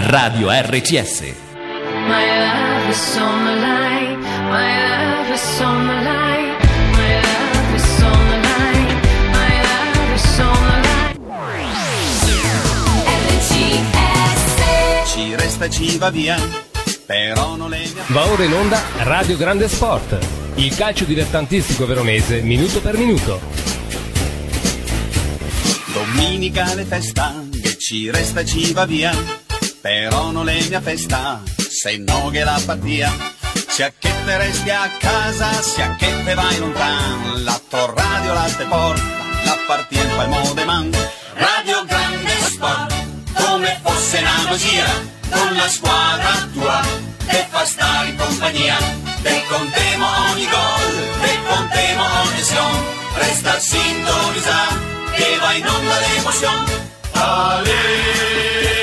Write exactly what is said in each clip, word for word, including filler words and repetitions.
Radio R C S. My love is on the line, my love is on the line, my love is on the line, my love is on the line. R C S. Ci resta e ci va via, però non le... Va ora in onda Radio Grande Sport, il calcio dilettantistico veronese minuto per minuto. Domenicale festa, che ci resta e ci va via, però non è mia festa, se no che la partia. Sia che te resti a casa, sia che te vai lontano, la tua radio la te porta, la partia in poi mo de man. Radio Grande Sport, come fosse una magia, con la squadra tua, te fa stare in compagnia, te contemo ogni gol, te contemo ogni azione, resta sintonizzato, che va in onda l'emozione. Ale!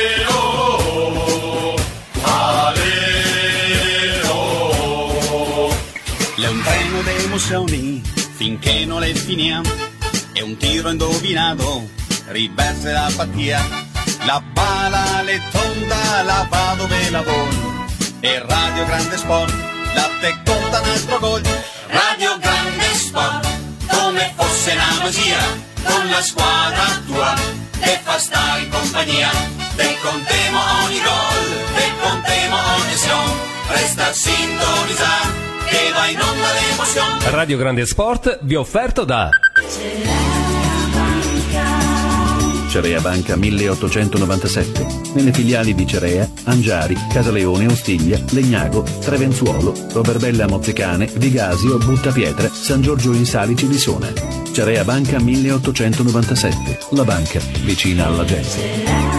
Emozioni finché non le finiamo, è un tiro indovinato, riversa l'apatia, la bala le tonda, la va dove la vuoi, e Radio Grande Sport, la te conta un altro gol. Radio Grande Sport, come fosse una magia, con la squadra tua, te fa stare in compagnia, te contemo ogni gol, te contemo ogni azione, resta sintonizzato, che va in onda l'emozione. Radio Grande Sport vi è offerto da Cerea Banca milleottocentonovantasette. Nelle filiali di Cerea, Angiari, Casaleone, Ostiglia, Legnago, Trevenzuolo, Roverbella Mozzicane, Vigasio, Buttapietra, San Giorgio in Salici di Sona. Cerea Banca milleottocentonovantasette. La banca vicina alla gente.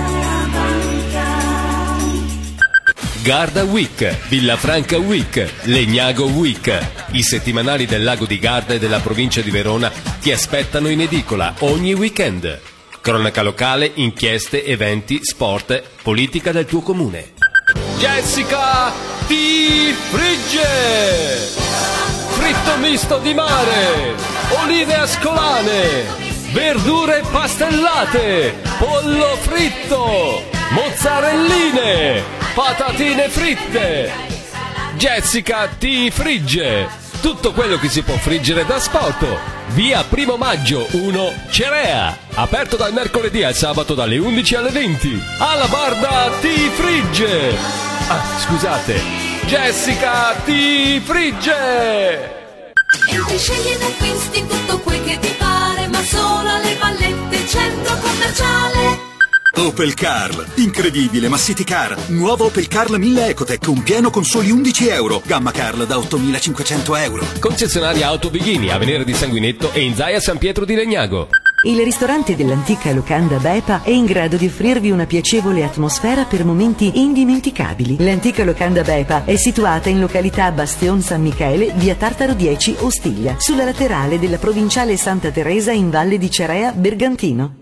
Garda Week, Villafranca Week, Legnago Week. I settimanali del lago di Garda e della provincia di Verona ti aspettano in edicola ogni weekend. Cronaca locale, inchieste, eventi, sport, politica del tuo comune. Jessica ti frigge! Fritto misto di mare, olive ascolane, verdure pastellate, pollo fritto, mozzarelline, patatine fritte. Jessica ti frigge tutto quello che si può friggere da sport. Via Primo Maggio uno Cerea, aperto dal mercoledì al sabato dalle undici alle venti. Alla Barda ti frigge. Ah, scusate, Jessica ti frigge. E ti scegli ed acquisti tutto quel che ti pare, ma solo alle Vallette Centro Commerciale. Opel Karl, incredibile ma City Car, nuovo Opel Karl mille Ecotec, un pieno con soli undici euro, gamma Karl da ottomilacinquecento euro. Concessionaria Auto Bighini, Avenire di Sanguinetto e in Zaia San Pietro di Legnago. Il ristorante dell'antica locanda Bepa è in grado di offrirvi una piacevole atmosfera per momenti indimenticabili. L'antica locanda Bepa è situata in località Bastion San Michele, via Tartaro dieci, Ostiglia, sulla laterale della provinciale Santa Teresa in Valle di Cerea, Bergantino.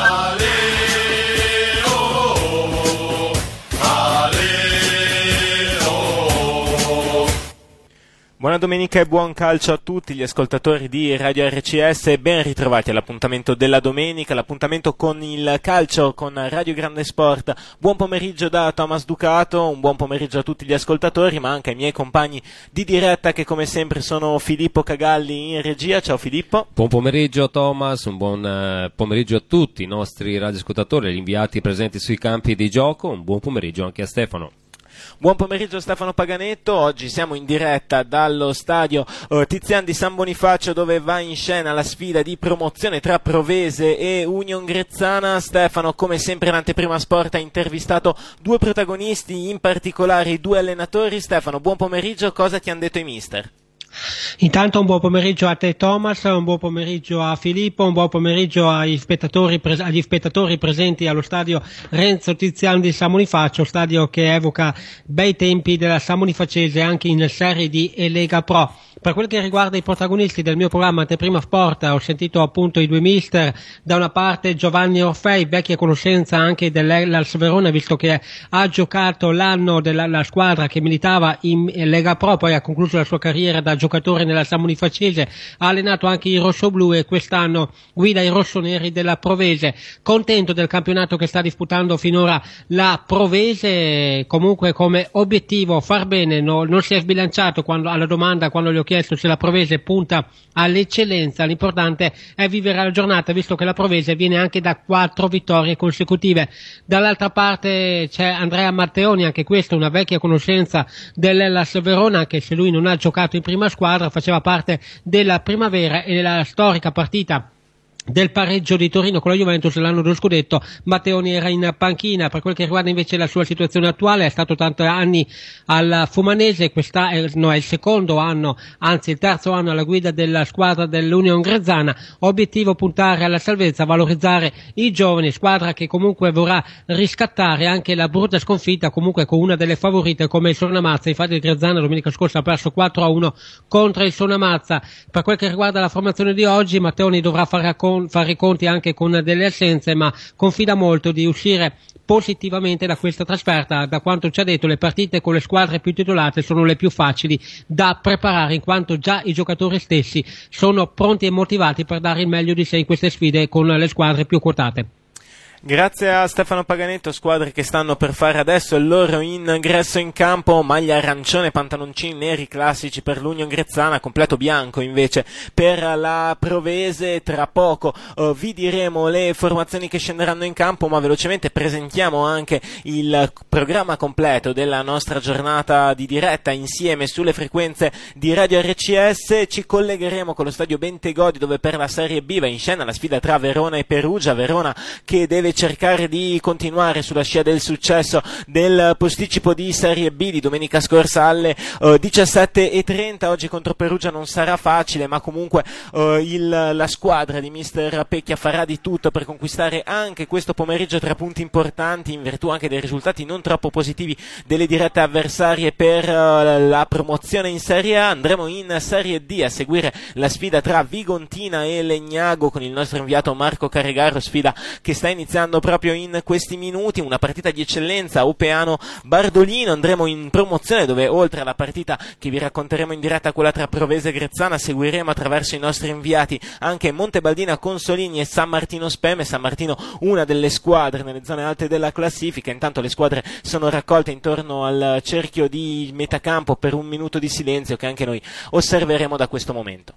Buona domenica e buon calcio a tutti gli ascoltatori di Radio R C S e ben ritrovati all'appuntamento della domenica, l'appuntamento con il calcio con Radio Grande Sport. Buon pomeriggio da Thomas Ducato, un buon pomeriggio a tutti gli ascoltatori ma anche ai miei compagni di diretta che come sempre sono Filippo Cagalli in regia. Ciao Filippo. Buon pomeriggio Thomas, un buon uh, pomeriggio a tutti i nostri radioascoltatori, gli inviati presenti sui campi di gioco, un buon pomeriggio anche a Stefano. Buon pomeriggio Stefano Paganetto, oggi siamo in diretta dallo stadio uh, Tizian di San Bonifacio dove va in scena la sfida di promozione tra Provese e Union Grezzana. Stefano, come sempre in Anteprima Sport, ha intervistato due protagonisti, in particolare i due allenatori. Stefano, buon pomeriggio, cosa ti hanno detto i mister? Intanto un buon pomeriggio a te Thomas, un buon pomeriggio a Filippo, un buon pomeriggio agli spettatori, pres- agli spettatori presenti allo stadio Renzo Tizian di San Bonifacio, stadio che evoca bei tempi della San Bonifacese anche in Serie D e Lega Pro. Per quel che riguarda i protagonisti del mio programma Anteprima Sport, ho sentito appunto i due mister, da una parte Giovanni Orfei, vecchia conoscenza anche dell'Hellas Verona, visto che ha giocato l'anno della la squadra che militava in Lega Pro, poi ha concluso la sua carriera da giocatore nella Samonifacese, ha allenato anche i rossoblù e quest'anno guida i rossoneri della Provese. Contento del campionato che sta disputando finora la Provese, comunque come obiettivo far bene, no, non si è sbilanciato quando, alla domanda quando gli ho chiesto se la Provese punta all'eccellenza. L'importante è vivere la giornata, visto che la Provese viene anche da quattro vittorie consecutive. Dall'altra parte c'è Andrea Matteoni, anche questo una vecchia conoscenza dell'Hellas Verona, anche se lui non ha giocato in prima squadra, faceva parte della primavera e della storica partita del pareggio di Torino con la Juventus l'anno dello scudetto. Matteoni era in panchina. Per quel che riguarda invece la sua situazione attuale, è stato tanti anni al Fumanese, quest'anno è il secondo anno, anzi il terzo anno alla guida della squadra dell'Union Grezzana. Obiettivo puntare alla salvezza, valorizzare i giovani, squadra che comunque vorrà riscattare anche la brutta sconfitta comunque con una delle favorite come il Sonamazza. Infatti il Grezzana domenica scorsa ha perso quattro a uno contro il Sonamazza. Per quel che riguarda la formazione di oggi, Matteoni dovrà fare racconto fare i conti anche con delle assenze, ma confida molto di uscire positivamente da questa trasferta. Da quanto ci ha detto, le partite con le squadre più titolate sono le più facili da preparare, in quanto già i giocatori stessi sono pronti e motivati per dare il meglio di sé in queste sfide con le squadre più quotate. Grazie a Stefano Paganetto. Squadre che stanno per fare adesso il loro ingresso in campo: maglia arancione, pantaloncini neri classici per l'Union Grezzana, completo bianco invece per la Provese. Tra poco uh, vi diremo le formazioni che scenderanno in campo, ma velocemente presentiamo anche il programma completo della nostra giornata di diretta insieme sulle frequenze di Radio R C S. Ci collegheremo con lo stadio Bentegodi, dove per la Serie B va in scena la sfida tra Verona e Perugia. Verona che deve cercare di continuare sulla scia del successo del posticipo di Serie B di domenica scorsa alle uh, diciassette e trenta. Oggi contro Perugia non sarà facile, ma comunque uh, il, la squadra di mister Pecchia farà di tutto per conquistare anche questo pomeriggio tre punti importanti, in virtù anche dei risultati non troppo positivi delle dirette avversarie per uh, la promozione in Serie A. Andremo in Serie D a seguire la sfida tra Vigontina e Legnago con il nostro inviato Marco Carregaro, sfida che sta iniziando proprio in questi minuti, una partita di eccellenza Opeano Bardolino. Andremo in promozione, dove oltre alla partita che vi racconteremo in diretta, quella tra Provese e Grezzana, seguiremo attraverso i nostri inviati anche Montebaldina, Consolini e San Martino Speme. San Martino una delle squadre nelle zone alte della classifica. Intanto le squadre sono raccolte intorno al cerchio di metacampo per un minuto di silenzio che anche noi osserveremo da questo momento.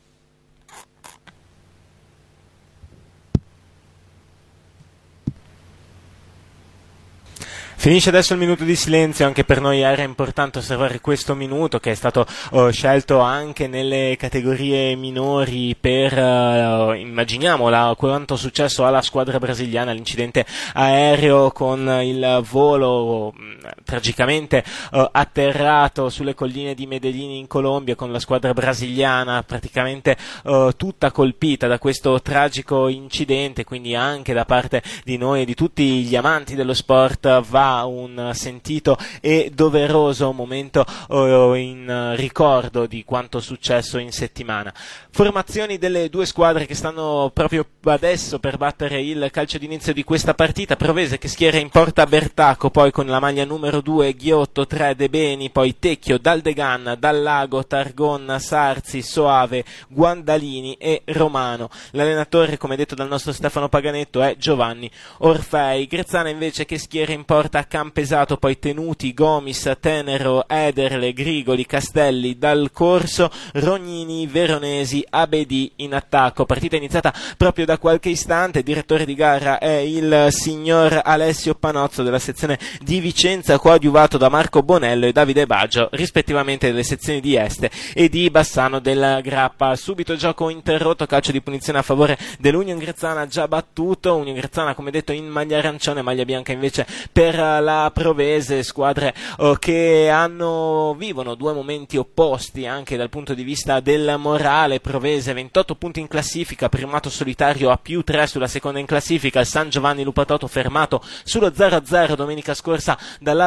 Finisce adesso il minuto di silenzio. Anche per noi era importante osservare questo minuto, che è stato uh, scelto anche nelle categorie minori per, uh, immaginiamo la, quanto successo alla squadra brasiliana, l'incidente aereo con il volo mh, tragicamente uh, atterrato sulle colline di Medellin in Colombia, con la squadra brasiliana praticamente uh, tutta colpita da questo tragico incidente. Quindi anche da parte di noi e di tutti gli amanti dello sport va un sentito e doveroso momento oh, in ricordo di quanto successo in settimana. Formazioni delle due squadre che stanno proprio adesso per battere il calcio d'inizio di questa partita. Provese che schiera in porta Bertacco, poi con la maglia numero due Ghiotto, tre De Beni, poi Tecchio, Daldegan, Dallago, Targon, Sarzi, Soave, Guandalini e Romano. L'allenatore, come detto dal nostro Stefano Paganetto, è Giovanni Orfei. Grezzana invece che schiera in porta Campesato, poi Tenuti, Gomis, Tenero, Ederle, Grigoli, Castelli, Dal Corso, Rognini, Veronesi, Abedi in attacco. Partita iniziata proprio da qualche istante. Direttore di gara è il signor Alessio Panozzo della sezione di Vicenza, coadiuvato da Marco Bonello e Davide Baggio, rispettivamente delle sezioni di Este e di Bassano della Grappa. Subito gioco interrotto, calcio di punizione a favore dell'Union Grezzana già battuto. Union Grezzana, come detto, in maglia arancione, maglia bianca invece per la Provese, squadre oh, che hanno vivono due momenti opposti anche dal punto di vista del morale. Provese ventotto punti in classifica, primato solitario a più tre sulla seconda in classifica. Il San Giovanni Lupatoto fermato sullo zero a zero domenica scorsa dall'Alba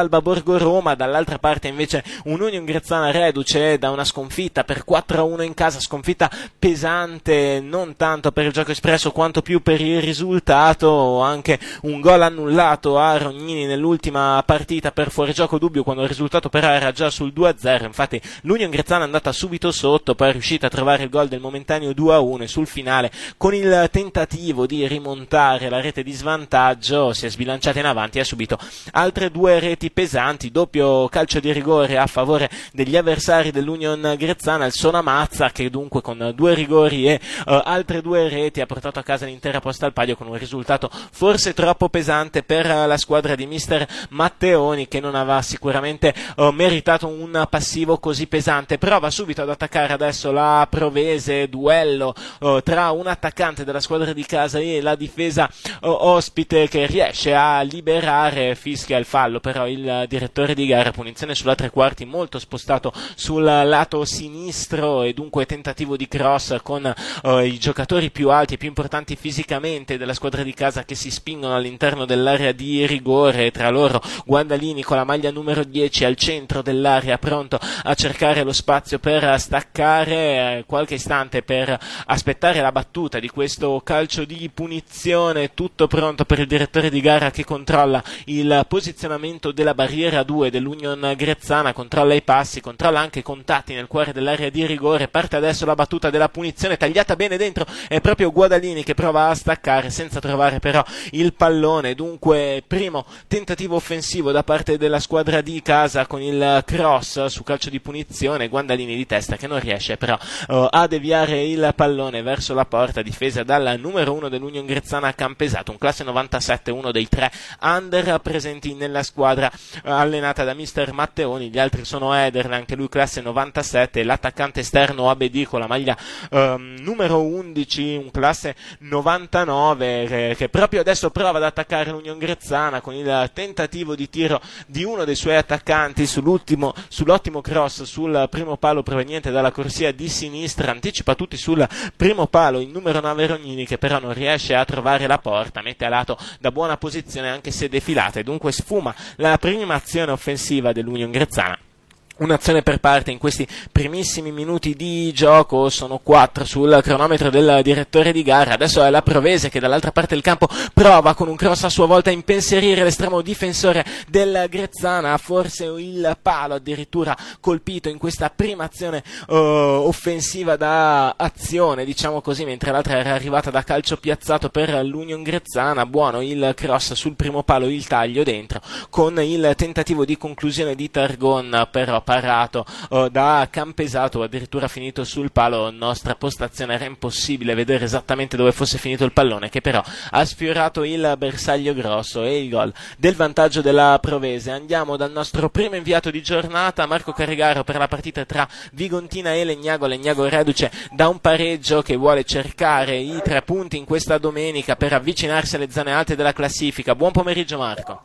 Alba Borgo Roma, dall'altra parte invece un Union Grezzana reduce da una sconfitta per quattro a uno in casa, sconfitta pesante non tanto per il gioco espresso quanto più per il risultato, anche un gol annullato a Rognini nell'ultima partita per fuorigioco dubbio, quando il risultato però era già sul due a zero. Infatti l'Union Grezzana è andata subito sotto, poi è riuscita a trovare il gol del momentaneo due a uno e sul finale, con il tentativo di rimontare la rete di svantaggio, si è sbilanciata in avanti e ha subito altre due reti pesanti, doppio calcio di rigore a favore degli avversari dell'Union Grezzana, il Sonamazza, che dunque con due rigori e uh, altre due reti ha portato a casa l'intera Posta al Paglio, con un risultato forse troppo pesante per uh, la squadra di mister Matteoni, che non aveva sicuramente uh, meritato un passivo così pesante. Prova subito ad attaccare adesso la Provese, duello uh, tra un attaccante della squadra di casa e la difesa uh, ospite, che riesce a liberare, fischia il fallo però il direttore di gara, punizione sulla tre quarti, molto spostato sul lato sinistro e dunque tentativo di cross con uh, i giocatori più alti e più importanti fisicamente della squadra di casa che si spingono all'interno dell'area di rigore, tra loro Guandalini con la maglia numero dieci al centro dell'area, pronto a cercare lo spazio per staccare, eh, qualche istante per aspettare la battuta di questo calcio di punizione, tutto pronto per il direttore di gara che controlla il posizionamento della barriera due dell'Union Grezzana, controlla i passi, controlla anche i contatti nel cuore dell'area di rigore. Parte adesso la battuta della punizione, tagliata bene dentro, è proprio Guadalini che prova a staccare senza trovare però il pallone, dunque primo tentativo offensivo da parte della squadra di casa con il cross su calcio di punizione, Guandalini di testa che non riesce però uh, a deviare il pallone verso la porta, difesa dal numero uno dell'Union Grezzana Campesato, un classe novantasette, uno dei tre under presenti nella squadra uh, allenata da mister Matteoni. Gli altri sono Ederle, anche lui classe novantasette, l'attaccante esterno Abedi con la maglia um, numero undici, un classe novantanove, che, che proprio adesso prova ad attaccare l'Union Grezzana con il tentativo di tiro di uno dei suoi attaccanti sull'ultimo, sull'ottimo cross sul primo palo proveniente dalla corsia di sinistra, anticipa tutti sul primo palo il numero nove Rognini, che però non riesce a trovare la porta, mette a lato da buona posizione anche se defilata e dunque sfuma la prima azione offensiva dell'Union Grezzana. Un'azione per parte in questi primissimi minuti di gioco, sono quattro sul cronometro del direttore di gara. Adesso è la Provese che dall'altra parte del campo prova con un cross a sua volta a impensierire l'estremo difensore del Grezzana, forse il palo addirittura colpito in questa prima azione uh, offensiva da azione, diciamo così, mentre l'altra era arrivata da calcio piazzato per l'Union Grezzana. Buono il cross sul primo palo, il taglio dentro con il tentativo di conclusione di Targon, però parato oh, da Campesato, addirittura finito sul palo. Nostra postazione era impossibile vedere esattamente dove fosse finito il pallone, che però ha sfiorato il bersaglio grosso e il gol del vantaggio della Provese. Andiamo dal nostro primo inviato di giornata, Marco Carrigaro, per la partita tra Vigontina e Legnago. Legnago reduce da un pareggio che vuole cercare i tre punti in questa domenica per avvicinarsi alle zone alte della classifica. Buon pomeriggio Marco.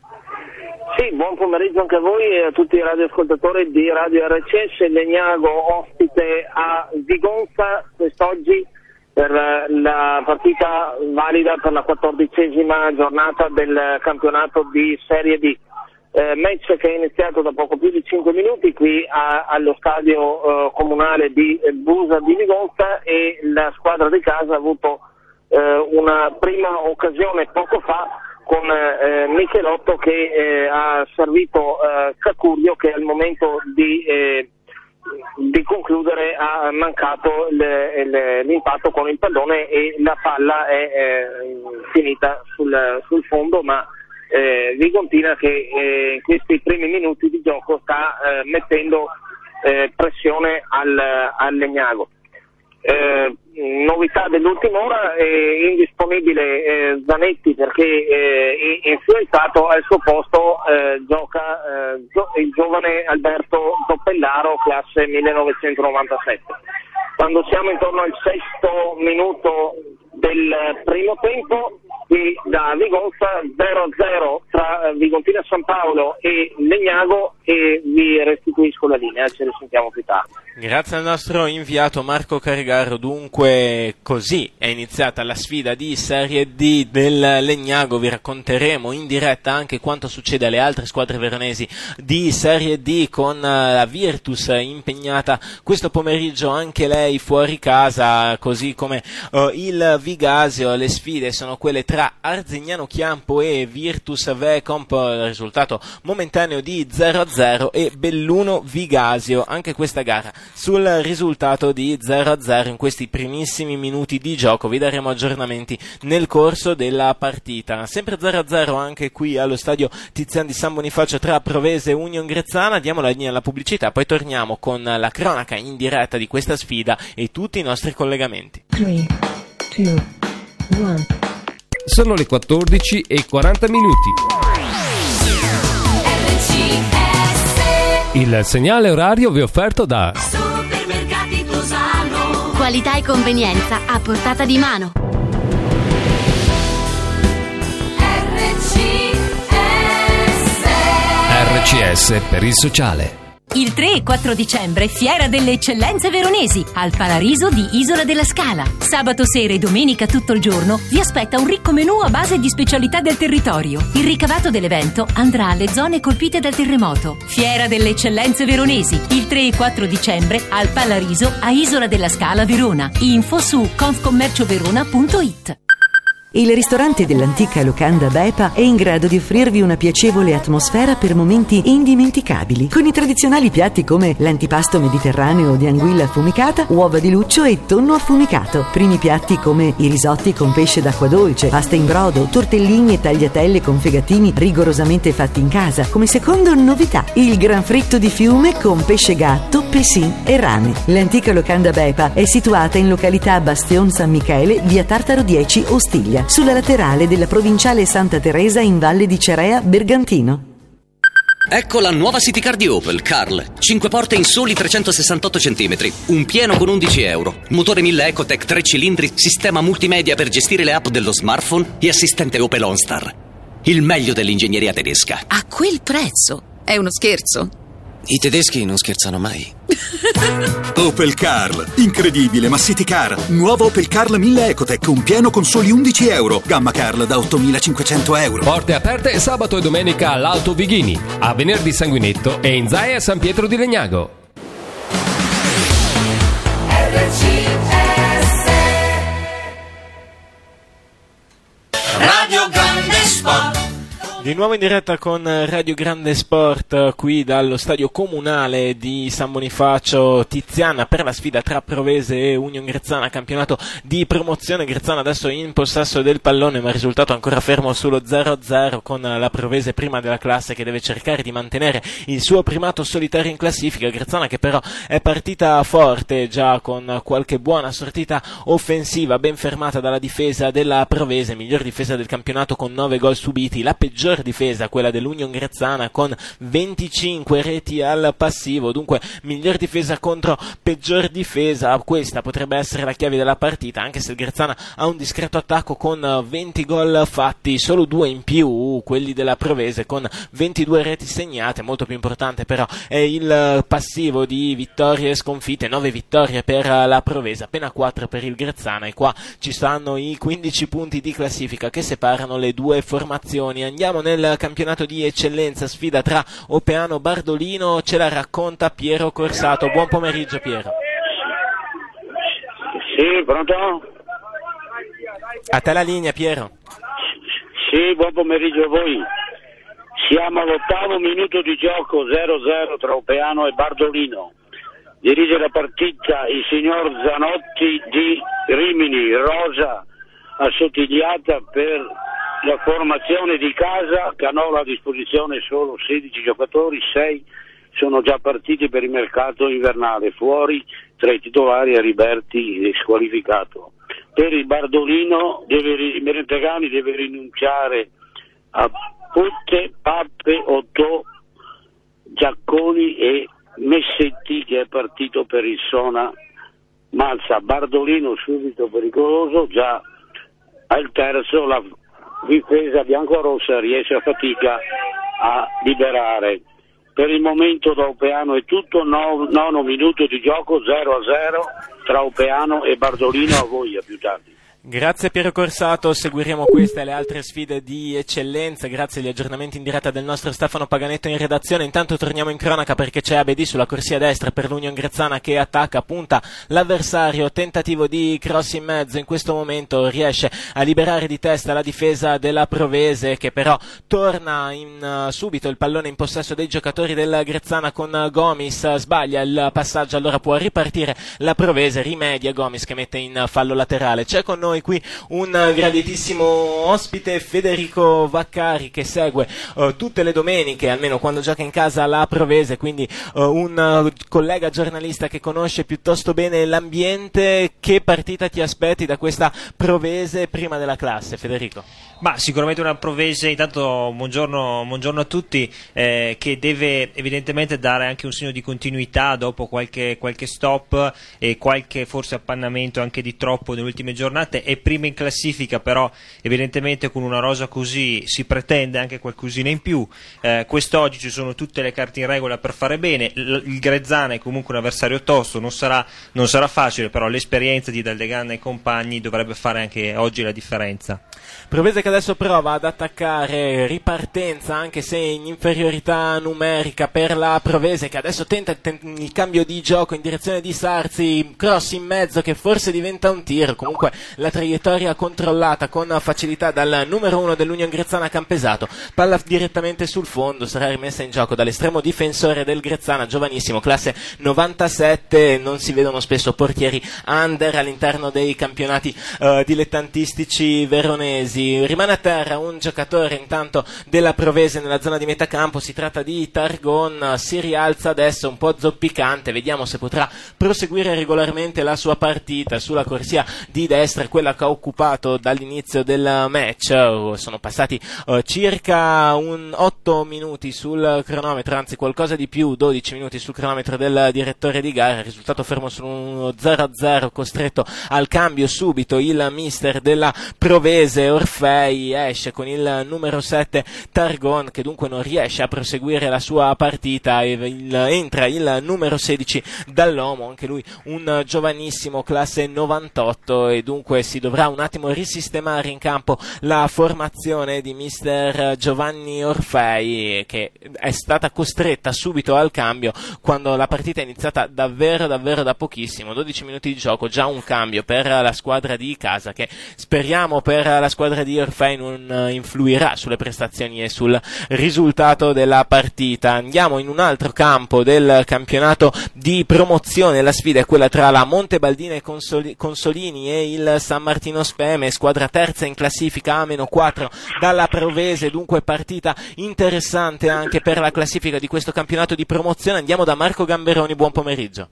Sì, buon pomeriggio anche a voi e a tutti i radioascoltatori di Radio R C S. Legnago ospite a Vigonza quest'oggi per la partita valida per la quattordicesima giornata del campionato di Serie D. Eh, match che è iniziato da poco più di cinque minuti qui a, allo stadio eh, comunale di Busa di Vigonza, e la squadra di casa ha avuto eh, una prima occasione poco fa con eh, Michelotto che eh, ha servito eh, Cacurio, che al momento di, eh, di concludere ha mancato le, le, l'impatto con il pallone e la palla è eh, finita sul, sul fondo, ma eh, Vigontina che eh, in questi primi minuti di gioco sta eh, mettendo eh, pressione al, al Legnago. Eh, novità dell'ultima ora, è indisponibile eh, Zanetti perché eh, è influenzato, al suo posto eh, gioca eh, gio- il giovane Alberto Zoppellaro, classe millenovecentonovantasette. Quando siamo intorno al sesto minuto del primo tempo, qui da Vigonza, zero a zero tra Vigontina San Paolo e Legnago, e vi restituisco la linea, ce ne sentiamo più tardi. Grazie al nostro inviato Marco Carigaro. Dunque così è iniziata la sfida di Serie D del Legnago. Vi racconteremo in diretta anche quanto succede alle altre squadre veronesi di Serie D, con la Virtus impegnata questo pomeriggio anche lei fuori casa, così come uh, il Vigasio. Le sfide sono quelle tra Arzignano Chiampo e Virtus Vecomp, risultato momentaneo di zero a zero, e Belluno Vigasio, anche questa gara sul risultato di zero a zero. In questi primissimi minuti di gioco vi daremo aggiornamenti nel corso della partita. Sempre zero a zero anche qui allo stadio Tizian di San Bonifacio tra Provese e Union Grezzana. Diamo la linea alla pubblicità, poi torniamo con la cronaca in diretta di questa sfida e tutti i nostri collegamenti. tre, due, uno Sono le quattordici e quaranta minuti. Il segnale orario vi è offerto da Supermercati Tosano. Qualità e convenienza a portata di mano. R C S R C S per il sociale. Il tre e quattro dicembre, Fiera delle Eccellenze Veronesi, al Parariso di Isola della Scala. Sabato sera e domenica tutto il giorno vi aspetta un ricco menù a base di specialità del territorio. Il ricavato dell'evento andrà alle zone colpite dal terremoto. Fiera delle Eccellenze Veronesi, il tre e quattro dicembre, al Parariso a Isola della Scala, Verona. Info su confcommercioverona punto it. Il ristorante dell'antica locanda Bepa è in grado di offrirvi una piacevole atmosfera per momenti indimenticabili, con i tradizionali piatti come l'antipasto mediterraneo di anguilla affumicata, uova di luccio e tonno affumicato, primi piatti come i risotti con pesce d'acqua dolce, pasta in brodo, tortellini e tagliatelle con fegatini rigorosamente fatti in casa, come secondo novità il gran fritto di fiume con pesce gatto, pessin e rane. L'antica locanda Bepa è situata in località Bastion San Michele, via Tartaro dieci, Ostiglia, sulla laterale della provinciale Santa Teresa in Valle di Cerea, Bergantino. Ecco la nuova City Car di Opel, Carl. cinque porte in soli trecentosessantotto centimetri. Un pieno con undici euro. Motore mille Ecotec, tre cilindri, sistema multimedia per gestire le app dello smartphone e assistente Opel OnStar. Il meglio dell'ingegneria tedesca. A quel prezzo? È uno scherzo? I tedeschi non scherzano mai. Opel Carl, incredibile ma City Car. Nuovo Opel Carl mille Ecotec, un pieno con soli undici euro. Gamma Carl da ottomilacinquecento euro. Porte aperte sabato e domenica all'Alto Vighini, a venerdì Sanguinetto e in Zaia San Pietro di Legnago. R C S Radio Grande Sport. Di nuovo in diretta con Radio Grande Sport qui dallo stadio comunale di San Bonifacio Tiziana per la sfida tra Provese e Union Grezzana, campionato di promozione. Grezzana adesso in possesso del pallone, ma il risultato ancora fermo sullo zero a zero, con la Provese prima della classe che deve cercare di mantenere il suo primato solitario in classifica. Grezzana che però è partita forte già con qualche buona sortita offensiva, ben fermata dalla difesa della Provese, miglior difesa del campionato con nove gol subiti, la peggiore difesa quella dell'Union Grezzana con venticinque reti al passivo. Dunque miglior difesa contro peggior difesa, questa potrebbe essere la chiave della partita, anche se il Grezzana ha un discreto attacco con venti gol fatti, solo due in più quelli della Provese con ventidue reti segnate. Molto più importante però è il passivo di vittorie e sconfitte, nove vittorie per la Provese, appena quattro per il Grezzana, e qua ci stanno i quindici punti di classifica che separano le due formazioni. Andiamo nel campionato di eccellenza, sfida tra Opeano Bardolino, ce la racconta Piero Corsato. Buon pomeriggio Piero. Sì, pronto? A te la linea Piero. Sì, buon pomeriggio a voi. Siamo all'ottavo minuto di gioco, zero a zero tra Opeano e Bardolino. Dirige la partita il signor Zanotti di Rimini, rosa assottigliata per la formazione di casa. Canola a disposizione solo sedici giocatori, sei sono già partiti per il mercato invernale, fuori tra i titolari Ariberti squalificato. Per il Bardolino deve, il Merentegani deve rinunciare a Putte, Pappe, Otto, Giacconi e Messetti che è partito per il Sona Malza. Bardolino subito pericoloso, già al terzo la difesa biancorossa riesce a fatica a liberare. Per il momento da Opeano è tutto, no, nono minuto di gioco, zero a zero tra Opeano e Bardolino. A voi, a più tardi. Grazie Piero Corsato, seguiremo queste e le altre sfide di eccellenza, grazie agli aggiornamenti in diretta del nostro Stefano Paganetto in redazione. Intanto torniamo in cronaca perché c'è A B D sulla corsia destra per l'Union Grezzana che attacca, punta l'avversario, tentativo di cross in mezzo, in questo momento riesce a liberare di testa la difesa della Provese che però torna in, uh, subito il pallone in possesso dei giocatori del Grezzana con uh, Gomis, sbaglia il passaggio, allora può ripartire la Provese, rimedia Gomis che mette in uh, fallo laterale. C'è con noi qui un graditissimo ospite, Federico Vaccari, che segue uh, tutte le domeniche, almeno quando gioca in casa la Provese, quindi uh, un uh, collega giornalista che conosce piuttosto bene l'ambiente. Che partita ti aspetti da questa Provese prima della classe, Federico? Ma sicuramente una Provese, intanto buongiorno, buongiorno a tutti, eh, che deve evidentemente dare anche un segno di continuità dopo qualche, qualche stop e qualche forse appannamento anche di troppo nelle ultime giornate. È prima in classifica, però evidentemente con una rosa così si pretende anche qualcosina in più. Eh, quest'oggi ci sono tutte le carte in regola per fare bene. L- il Grezzana è comunque un avversario tosto, non sarà, non sarà facile, però l'esperienza di Daldeganna e compagni dovrebbe fare anche oggi la differenza. Provese che adesso prova ad attaccare, ripartenza anche se in inferiorità numerica per la Provese che adesso tenta il cambio di gioco in direzione di Sarzi, cross in mezzo che forse diventa un tiro, comunque la traiettoria controllata con facilità dal numero uno dell'Union Grezzana Campesato, palla direttamente sul fondo, sarà rimessa in gioco dall'estremo difensore del Grezzana, giovanissimo, classe novantasette, non si vedono spesso portieri under all'interno dei campionati uh, dilettantistici veronesi. Rimane a terra un giocatore intanto della Provese nella zona di metacampo, si tratta di Targon, si rialza adesso un po' zoppicante, vediamo se potrà proseguire regolarmente la sua partita sulla corsia di destra, quella che ha occupato dall'inizio del match. Sono passati uh, circa un otto minuti sul cronometro, anzi qualcosa di più, dodici minuti sul cronometro del direttore di gara, risultato fermo su uno zero a zero, costretto al cambio subito il mister della Provese, Orfei, esce con il numero sette Targon che dunque non riesce a proseguire la sua partita e il, entra il numero sedici Dall'Omo, anche lui un giovanissimo, classe novantotto, e dunque si dovrà un attimo risistemare in campo la formazione di mister Giovanni Orfei che è stata costretta subito al cambio quando la partita è iniziata davvero davvero da pochissimo, dodici minuti di gioco, già un cambio per la squadra di casa che speriamo per la squadra di Orfei non influirà sulle prestazioni e sul risultato della partita. Andiamo in un altro campo del campionato di promozione, la sfida è quella tra la Montebaldina e Consoli- Consolini e il San Martino Speme, squadra terza in classifica a meno quattro dalla Provese, dunque partita interessante anche per la classifica di questo campionato di promozione. Andiamo da Marco Gamberoni, buon pomeriggio.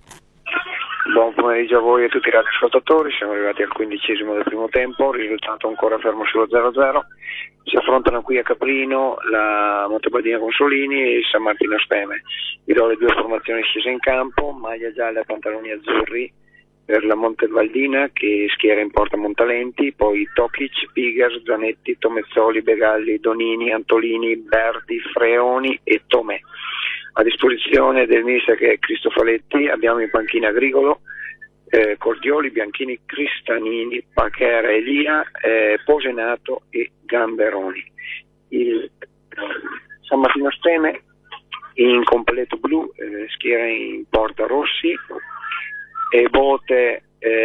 Buon pomeriggio a voi e a tutti i radioascoltatori, siamo arrivati al quindicesimo del primo tempo, risultato ancora fermo sullo zero a zero, si affrontano qui a Caprino la Montebaldina Consolini e il San Martino Speme. Vi do le due formazioni scese in campo, maglia gialla e pantaloni azzurri per la Montebaldina che schiera in porta Montalenti, poi Tokic, Pigas, Zanetti, Tomezzoli, Begalli, Donini, Antolini, Berti, Freoni e Tomè. A disposizione del mister che è Cristofaletti abbiamo in panchina Grigolo, eh, Cordioli, Bianchini, Cristanini, Pachera, Elia, eh, Posenato e Gamberoni. Il eh, San Martino Speme in completo blu, eh, schiera in porta Rossi e Bote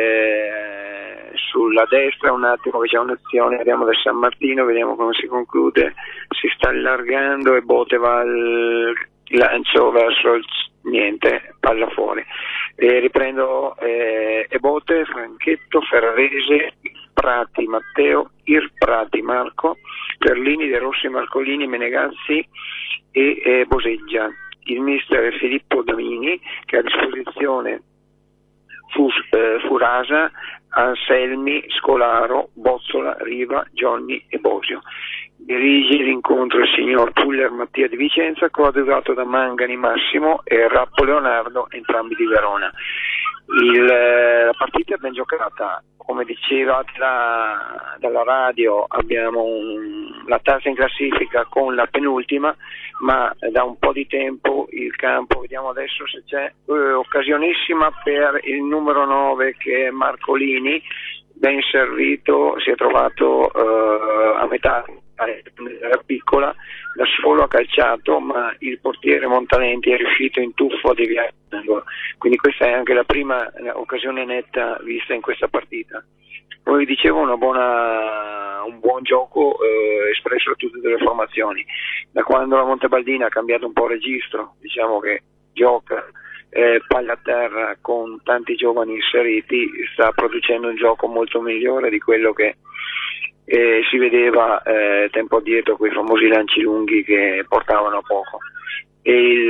eh, sulla destra. Un attimo che c'è un'azione, vediamo del San Martino, vediamo come si conclude, si sta allargando e Bote va al lancio verso il niente, palla fuori. E riprendo eh, Ebote, Franchetto, Ferrarese, Prati, Matteo, Irprati, Marco, Perlini, De Rossi, Marcolini, Menegazzi e eh, Boseggia. Il mister è Filippo Domini che ha a disposizione Fus, eh, Furasa, Anselmi, Scolaro, Bozzola, Riva, Gionni e Bosio. Dirige l'incontro il signor Puller Mattia di Vicenza, coadiuvato da Mangani Massimo e Rappo Leonardo, entrambi di Verona. Il, la partita è ben giocata, come dicevate da, dalla radio, abbiamo un, la terza in classifica con la penultima, ma da un po' di tempo il campo, vediamo adesso se c'è eh, occasionissima per il numero nove che è Marcolini, ben servito, si è trovato eh, a metà, era piccola, da solo ha calciato, ma il portiere Montalenti è riuscito in tuffo a deviare, quindi questa è anche la prima occasione netta vista in questa partita. Come vi dicevo, una buona, un buon gioco eh, espresso da tutte le formazioni. Da quando la Montebaldina ha cambiato un po' registro, diciamo che gioca eh, palla a terra con tanti giovani inseriti, sta producendo un gioco molto migliore di quello che eh, si vedeva eh, tempo addietro, quei famosi lanci lunghi che portavano a poco. E il,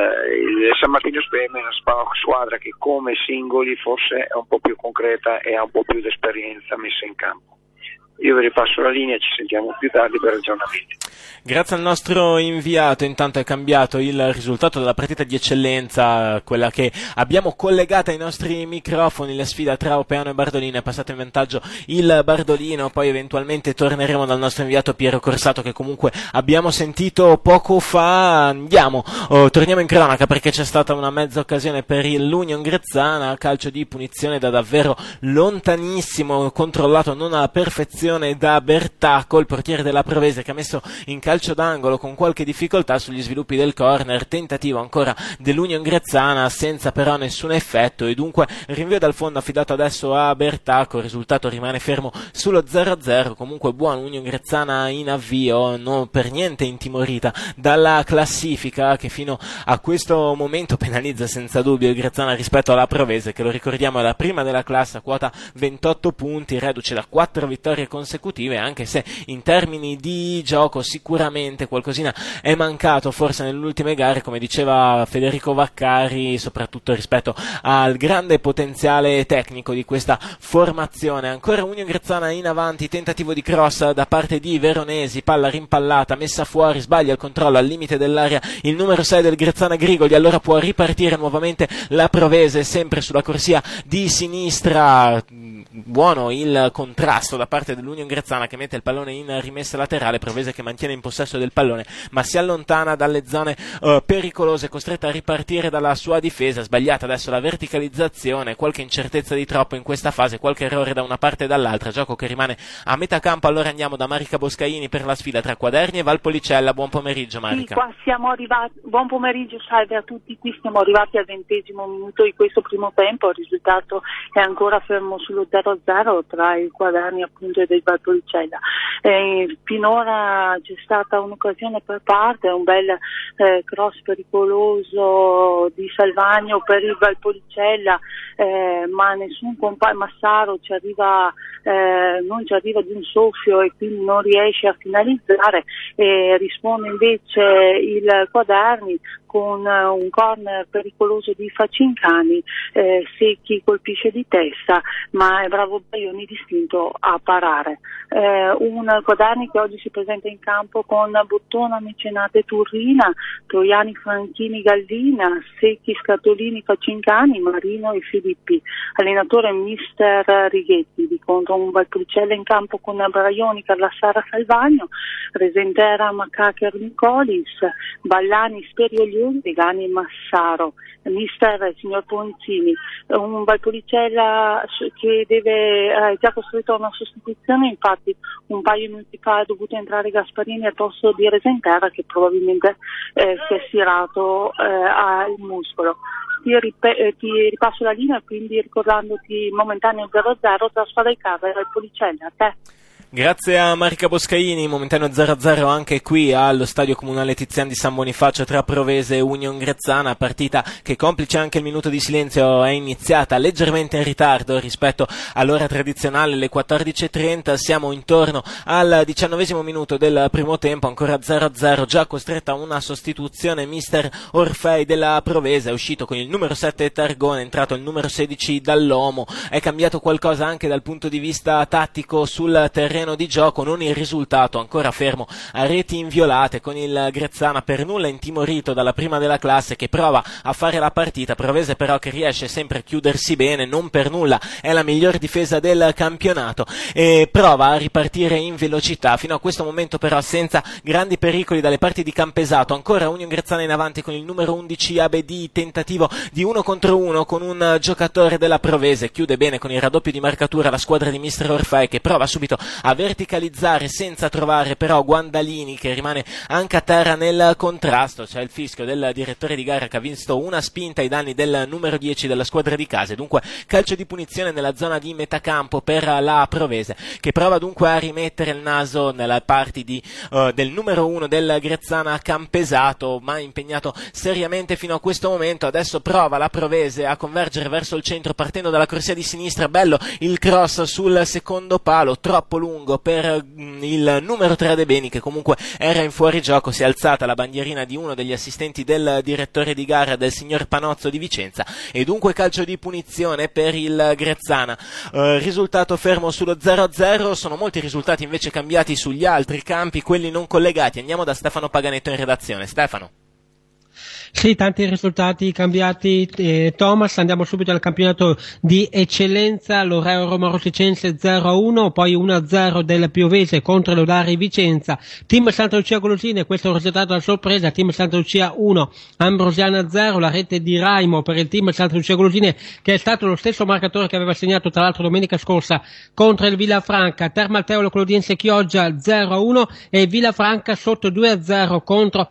il San Martino Speme è una squadra che come singoli forse è un po' più concreta e ha un po' più di esperienza messa in campo. Io vi ripasso la linea, ci sentiamo più tardi per aggiornamenti. Grazie al nostro inviato, intanto è cambiato il risultato della partita di eccellenza, quella che abbiamo collegata ai nostri microfoni, la sfida tra Opeano e Bardolino, è passato in vantaggio il Bardolino, poi eventualmente torneremo dal nostro inviato Piero Corsato che comunque abbiamo sentito poco fa. Andiamo, oh, torniamo in cronaca perché c'è stata una mezza occasione per l'Union Grezzana, calcio di punizione da davvero lontanissimo, controllato non alla perfezione da Bertacco, il portiere della Provese, che ha messo in calcio d'angolo con qualche difficoltà sugli sviluppi del corner, tentativo ancora dell'Union Grezzana senza però nessun effetto e dunque rinvio dal fondo affidato adesso a Bertacco, il risultato rimane fermo sullo zero a zero, comunque buona Union Grezzana in avvio, non per niente intimorita dalla classifica che fino a questo momento penalizza senza dubbio il Grezzana rispetto alla Provese, che lo ricordiamo è la prima della classe a quota ventotto punti, reduce da quattro vittorie consecutive, anche se in termini di gioco sicuramente qualcosina è mancato forse nelle ultime gare, come diceva Federico Vaccari, soprattutto rispetto al grande potenziale tecnico di questa formazione. Ancora Union Grezzana in avanti, tentativo di cross da parte di Veronesi, palla rimpallata, messa fuori, sbaglia il controllo al limite dell'area il numero sei del Grezzana Grigoli, allora può ripartire nuovamente la Provese, sempre sulla corsia di sinistra. Buono il contrasto da parte dell'Union Grezzana che mette il pallone in rimessa laterale, Provese che mantiene in possesso del pallone ma si allontana dalle zone uh, pericolose, costretta a ripartire dalla sua difesa, sbagliata adesso la verticalizzazione, qualche incertezza di troppo in questa fase, qualche errore da una parte e dall'altra, gioco che rimane a metà campo. Allora andiamo da Marica Boscaini per la sfida tra Quaderni e Valpolicella. Buon pomeriggio Marica. Sì, qua siamo arrivati, buon pomeriggio, salve a tutti, qui siamo arrivati al ventesimo minuto di questo primo tempo, il risultato è ancora fermo sullo zero a zero tra i Quaderni appunto e del Valpolicella. Eh, finora c'è stata un'occasione per parte, un bel eh, cross pericoloso di Salvagno per il Valpolicella, eh, ma nessun compagno, Massaro ci arriva, eh, non ci arriva di un soffio e quindi non riesce a finalizzare, e risponde invece il Quaderni con un corner pericoloso di Facincani, eh, Secchi colpisce di testa ma è bravo Baioni distinto a parare. Eh, un Quaderni che oggi si presenta in campo con Bottona, Mecenate, Turrina, Troiani, Franchini, Gallina, Secchi, Scatolini, Facincani, Marino e Filippi. Allenatore mister Righetti, di contro un Valpolicella in campo con Braioni, Carlassara, Salvagno, Resentera, Macacher, Nicolis, Ballani, Sperioli, Degani e Massaro. Mister signor Ponzini, un Valpolicella che deve è già costretto a una sostituzione, infatti un paio di minuti fa è dovuto entrare Gasparini al posto di Resentera che probabilmente eh, si è stirato eh, al muscolo. Ti, rip- eh, ti ripasso la linea, quindi ricordandoti momentaneo zero a zero tra Spada e Carra e Valpolicella. A te. Grazie a Marica Boscaini, momentaneo zero a zero anche qui allo Stadio Comunale Tizian di San Bonifacio tra Provese e Union Grezzana, partita che complice anche il minuto di silenzio è iniziata leggermente in ritardo rispetto all'ora tradizionale, le quattordici e trenta, siamo intorno al diciannovesimo minuto del primo tempo, ancora zero a zero, già costretta una sostituzione mister Orfei della Provese, è uscito con il numero sette Targone, è entrato il numero sedici Dall'Omo, è cambiato qualcosa anche dal punto di vista tattico sul terreno terreno di gioco, non il risultato, ancora fermo a reti inviolate, con il Grezzana per nulla intimorito dalla prima della classe, che prova a fare la partita. Provese però che riesce sempre a chiudersi bene, non per nulla è la miglior difesa del campionato, e prova a ripartire in velocità. Fino a questo momento però senza grandi pericoli dalle parti di Campesato. Ancora Union Grezzana in avanti con il numero undici Abedi, tentativo di uno contro uno con un giocatore della Provese. Chiude bene con il raddoppio di marcatura la squadra di mister Orfai, che prova subito a verticalizzare senza trovare però Guandalini, che rimane anche a terra nel contrasto. C'è il fischio del direttore di gara che ha visto una spinta ai danni del numero dieci della squadra di casa. Dunque calcio di punizione nella zona di metacampo per la Provese, che prova dunque a rimettere il naso nella parte di, uh, del numero uno del Grezzana Campesato, ma impegnato seriamente fino a questo momento. Adesso prova la Provese a convergere verso il centro partendo dalla corsia di sinistra. Bello il cross sul secondo palo, troppo lungo per mm, il numero tre De Beni, che comunque era in fuorigioco. Si è alzata la bandierina di uno degli assistenti del direttore di gara, del signor Panozzo di Vicenza, e dunque calcio di punizione per il Grezzana. Uh, risultato fermo sullo zero a zero. Sono molti i risultati invece cambiati sugli altri campi, quelli non collegati. Andiamo da Stefano Paganetto in redazione. Stefano. Sì, tanti risultati cambiati, eh, Thomas. Andiamo subito al campionato di eccellenza. L'Oreo Roma Rosicense zero a uno, poi uno a zero del Piovese contro l'Odari Vicenza. Team Santa Lucia Golosine, questo è un risultato a sorpresa. Team Santa Lucia uno, Ambrosiana zero, la rete di Raimo per il Team Santa Lucia Golosine, che è stato lo stesso marcatore che aveva segnato tra l'altro domenica scorsa contro il Villafranca. Termalteolo Clodiense Chioggia zero a uno e Villafranca sotto due a zero contro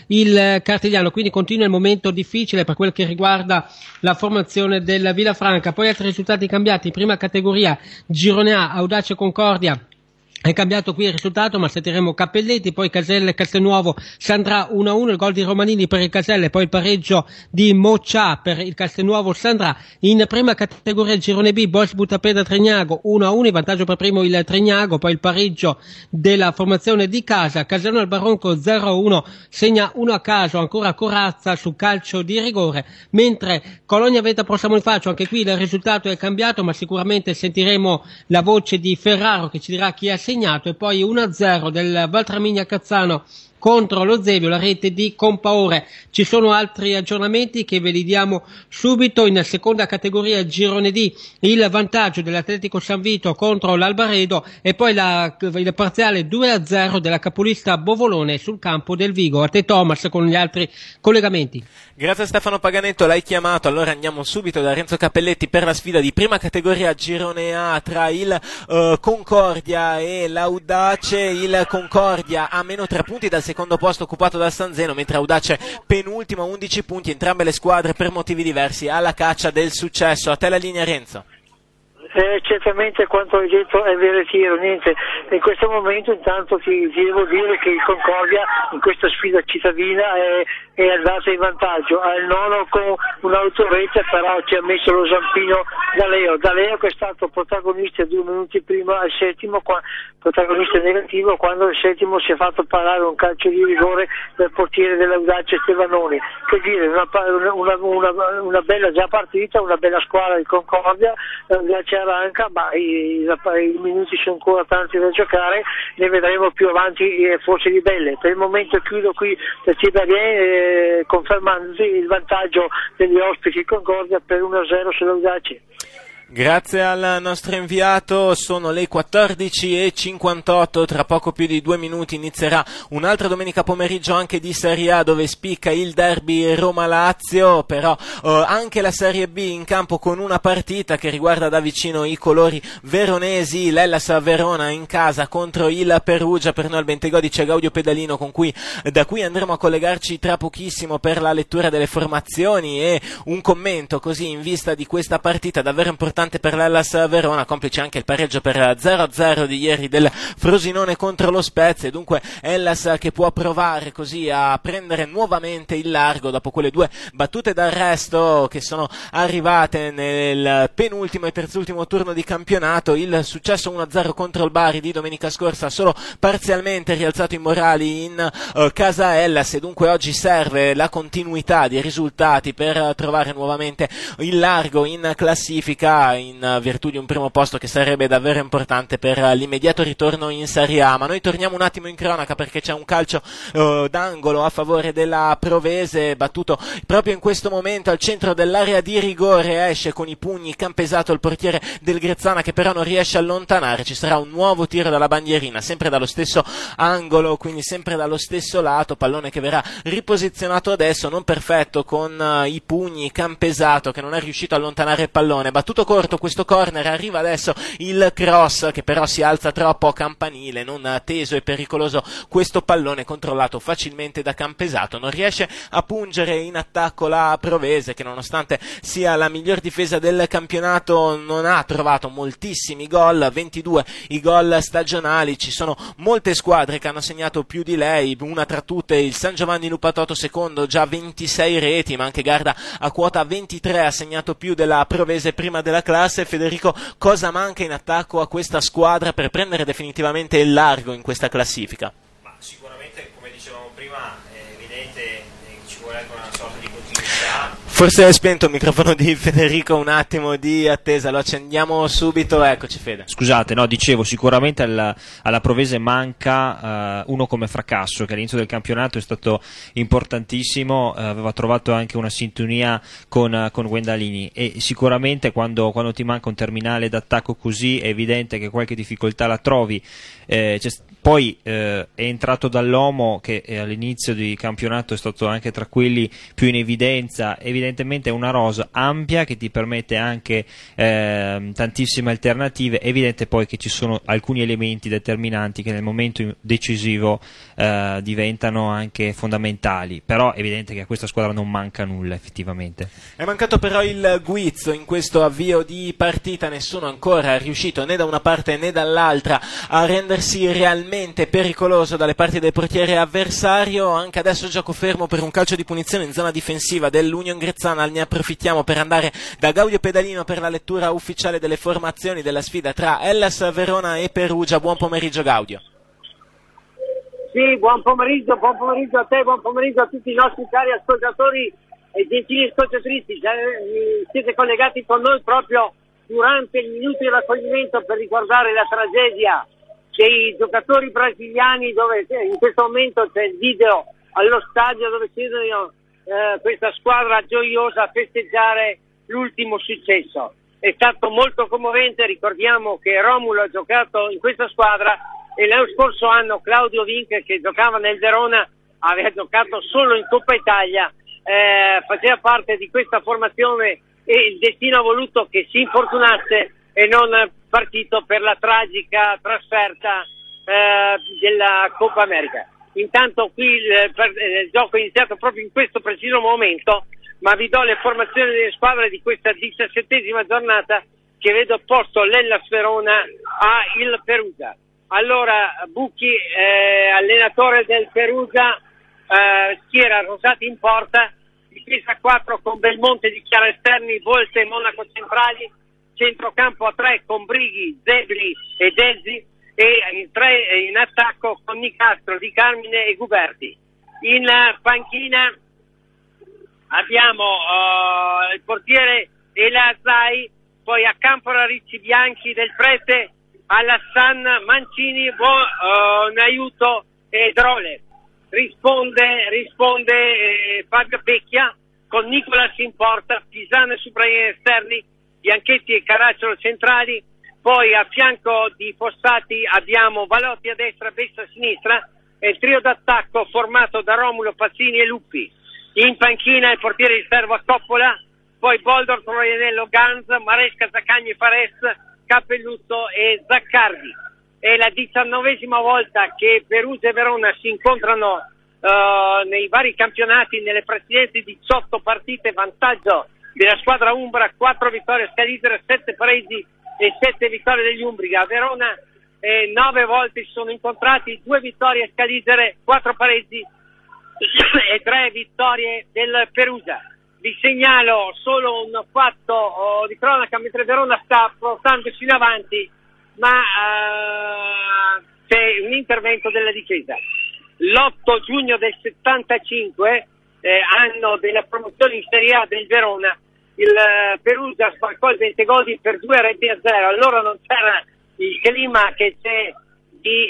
il Cartigliano, quindi continua il momento difficile per quel che riguarda la formazione del Villafranca. Poi altri risultati cambiati: prima categoria Girone A, Audace Concordia. È cambiato qui il risultato, ma sentiremo Cappelletti, poi Caselle Castelnuovo Sandrà uno a uno, il gol di Romanini per il Caselle, poi il pareggio di Moccia per il Castelnuovo Sandrà. In prima categoria Girone B, Bosch Buttapeda Tregnago uno a uno, in vantaggio per primo il Tregnago, poi il pareggio della formazione di casa. Casano al Barronco zero a uno, segna uno a caso ancora Corazza su calcio di rigore, mentre Colonia Veta Pro Samonifaccio, anche qui il risultato è cambiato, ma sicuramente sentiremo la voce di Ferraro che ci dirà chi ha segnato. E poi uno a zero del Valtramigna Cazzano contro lo Zevio, la rete di Compaore. Ci sono altri aggiornamenti che ve li diamo subito. In seconda categoria Girone D, il vantaggio dell'Atletico San Vito contro l'Albaredo, e poi la, il parziale due a zero della capolista Bovolone sul campo del Vigo. A te Thomas con gli altri collegamenti. Grazie Stefano Paganetto, l'hai chiamato. Allora andiamo subito da Renzo Cappelletti per la sfida di prima categoria Girone A tra il uh, Concordia e l'Audace. Il Concordia ha meno tre punti dal secondo posto occupato dal San Zeno, mentre Audace penultimo a undici punti. Entrambe le squadre per motivi diversi alla caccia del successo. A te la linea, Renzo. Eh, certamente quanto hai detto è veritiero, niente. In questo momento intanto ti, ti devo dire che il Concordia in questa sfida cittadina è, è andato in vantaggio, al nono con un'autorete, però ci ha messo lo zampino D'Aleo, D'Aleo che è stato protagonista due minuti prima al settimo, qua, protagonista negativo, quando il settimo si è fatto parare un calcio di rigore del portiere dell'Audace Stevanoni. Che dire, una, una, una, una bella già partita, una bella squadra di Concordia, l'Audace Aranca, ma i, i minuti sono ancora tanti da giocare, ne vedremo più avanti eh, forse di belle. Per il momento chiudo qui per Tiberien, eh, confermando il vantaggio degli ospiti Concordia per uno a zero sull'Audace. Grazie al nostro inviato, sono le quattordici e cinquantotto, tra poco più di due minuti inizierà un'altra domenica pomeriggio anche di Serie A, dove spicca il derby Roma-Lazio, però eh, anche la Serie B in campo con una partita che riguarda da vicino i colori veronesi. L'Hellas Verona in casa contro il Perugia. Per noi al Bentegodi c'è Gaudio Pedalino, con cui da cui andremo a collegarci tra pochissimo per la lettura delle formazioni e un commento così in vista di questa partita davvero importante per l'Hellas Verona, complice anche il pareggio per zero a zero di ieri del Frosinone contro lo Spezia. Dunque Hellas che può provare così a prendere nuovamente il largo dopo quelle due battute d'arresto che sono arrivate nel penultimo e terzultimo turno di campionato. Il successo uno a zero contro il Bari di domenica scorsa ha solo parzialmente rialzato i morali in uh, casa Hellas, e dunque oggi serve la continuità di risultati per uh, trovare nuovamente il largo in classifica. Verona in virtù di un primo posto che sarebbe davvero importante per l'immediato ritorno in Serie A. Ma noi torniamo un attimo in cronaca perché c'è un calcio uh, d'angolo a favore della Provese, battuto proprio in questo momento al centro dell'area di rigore. Esce con i pugni Campesato, il portiere del Grezzana, che però non riesce a allontanare. Ci sarà un nuovo tiro dalla bandierina, sempre dallo stesso angolo, quindi sempre dallo stesso lato, pallone che verrà riposizionato adesso, non perfetto, con uh, i pugni Campesato che non è riuscito a allontanare il pallone. Battuto corto questo corner, arriva adesso il cross che però si alza troppo campanile, non teso e pericoloso questo pallone, controllato facilmente da Campesato. Non riesce a pungere in attacco la Provese, che nonostante sia la miglior difesa del campionato non ha trovato moltissimi gol, ventidue i gol stagionali. Ci sono molte squadre che hanno segnato più di lei, una tra tutte il San Giovanni Lupatoto secondo, già ventisei reti, ma anche Garda a quota ventitré ha segnato più della Provese prima della classe. Federico, cosa manca in attacco a questa squadra per prendere definitivamente il largo in questa classifica? Ma sicuramente, come dicevamo prima, è evidente che ci vuole anche una sorta di continuità. Forse è spento il microfono di Federico, un attimo di attesa, lo accendiamo subito. Eccoci, Fede. Scusate, no, dicevo, sicuramente alla, alla Provese manca uh, uno come Fracasso, che all'inizio del campionato è stato importantissimo, uh, aveva trovato anche una sintonia con, uh, con Guendalini, e sicuramente quando, quando ti manca un terminale d'attacco così è evidente che qualche difficoltà la trovi. Eh, c'è, poi eh, è entrato Dall'Omo, che eh, all'inizio di campionato è stato anche tra quelli più in evidenza. Evidentemente è una rosa ampia che ti permette anche eh, tantissime alternative. È evidente poi che ci sono alcuni elementi determinanti che nel momento decisivo eh, diventano anche fondamentali, però è evidente che a questa squadra non manca nulla effettivamente. È mancato però il guizzo in questo avvio di partita, nessuno ancora è riuscito né da una parte né dall'altra a rendersi realmente pericoloso dalle parti del portiere avversario. Anche adesso gioco fermo per un calcio di punizione in zona difensiva dell'Union Grezzana. Ne approfittiamo per andare da Gaudio Pedalino per la lettura ufficiale delle formazioni della sfida tra Hellas Verona e Perugia. Buon pomeriggio, Gaudio. Sì, buon pomeriggio, buon pomeriggio a te, buon pomeriggio a tutti i nostri cari ascoltatori e gentili ascoltatrici. Siete collegati con noi proprio durante il minuto di raccoglimento per ricordare la tragedia dei giocatori brasiliani, dove in questo momento c'è il video allo stadio dove si vedono eh, questa squadra gioiosa a festeggiare l'ultimo successo. È stato molto commovente. Ricordiamo che Romulo ha giocato in questa squadra e l'anno scorso anno Claudio Vinca, che giocava nel Verona, aveva giocato solo in Coppa Italia, eh, faceva parte di questa formazione e il destino ha voluto che si infortunasse e non partito per la tragica trasferta eh, della Coppa America. Intanto qui il, per, il gioco è iniziato proprio in questo preciso momento, ma vi do le formazioni delle squadre di questa diciassettesima giornata, che vedo posto l'Hellas Verona a il Perugia. Allora Bucchi, eh, allenatore del Perugia, eh, schiera Rosati in porta, difesa quattro con Belmonte di Chiara esterni, Volte e Monaco centrali, centrocampo a tre con Brighi, Zebri e Dezzi, e in tre in attacco con Nicastro, Di Carmine e Guberti. In panchina abbiamo uh, il portiere Elazai, poi a Campora Ricci Bianchi del Prete, Alassan, Mancini, Bo, uh, Naiuto e Drole. Risponde, risponde eh, Fabio Pecchia con Nicolas in porta, Pisano e Subraini esterni, Bianchetti e Caracciolo centrali. Poi a fianco di Fossati abbiamo Valotti a destra, Bessa a sinistra, e il trio d'attacco formato da Romulo, Pazzini e Luppi. In panchina il portiere di servo a Coppola, poi Boldor, Troianello, Ganza, Maresca, Zaccagni, Fares, Cappelluzzo e Zaccardi. È la diciannovesima volta che Perugia e Verona si incontrano uh, nei vari campionati, nelle precedenti diciotto partite, vantaggio della squadra umbra, quattro vittorie a Scalidra, sette pareggi e sette vittorie degli umbri. A Verona eh, nove volte si sono incontrati, due vittorie a Scalidere, quattro pareggi e tre vittorie del Perugia. Vi segnalo solo un fatto oh, di cronaca mentre Verona sta portandosi in avanti, ma uh, c'è un intervento della difesa. L'otto giugno del settantacinque, eh, anno della promozione in Serie A del Verona, il uh, Perugia sbarcò il Bentegodi per due reti a zero, allora non c'era il clima che c'è di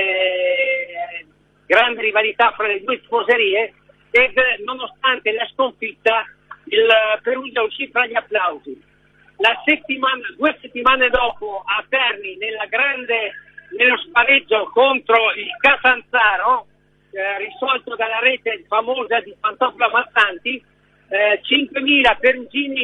eh, grande rivalità fra le due tifoserie, ed nonostante la sconfitta il Perugia uscì fra gli applausi. La settimana, due settimane dopo a Terni, nella grande, nello spareggio contro il Catanzaro, eh, risolto dalla rete famosa di Pantofla Mazzanti, eh, cinquemila perugini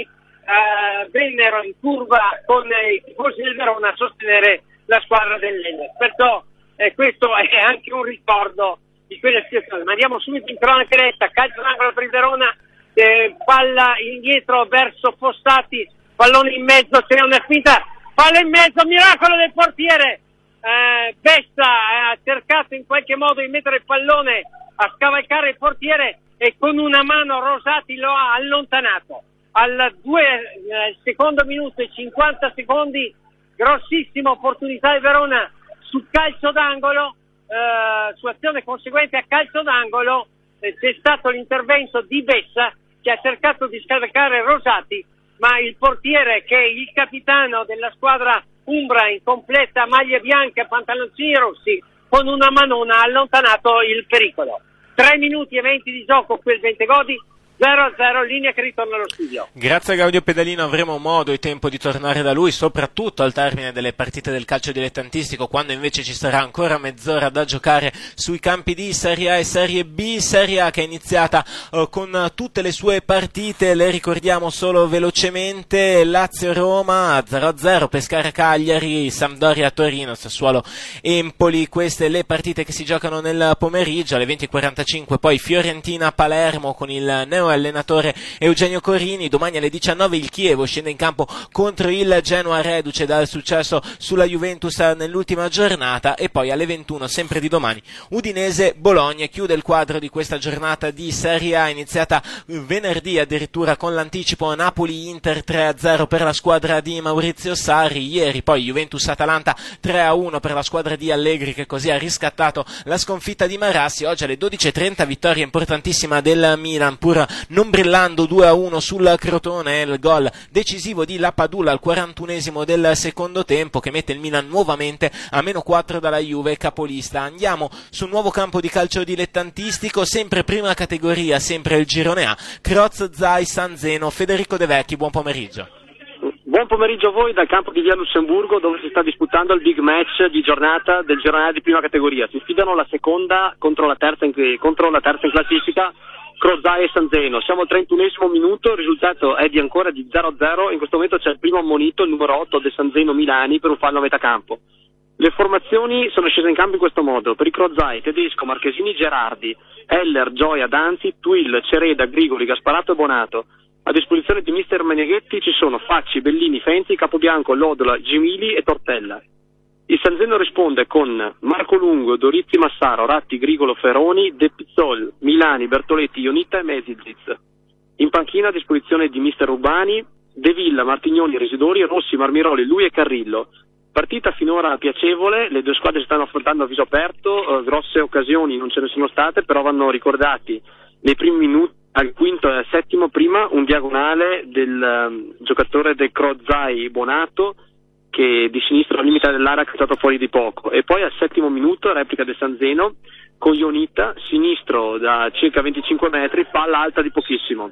eh, vennero in curva con i tifosi del Verona a sostenere la squadra dell'Enel. Perciò eh, questo è anche un ricordo di quella situazione. Ma andiamo subito in cronaca diretta, calcio d'angolo per il Verona, eh, palla indietro verso Fossati, pallone in mezzo, c'è una spinta, palla in mezzo, miracolo del portiere, eh, Bessa ha cercato in qualche modo di mettere il pallone a scavalcare il portiere e con una mano Rosati lo ha allontanato. Al due, eh, secondo minuto e cinquanta secondi, grossissima opportunità di Verona su calcio d'angolo, eh, su azione conseguente a calcio d'angolo, eh, c'è stato l'intervento di Bessa che ha cercato di scavalcare Rosati, ma il portiere, che è il capitano della squadra umbra in completa maglia bianca e pantaloncini rossi, con una manona ha allontanato il pericolo. tre minuti e venti di gioco qui il Bentegodi, zero a zero, linea che ritorna allo studio. Grazie a Gaudio Pedalino, avremo modo e tempo di tornare da lui, soprattutto al termine delle partite del calcio dilettantistico, quando invece ci sarà ancora mezz'ora da giocare sui campi di Serie A e Serie B. Serie A che è iniziata uh, con tutte le sue partite, le ricordiamo solo velocemente: Lazio-Roma zero a zero, Pescara-Cagliari, Sampdoria-Torino, Sassuolo-Empoli. Queste le partite che si giocano nel pomeriggio. Alle venti e quarantacinque poi Fiorentina-Palermo con il neo allenatore Eugenio Corini. Domani alle diciannove il Chievo scende in campo contro il Genoa, reduce dal successo sulla Juventus nell'ultima giornata, e poi alle ventuno, sempre di domani, Udinese-Bologna chiude il quadro di questa giornata di Serie A, iniziata venerdì addirittura con l'anticipo Napoli-Inter tre a zero per la squadra di Maurizio Sarri. Ieri poi Juventus-Atalanta tre a uno per la squadra di Allegri, che così ha riscattato la sconfitta di Marassi. Oggi alle dodici e trenta vittoria importantissima del Milan, pur non brillando, due a uno sul Crotone, il gol decisivo di Lapadula al quarantunesimo del secondo tempo, che mette il Milan nuovamente a meno quattro dalla Juve, capolista. Andiamo sul nuovo campo di calcio dilettantistico, sempre prima categoria, sempre il girone A, Croz, Zai, San Zeno. Federico De Vecchi, buon pomeriggio. Buon pomeriggio a voi dal campo di via Lussemburgo, dove si sta disputando il big match di giornata del girone A di prima categoria. Si sfidano la seconda contro la terza in, contro la terza in classifica, Crozai e San Zeno. Siamo al trentunesimo minuto, il risultato è di ancora di zero a zero. In questo momento c'è il primo ammonito, il numero otto del San Zeno Milani, per un fallo a metà campo. Le formazioni sono scese in campo in questo modo: per i Crozai, Tedesco, Marchesini, Gerardi, Heller, Gioia, Danzi, Twill, Cereda, Grigoli, Gasparato e Bonato. A disposizione di mister Meneghetti ci sono Facci, Bellini, Fenzi, Capobianco, Lodola, Gimili e Tortella. Il San Zeno risponde con Marco Lungo, Dorizzi, Massaro, Ratti, Grigolo, Feroni, De Pizzol, Milani, Bertoletti, Ionita e Mesizic. In panchina a disposizione di mister Urbani, De Villa, Martignoni, Residori, Rossi, Marmiroli, lui e Carrillo. Partita finora piacevole, le due squadre stanno affrontando a viso aperto, eh, grosse occasioni non ce ne sono state, però vanno ricordati nei primi minuti, al quinto e al settimo, prima un diagonale del um, giocatore del Crozai Bonato, che di sinistra al limite dell'area ha calciato fuori di poco, e poi al settimo minuto replica del San Zeno con Ionita, sinistro da circa venticinque metri, palla alta di pochissimo.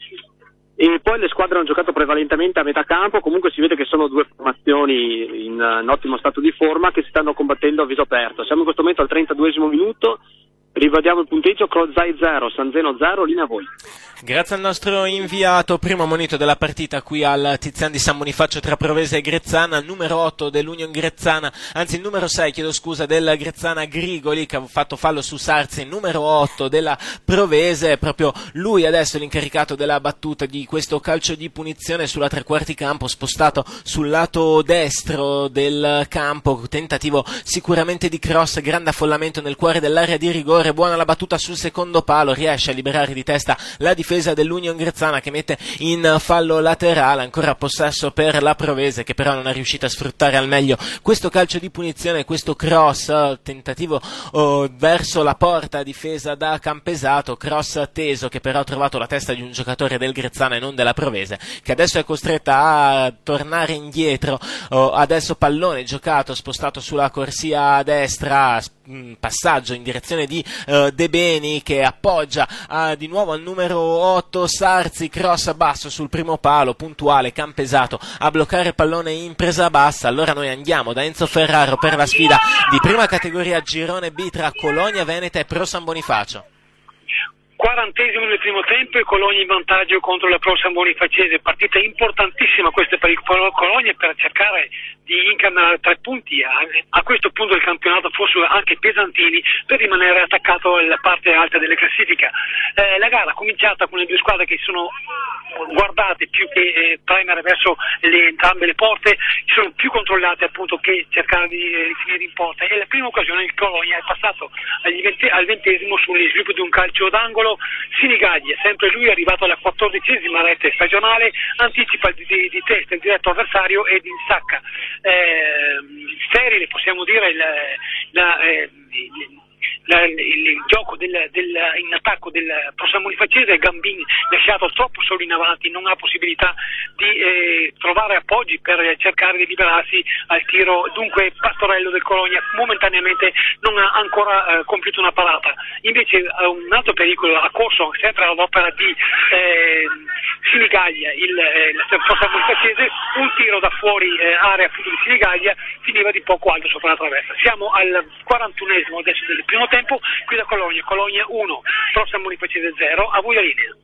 E poi le squadre hanno giocato prevalentemente a metà campo. Comunque si vede che sono due formazioni in, in ottimo stato di forma, che si stanno combattendo a viso aperto. Siamo in questo momento al trentaduesimo minuto. Rivediamo il punteggio: Crozai zero, San Zeno zero, linea a voi. Grazie al nostro inviato. Primo monito della partita qui al Tizian di San Bonifacio tra Provese e Grezzana, il numero otto dell'Union Grezzana, anzi il numero sei, chiedo scusa, del Grezzana, Grigoli, che ha fatto fallo su Sarzi, il numero otto della Provese, proprio lui adesso l'incaricato della battuta di questo calcio di punizione sulla tre quarti campo, spostato sul lato destro del campo, tentativo sicuramente di cross, grande affollamento nel cuore dell'area di rigore, rigore, buona la battuta sul secondo palo, riesce a liberare di testa la difesa dell'Union Grezzana che mette in fallo laterale, ancora possesso per la Provese che però non è riuscita a sfruttare al meglio questo calcio di punizione, questo cross, tentativo oh, verso la porta difesa da Campesato, cross teso che però ha trovato la testa di un giocatore del Grezzana e non della Provese, che adesso è costretta a tornare indietro. Oh, adesso pallone giocato, spostato sulla corsia a destra, passaggio in direzione di uh, De Beni che appoggia uh, di nuovo al numero otto Sarzi, cross basso sul primo palo, puntuale Campesato a bloccare il pallone in presa bassa. Allora noi andiamo da Enzo Ferraro per la sfida di prima categoria girone B tra Colonia Veneta e Pro San Bonifacio. quarantesimo nel primo tempo e Colonia in vantaggio contro la Pro San Bonifacese, partita importantissima questa per il Colonia per cercare di incarnare tre punti a, a questo punto del campionato, forse anche pesantini, per rimanere attaccato alla parte alta delle classifiche. Eh, la gara è cominciata con le due squadre che sono guardate più che eh, premere verso le, entrambe le porte, sono più controllate appunto che cercare di eh, finire in porta, e la prima occasione il Colonia è passato agli venti, al ventesimo sullo sviluppo di un calcio d'angolo. Sinigaglia, sempre lui, è arrivato alla quattordicesima rete stagionale, anticipa di, di, di testa il diretto avversario ed insacca eh, sterile, possiamo dire, il, la, eh, il, La, il, il gioco del, del, in attacco del Pro San Bonifacese. Gambini lasciato troppo solo in avanti, non ha possibilità di eh, trovare appoggi per cercare di liberarsi al tiro, dunque Pastorello del Colonia momentaneamente non ha ancora eh, compiuto una parata. Invece eh, un altro pericolo ha corso sempre all'opera di eh, Sinigaglia, il, eh, il Pro San Bonifacese, un tiro da fuori eh, area appunto di Sinigaglia finiva di poco alto sopra la traversa. Siamo al quarantunesimo adesso del primo tempo, qui da Colonia, Colonia uno, Pro San Bonifacese zero, a voi la linea.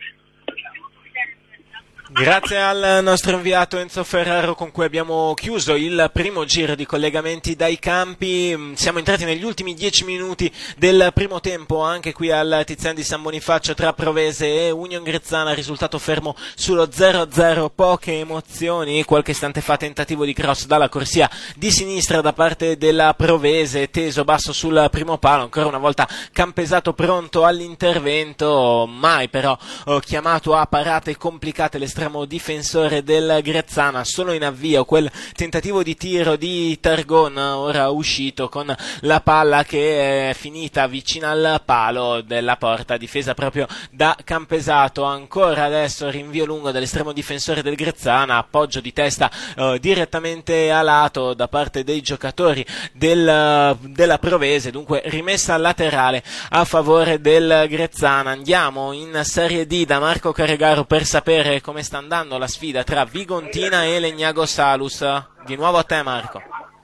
Grazie al nostro inviato Enzo Ferraro, con cui abbiamo chiuso il primo giro di collegamenti dai campi. Siamo entrati negli ultimi dieci minuti del primo tempo anche qui al Tiziano di San Bonifacio tra Provese e Union Grezzana, risultato fermo sullo zero a zero, poche emozioni. Qualche istante fa tentativo di cross dalla corsia di sinistra da parte della Provese, teso basso sul primo palo, ancora una volta Campesato pronto all'intervento, mai però oh, chiamato a parate complicate l'estremo difensore del Grezzana. Solo in avvio quel tentativo di tiro di Targon, ora uscito con la palla che è finita vicina al palo della porta, difesa proprio da Campesato. Ancora adesso rinvio lungo dell'estremo difensore del Grezzana, appoggio di testa eh, direttamente a lato da parte dei giocatori del, della Provese, dunque rimessa laterale a favore del Grezzana. Andiamo in Serie D da Marco Carregaro per sapere come sta andando la sfida tra Vigontina e Legnago Salus. Di nuovo a te, Marco.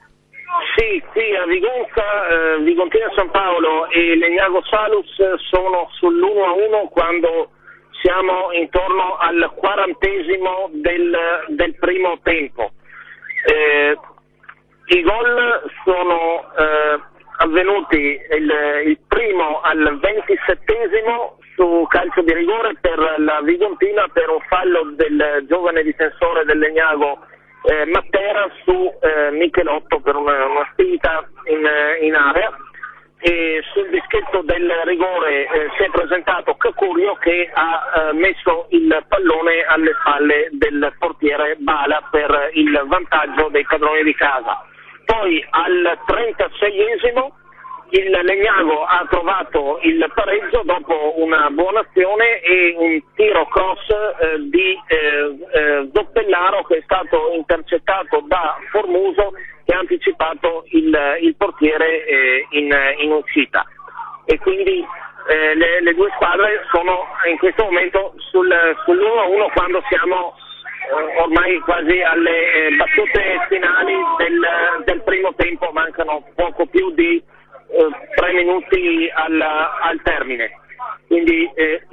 Sì, qui a Vigonza, eh, Vigontina San Paolo e Legnago Salus sono sull'uno a uno quando siamo intorno al quarantesimo del, del primo tempo. Eh, i gol sono eh, avvenuti il, il primo al ventisettesimo su calcio di rigore per la Vigontina per un fallo del giovane difensore del Legnago eh, Matera su eh, Michelotto per una, una spinta in, in area, e sul dischetto del rigore eh, si è presentato Cacurio che ha eh, messo il pallone alle spalle del portiere Bala per il vantaggio dei padroni di casa. Poi al trentaseiesimo il Legnago ha trovato il pareggio dopo una buona azione e un tiro cross eh, di eh, eh, Zoppellaro che è stato intercettato da Formuso, che ha anticipato il, il portiere eh, in, in uscita, e quindi eh, le, le due squadre sono in questo momento sul, sull'uno a uno quando siamo eh, ormai quasi alle eh, battute finali del, del primo tempo. Mancano poco più di Eh, tre minuti al, al termine, quindi eh,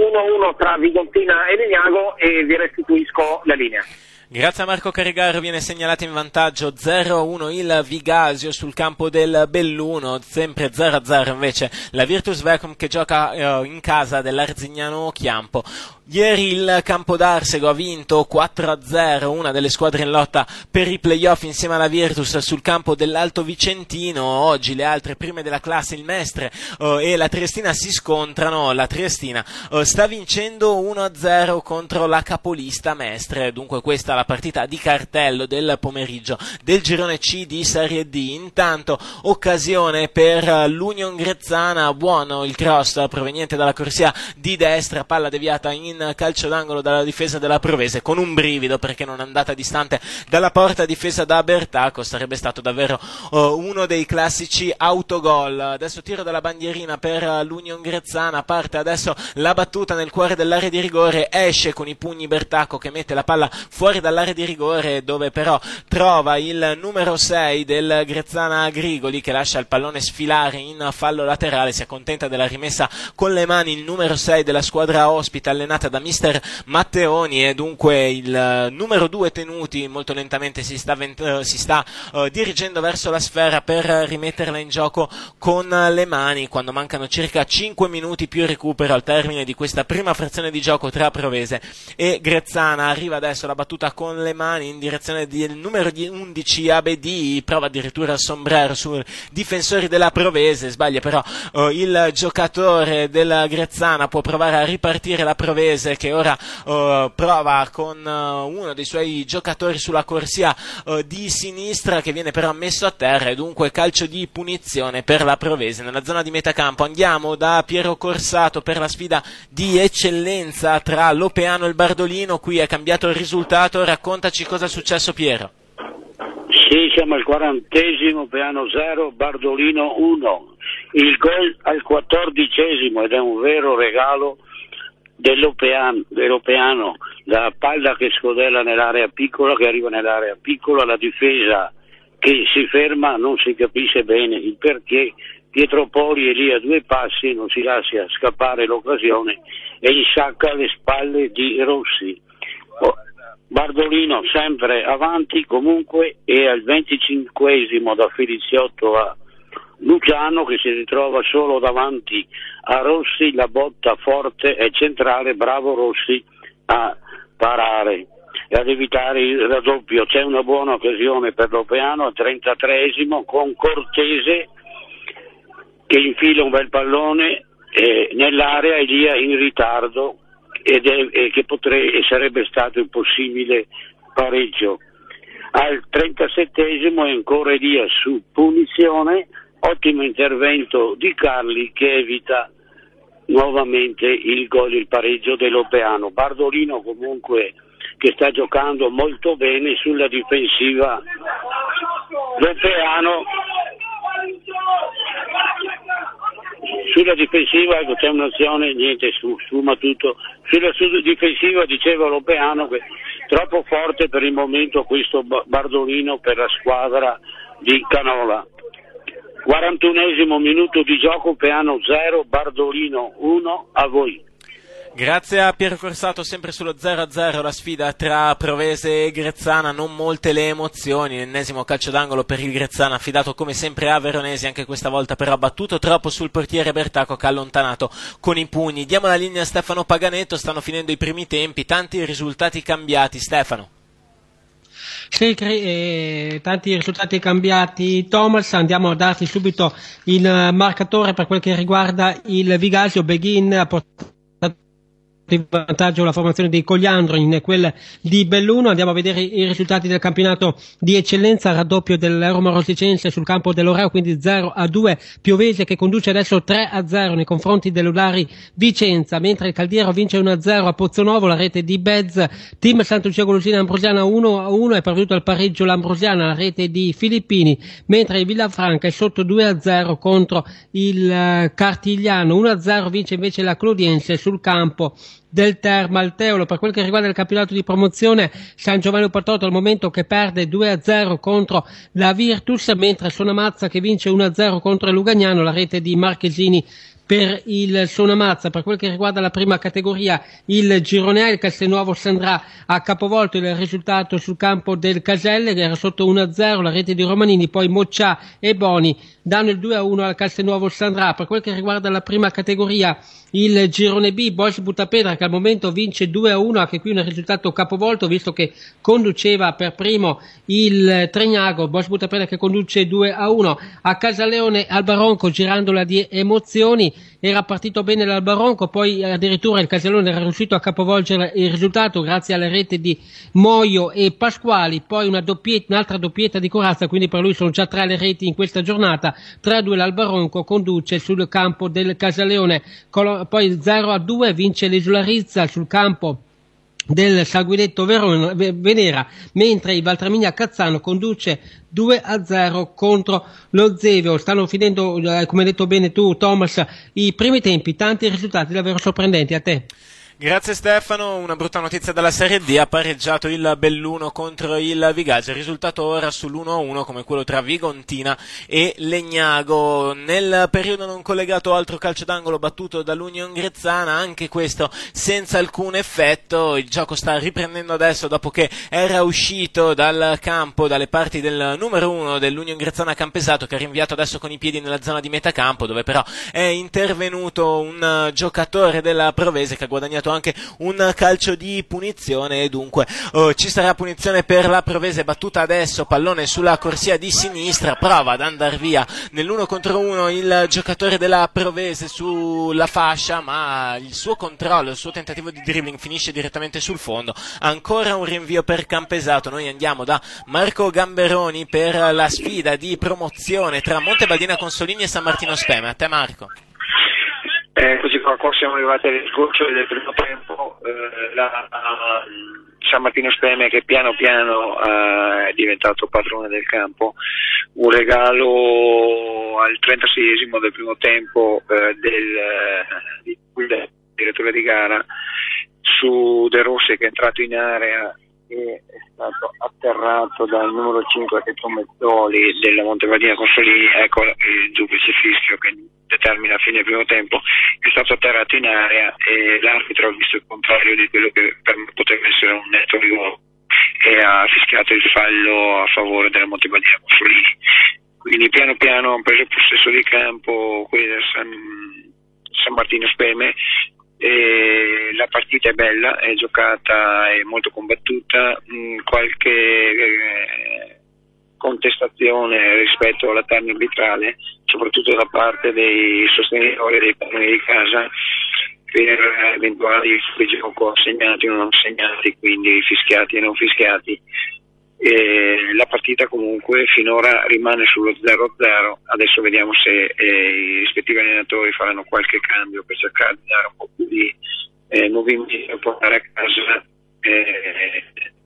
uno a uno tra Vigontina e Legnago e vi restituisco la linea. Grazie a Marco Carigaro, viene segnalato in vantaggio zero a uno il Vigasio sul campo del Belluno, sempre zero a zero invece la Virtus Vecum che gioca eh, in casa dell'Arzignano Chiampo. Ieri il Campo d'Arsego ha vinto quattro a zero, una delle squadre in lotta per i playoff insieme alla Virtus sul campo dell'Alto Vicentino. Oggi le altre prime della classe, il Mestre uh, e la Triestina, si scontrano. La Triestina uh, sta vincendo uno a zero contro la capolista Mestre. Dunque questa è la partita di cartello del pomeriggio del girone C di Serie D. Intanto occasione per uh, l'Union Grezzana, buono il cross proveniente dalla corsia di destra, palla deviata in calcio d'angolo dalla difesa della Provese, con un brivido perché non è andata distante dalla porta difesa da Bertacco. Sarebbe stato davvero uh, uno dei classici autogol. Adesso tiro dalla bandierina per uh, l'Union Grezzana, parte adesso la battuta nel cuore dell'area di rigore, esce con i pugni Bertacco che mette la palla fuori dall'area di rigore, dove però trova il numero sei del Grezzana Grigoli che lascia il pallone sfilare in fallo laterale. Si accontenta della rimessa con le mani il numero sei della squadra ospite allenata da mister Matteoni, e dunque il numero due Tenuti molto lentamente si sta, vent- si sta uh, dirigendo verso la sfera per rimetterla in gioco con le mani quando mancano circa cinque minuti più recupero al termine di questa prima frazione di gioco tra Provese e Grezzana. Arriva adesso la battuta con le mani in direzione del numero undici Abedi, prova addirittura il sombrero sui difensori della Provese, sbaglia però uh, il giocatore della Grezzana, può provare a ripartire la Provese che ora uh, prova con uh, uno dei suoi giocatori sulla corsia uh, di sinistra, che viene però messo a terra, e dunque calcio di punizione per la Provese nella zona di metacampo. Andiamo da Piero Corsato per la sfida di eccellenza tra Lopeano e il Bardolino. Qui è cambiato il risultato, raccontaci cosa è successo, Piero. Sì, siamo al quarantesimo, Peano zero, Bardolino uno, il gol al quattordicesimo, ed è un vero regalo dell'Opeano, dell'Opeano, la palla che scodella nell'area piccola, che arriva nell'area piccola, la difesa che si ferma, non si capisce bene il perché. Pietro Poli è lì a due passi, non si lascia scappare l'occasione e insacca alle spalle di Rossi. Bardolino sempre avanti comunque, e al venticinquesimo da Feliziotto a Luciano, che si ritrova solo davanti a Rossi, la botta forte e centrale, bravo Rossi a parare e ad evitare il raddoppio. C'è una buona occasione per Lopeano al trentatreesimo con Cortese che infila un bel pallone eh, nell'area, e lì in ritardo, ed è, e che potre, e sarebbe stato il possibile pareggio. Al trentasettesimo è ancora Elia su punizione, ottimo intervento di Carli che evita nuovamente il gol, il pareggio dell'Opeano. Bardolino comunque che sta giocando molto bene sulla difensiva. L'Opeano sulla difensiva, ecco, c'è un'azione, niente, sfuma tutto. Sulla, sulla difensiva diceva Lopeano che troppo forte per il momento questo Bardolino per la squadra di Canola. quarantunesimo minuto di gioco, Peano zero, Bardolino uno, a voi. Grazie a Piero Corsato, sempre sullo zero a zero la sfida tra Provese e Grezzana, non molte le emozioni, l'ennesimo calcio d'angolo per il Grezzana, affidato come sempre a Veronesi, anche questa volta però battuto troppo sul portiere Bertacco che ha allontanato con i pugni. Diamo la linea a Stefano Paganetto, stanno finendo i primi tempi, tanti risultati cambiati. Stefano. Sì, eh, tanti risultati cambiati, Thomas. Andiamo a darti subito il marcatore per quel che riguarda il Vigasio. Beghin ha portato in vantaggio la formazione dei Cogliandro in quella di Belluno. Andiamo a vedere i risultati del campionato di eccellenza, raddoppio del Roma Rosicense sul campo dell'Oreo, quindi zero a due, Piovese che conduce adesso tre a zero nei confronti dell'Olari Vicenza, mentre il Caldiero vince uno a zero a Pozzonovo, la rete di Bez. Team Sant'Lucia Golosina Ambrosiana uno a uno, è perduto al pareggio l'Ambrosiana, la rete di Filippini, mentre il Villafranca è sotto due a zero contro il Cartigliano. Uno a zero vince invece la Clodiense sul campo del Termalteolo. Per quel che riguarda il campionato di promozione, San Giovanni Portotto al momento che perde due a zero contro la Virtus, mentre Sonamazza che vince uno a zero contro il Lugagnano, la rete di Marchesini per il Sonamazza. Per quel che riguarda la prima categoria, il girone A, il Castelnuovo Sandrà ha capovolto il risultato sul campo del Caselle, che era sotto uno a zero, la rete di Romanini, poi Moccià e Boni danno il due a uno al Castelnuovo Sandrà. Per quel che riguarda la prima categoria, il girone B, Bosch Buttapedra, che al momento vince due a uno, anche qui un risultato capovolto, visto che conduceva per primo il Tregnago. Bosch Buttapedra che conduce due a uno. A Casaleone Albaronco, girandola di emozioni, era partito bene l'Albaronco, poi addirittura il Casaleone era riuscito a capovolgere il risultato grazie alle reti di Moio e Pasquali, poi una doppietta, un'altra doppietta di Corazza, quindi per lui sono già tre le reti in questa giornata. tre a due l'Albaronco conduce sul campo del Casaleone, poi zero a due vince l'Isola Rizza sul campo del Sanguinetto Verona, Venera, mentre il Valtraminia Cazzano conduce due a zero contro lo Zevio. Stanno finendo, come hai detto bene tu Thomas, i primi tempi, tanti risultati davvero sorprendenti. A te. Grazie Stefano, una brutta notizia dalla Serie D, ha pareggiato il Belluno contro il Vigaggio, il risultato ora sull'uno a uno come quello tra Vigontina e Legnago. Nel periodo non collegato altro calcio d'angolo battuto dall'Union Grezzana, anche questo senza alcun effetto. Il gioco sta riprendendo adesso dopo che era uscito dal campo, dalle parti del numero uno dell'Union Grezzana Campesato, che ha rinviato adesso con i piedi nella zona di metacampo, dove però è intervenuto un giocatore della Provese che ha guadagnato anche un calcio di punizione, e dunque oh, ci sarà punizione per la Provese. Battuta adesso, pallone sulla corsia di sinistra, prova ad andare via nell'uno contro uno il giocatore della Provese sulla fascia, ma il suo controllo, il suo tentativo di dribbling finisce direttamente sul fondo. Ancora un rinvio per Campesato. Noi andiamo da Marco Gamberoni per la sfida di promozione tra Montebaldina Consolini e San Martino Speme. A te Marco. Eccoci qua, qua siamo arrivati alle sgocciole del primo tempo. eh, la, la San Martino Speme che piano piano eh, è diventato padrone del campo. Un regalo al trentaseiesimo del primo tempo eh, del, del direttore di gara su De Rossi, che è entrato in area e è stato atterrato dal numero cinque Cheto Mezzoli della Montebaldina Consolini. Ecco il duplice fischio che determina fine del primo tempo. È stato atterrato in area e l'arbitro ha visto il contrario di quello che per me poteva essere un netto rigore e ha fischiato il fallo a favore della Montebaldina Consolini. Quindi piano piano hanno preso possesso di campo quelli del San, San Martino Speme. E la partita è bella, è giocata, è molto combattuta, mh, qualche eh, contestazione rispetto alla terna arbitrale, soprattutto da parte dei sostenitori dei padroni di casa per eventuali fuori gioco assegnati o non assegnati, quindi fischiati e non fischiati. E la partita comunque finora rimane sullo zero a zero. Adesso vediamo se eh, i rispettivi allenatori faranno qualche cambio per cercare di dare un po' più di eh, movimento e portare a casa eh,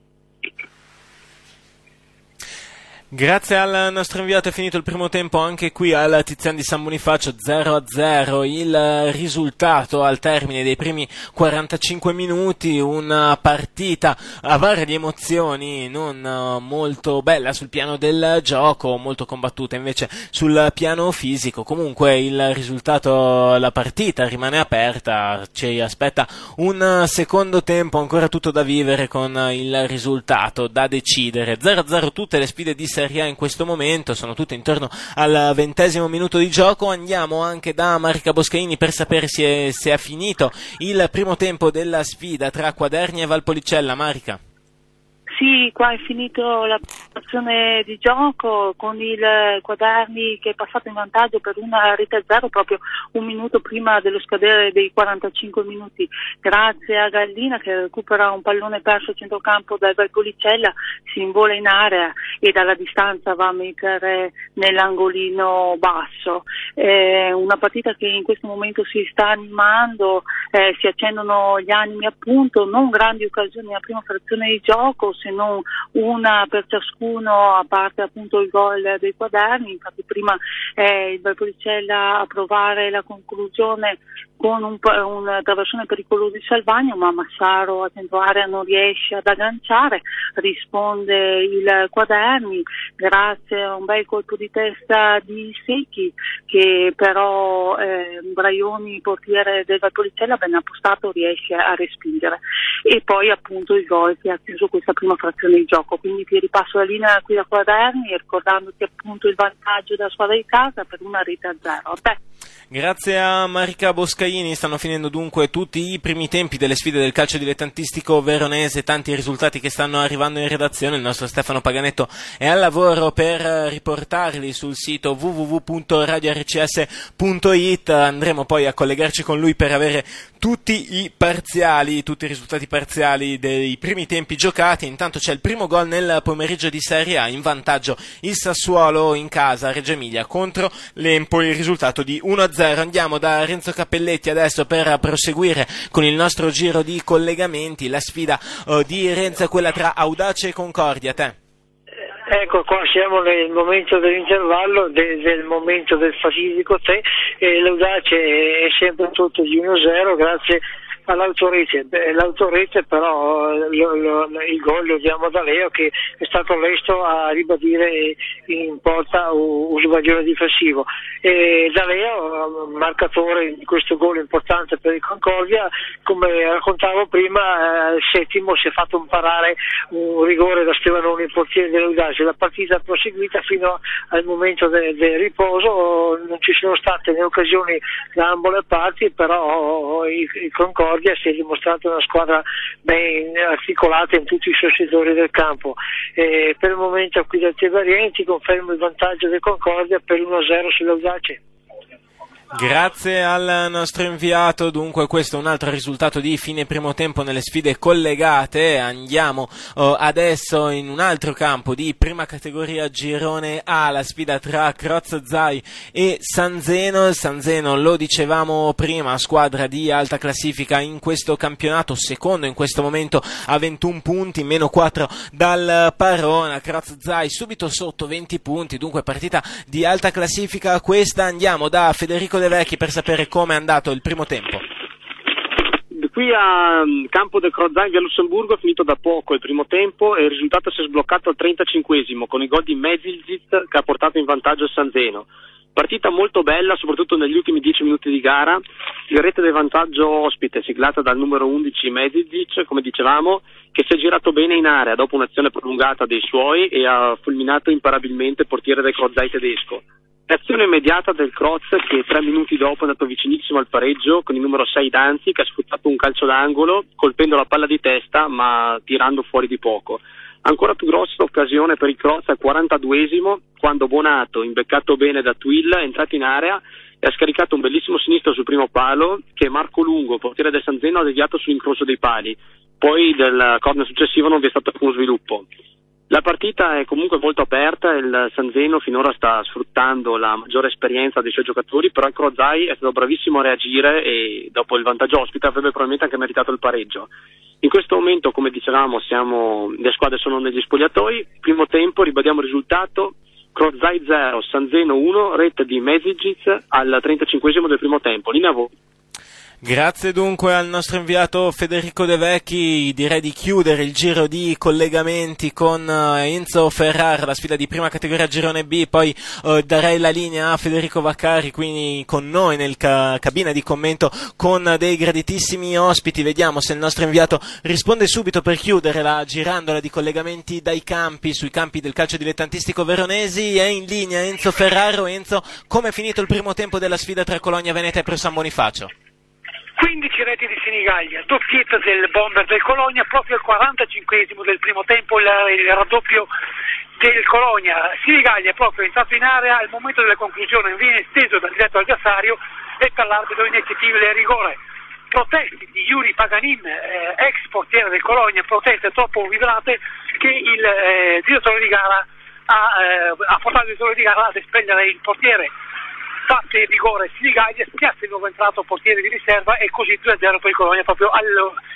Grazie al nostro inviato è finito il primo tempo anche qui al Tizian di San Bonifacio, zero a zero il risultato al termine dei primi quarantacinque minuti, una partita a varie emozioni, non molto bella sul piano del gioco, molto combattuta invece sul piano fisico. Comunque il risultato, la partita rimane aperta, ci aspetta un secondo tempo, ancora tutto da vivere con il risultato da decidere. zero a zero tutte le sfide di Serie A in questo momento, sono tutte intorno al ventesimo minuto di gioco. Andiamo anche da Marica Boscaini per sapere se è, se è finito il primo tempo della sfida tra Quaderni e Valpolicella. Marica. Sì, qua è finito la prestazione di gioco con il Quaderni che è passato in vantaggio per una rete a zero proprio un minuto prima dello scadere dei quarantacinque minuti, grazie a Gallina che recupera un pallone perso a centrocampo dal Valpolicella, si invola in area e dalla distanza va a mettere nell'angolino basso. È una partita che in questo momento si sta animando, eh, si accendono gli animi appunto, non grandi occasioni nella prima frazione di gioco, se non una per ciascuno, a parte appunto il gol dei Quaderni. Infatti prima eh, il Valpolicella a provare la conclusione con un, un traversone pericoloso di Salvagno, ma Massaro a centro area non riesce ad agganciare, risponde il Quaderni grazie a un bel colpo di testa di Secchi, che però eh, Braioni, portiere del Valpolicella, ben appostato, riesce a respingere, e poi appunto il gol che ha chiuso questa prima frazione di gioco. Quindi ti ripasso la linea qui da Quaderni, ricordandoti appunto il vantaggio della squadra di casa per una rete a zero. A te. Grazie a Marica Boscaini. Stanno finendo dunque tutti i primi tempi delle sfide del calcio dilettantistico veronese, tanti risultati che stanno arrivando in redazione. Il nostro Stefano Paganetto è al lavoro per riportarli sul sito w w w punto radio r c s punto i t. Andremo poi a collegarci con lui per avere tutti i parziali, tutti i risultati parziali dei primi tempi giocati. Intanto c'è il primo gol nel pomeriggio di Serie A, in vantaggio il Sassuolo in casa a Reggio Emilia contro l'Empoli, il risultato di uno a zero. Andiamo da Renzo Cappelletti adesso per proseguire con il nostro giro di collegamenti. La sfida uh, di Renzo è quella tra Audace e Concordia. Te. Ecco, qua siamo nel momento dell'intervallo, de, del momento del fatidico te, e l'Audace è sempre sotto di uno a zero grazie all'autorete. L'autorete però lo, lo, il gol lo diamo da Leo, che è stato lesto a ribadire in porta un sbaglione difensivo, e da Leo, marcatore di questo gol importante per il Concordia. Come raccontavo prima, il settimo si è fatto imparare un rigore da Stevanoni, il portiere dell'Audace. La partita è proseguita fino al momento del de riposo, non ci sono state né occasioni da ambo le parti, però il, il Concordia si è dimostrato una squadra ben articolata in tutti i suoi settori del campo. E per il momento qui da Tevarienti confermo il vantaggio del Concordia per uno a zero sull'Audace. Grazie al nostro inviato. Dunque questo è un altro risultato di fine primo tempo nelle sfide collegate. Andiamo uh, adesso in un altro campo di prima categoria girone A, la sfida tra Croz Zai e San Zeno. San Zeno, lo dicevamo prima, squadra di alta classifica in questo campionato, secondo in questo momento a ventuno punti, meno quattro dal Parona. Croz Zai subito sotto venti punti, dunque partita di alta classifica questa. Andiamo da Federico De Vecchi per sapere come è andato il primo tempo. Qui a campo del Crozai via Lussemburgo è finito da poco il primo tempo e il risultato si è sbloccato al trentacinquesimo con il gol di Mezilzic che ha portato in vantaggio il San Zeno. Partita molto bella, soprattutto negli ultimi dieci minuti di gara. Il rete del vantaggio ospite siglata dal numero undici Mezilzic, come dicevamo, che si è girato bene in area dopo un'azione prolungata dei suoi e ha fulminato imparabilmente il portiere del Crozai tedesco. Reazione immediata del Croz, che tre minuti dopo è andato vicinissimo al pareggio con il numero sei Danzi, che ha sfruttato un calcio d'angolo colpendo la palla di testa ma tirando fuori di poco. Ancora più grossa occasione per il Croz al quarantaduesimo, quando Bonato, imbeccato bene da Twill, è entrato in area e ha scaricato un bellissimo sinistro sul primo palo che Marco Lungo, portiere del San Zeno, ha deviato sull'incrocio dei pali. Poi del corner successivo non vi è stato alcun sviluppo. La partita è comunque molto aperta, il San Zeno finora sta sfruttando la maggiore esperienza dei suoi giocatori, però il Crozai è stato bravissimo a reagire e dopo il vantaggio ospite avrebbe probabilmente anche meritato il pareggio. In questo momento, come dicevamo, siamo, le squadre sono negli spogliatoi. Primo tempo, ribadiamo il risultato: Crozai zero, San Zeno uno, rete di Mezilzic al trentacinquesimo del primo tempo. Linea a voi. Grazie dunque al nostro inviato Federico De Vecchi. Direi di chiudere il giro di collegamenti con Enzo Ferrara, la sfida di prima categoria girone B, poi uh, darei la linea a Federico Vaccari, quindi con noi nel ca- cabina di commento con dei graditissimi ospiti. Vediamo se il nostro inviato risponde subito per chiudere la girandola di collegamenti dai campi, sui campi del calcio dilettantistico veronesi. È in linea Enzo Ferraro. Enzo, come è finito il primo tempo della sfida tra Colonia Veneta e Pro San Bonifacio? quindici reti di Sinigaglia, doppietta del bomber del Colonia proprio al quarantacinquesimo del primo tempo, il, il raddoppio del Colonia. Sinigaglia è proprio entrato in area al momento della conclusione, viene esteso dal diretto avversario e per l'arbitro ineccetibile rigore. Proteste di Yuri Paganin, eh, ex portiere del Colonia, proteste troppo vibrate che il eh, direttore di gara ha, eh, ha portato il direttore di gara ad espellere il portiere. Batte il rigore Sinigaglia, spiazza il nuovo entrato portiere di riserva e così due a zero per il Colonia proprio al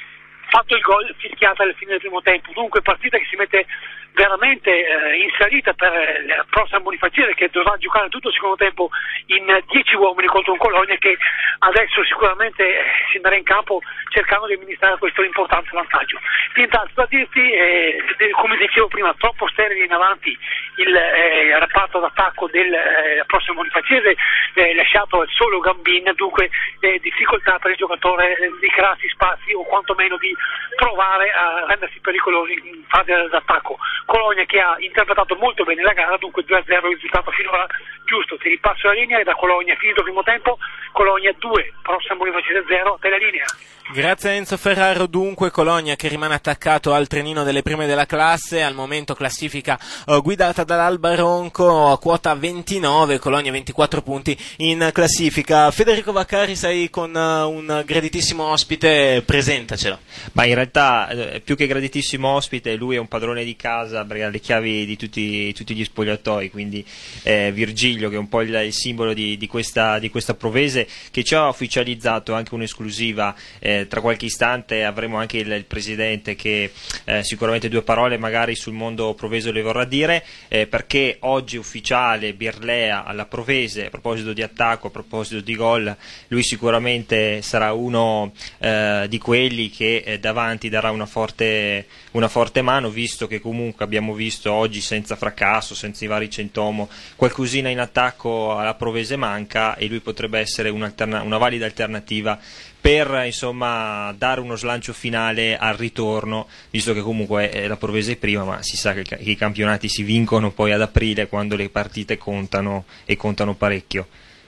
fatto il gol fischiata alla fine del primo tempo. Dunque partita che si mette veramente eh, in salita per eh, la prossima Bonifaciese, che dovrà giocare tutto il secondo tempo in dieci uomini contro un Colonia che adesso sicuramente eh, si andrà in campo cercando di amministrare questo importante vantaggio. Nient'altro da dirti, eh, come dicevo prima, troppo sterile in avanti il eh, reparto d'attacco del eh, prossimo Bonifaciese, eh, lasciato solo Gambin, dunque eh, difficoltà per il giocatore eh, di crearsi spazi o quantomeno di provare a rendersi pericolosi in fase d'attacco. Colonia che ha interpretato molto bene la gara, dunque due a zero il risultato finora giusto. Ti ripasso la linea e da Colonia finito il primo tempo, Colonia due, prossimo Bonifaciese zero, te la linea. Grazie a Enzo Ferraro. Dunque Colonia che rimane attaccato al trenino delle prime della classe, al momento classifica uh, guidata dall'Alba Ronco, quota ventinove, Colonia ventiquattro punti in classifica. Federico Vaccari, sei con uh, un graditissimo ospite, presentacelo. Ma in realtà eh, più che graditissimo ospite, lui è un padrone di casa perché ha le chiavi di tutti, tutti gli spogliatoi, quindi eh, Virgilio, che è un po' il, il simbolo di, di, questa, di questa Provese, che ci ha ufficializzato anche un'esclusiva. eh, Tra qualche istante avremo anche il, il presidente che eh, sicuramente due parole magari sul mondo Provese le vorrà dire, eh, perché oggi ufficiale Birlea alla Provese. A proposito di attacco, a proposito di gol, lui sicuramente sarà uno eh, di quelli che eh, davanti darà una forte, una forte mano, visto che comunque abbiamo visto oggi senza fracasso, senza i vari Centomo, qualcosina in attacco alla Provese manca, e lui potrebbe essere una valida alternativa per insomma dare uno slancio finale al ritorno, visto che comunque eh, la Provese è prima, ma si sa che, che i campionati si vincono poi ad aprile, quando le partite contano e contano parecchio.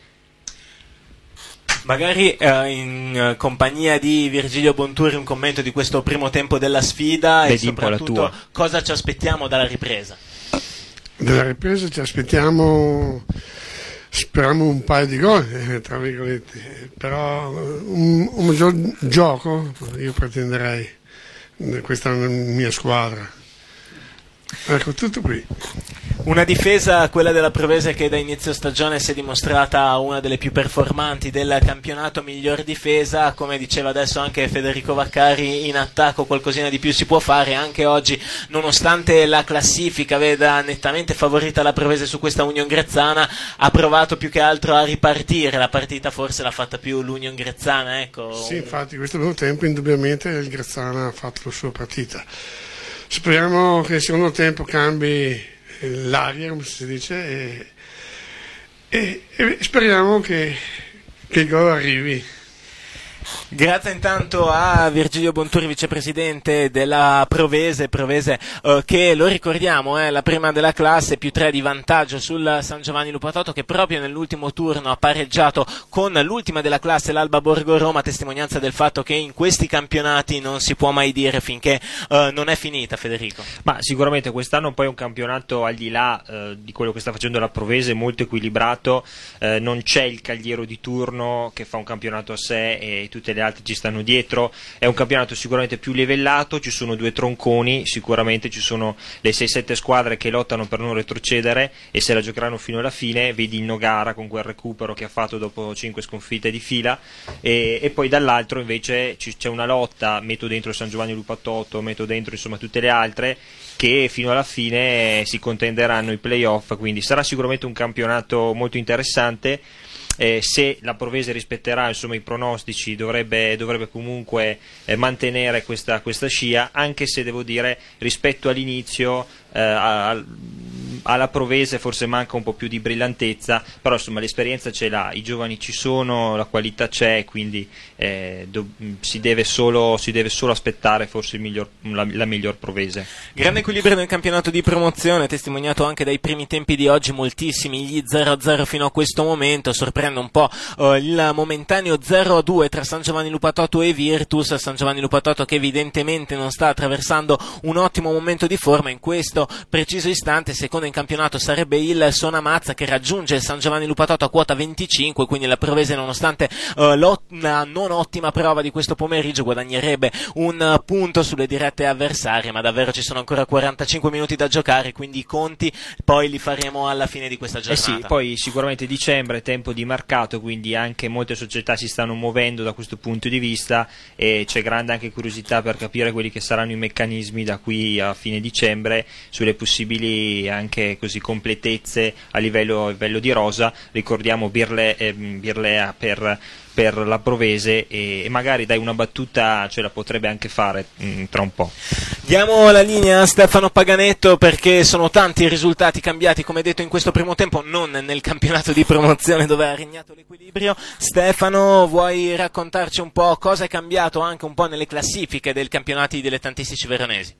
Magari eh, in eh, compagnia di Virgilio Bonturi un commento di questo primo tempo della sfida. Vedi, e soprattutto cosa ci aspettiamo dalla ripresa. Dalla ripresa ci aspettiamo, speriamo un paio di gol, eh, tra virgolette, però un, un maggior gioco io pretenderei, questa è la mia squadra. Ecco, tutto qui. Una difesa, quella della Provese, che da inizio stagione si è dimostrata una delle più performanti del campionato, miglior difesa, come diceva adesso anche Federico Vaccari, in attacco qualcosina di più si può fare. Anche oggi, nonostante la classifica veda nettamente favorita la Provese su questa Union Grezzana, ha provato più che altro a ripartire. La partita forse l'ha fatta più l'Union Grezzana, ecco. Sì, infatti questo primo tempo indubbiamente il Grezzana ha fatto la sua partita. Speriamo che il secondo tempo cambi l'aria, come si dice, e, e, e speriamo che, che il gol arrivi. Grazie intanto a Virgilio Bonturi, vicepresidente della Provese, Provese eh, che, lo ricordiamo, è la prima della classe, più tre di vantaggio sul San Giovanni Lupatotto, che proprio nell'ultimo turno ha pareggiato con l'ultima della classe, l'Alba Borgo Roma, testimonianza del fatto che in questi campionati non si può mai dire finché eh, non è finita. Federico? Ma sicuramente quest'anno poi è un campionato al di là eh, di quello che sta facendo la Provese, molto equilibrato, eh, non c'è il Cagliero di turno che fa un campionato a sé e tutte le altre ci stanno dietro. È un campionato sicuramente più livellato, ci sono due tronconi, sicuramente ci sono le sei sette squadre che lottano per non retrocedere e se la giocheranno fino alla fine. Vedi il Nogara con quel recupero che ha fatto dopo cinque sconfitte di fila, e, e poi dall'altro invece ci, c'è una lotta, metto dentro il San Giovanni Lupatotto, metto dentro insomma tutte le altre, che fino alla fine si contenderanno i playoff, quindi sarà sicuramente un campionato molto interessante. Eh, se la Provese rispetterà insomma i pronostici, dovrebbe, dovrebbe comunque eh, mantenere questa, questa scia, anche se devo dire rispetto all'inizio eh, a, alla Provese forse manca un po' più di brillantezza, però insomma l'esperienza ce l'ha, i giovani ci sono, la qualità c'è, quindi eh, do, si, deve solo, si deve solo aspettare forse il miglior, la, la miglior Provese. Grande equilibrio nel campionato di promozione, testimoniato anche dai primi tempi di oggi, moltissimi gli zero a zero fino a questo momento. Sorprende un po' uh, il momentaneo zero a due tra San Giovanni Lupatotto e Virtus. San Giovanni Lupatotto che evidentemente non sta attraversando un ottimo momento di forma in questo preciso istante, secondo in in campionato sarebbe il Sonamazza, che raggiunge il San Giovanni Lupatotto a quota venticinque, quindi la Provese, nonostante uh, la non ottima prova di questo pomeriggio, guadagnerebbe un uh, punto sulle dirette avversarie, ma davvero ci sono ancora quarantacinque minuti da giocare, quindi i conti poi li faremo alla fine di questa giornata. Eh sì, poi sicuramente dicembre è tempo di mercato, quindi anche molte società si stanno muovendo da questo punto di vista e c'è grande anche curiosità per capire quelli che saranno i meccanismi da qui a fine dicembre sulle possibili anche così completezze a livello, a livello di rosa. Ricordiamo Birle, eh, Birlea per per la Provese e, e magari dai una battuta ce la potrebbe anche fare mh, tra un po'. Diamo la linea a Stefano Paganetto, perché sono tanti i risultati cambiati, come detto, in questo primo tempo, non nel campionato di promozione dove ha regnato l'equilibrio. Stefano, vuoi raccontarci un po' cosa è cambiato anche un po' nelle classifiche del campionati dilettantistici veronesi?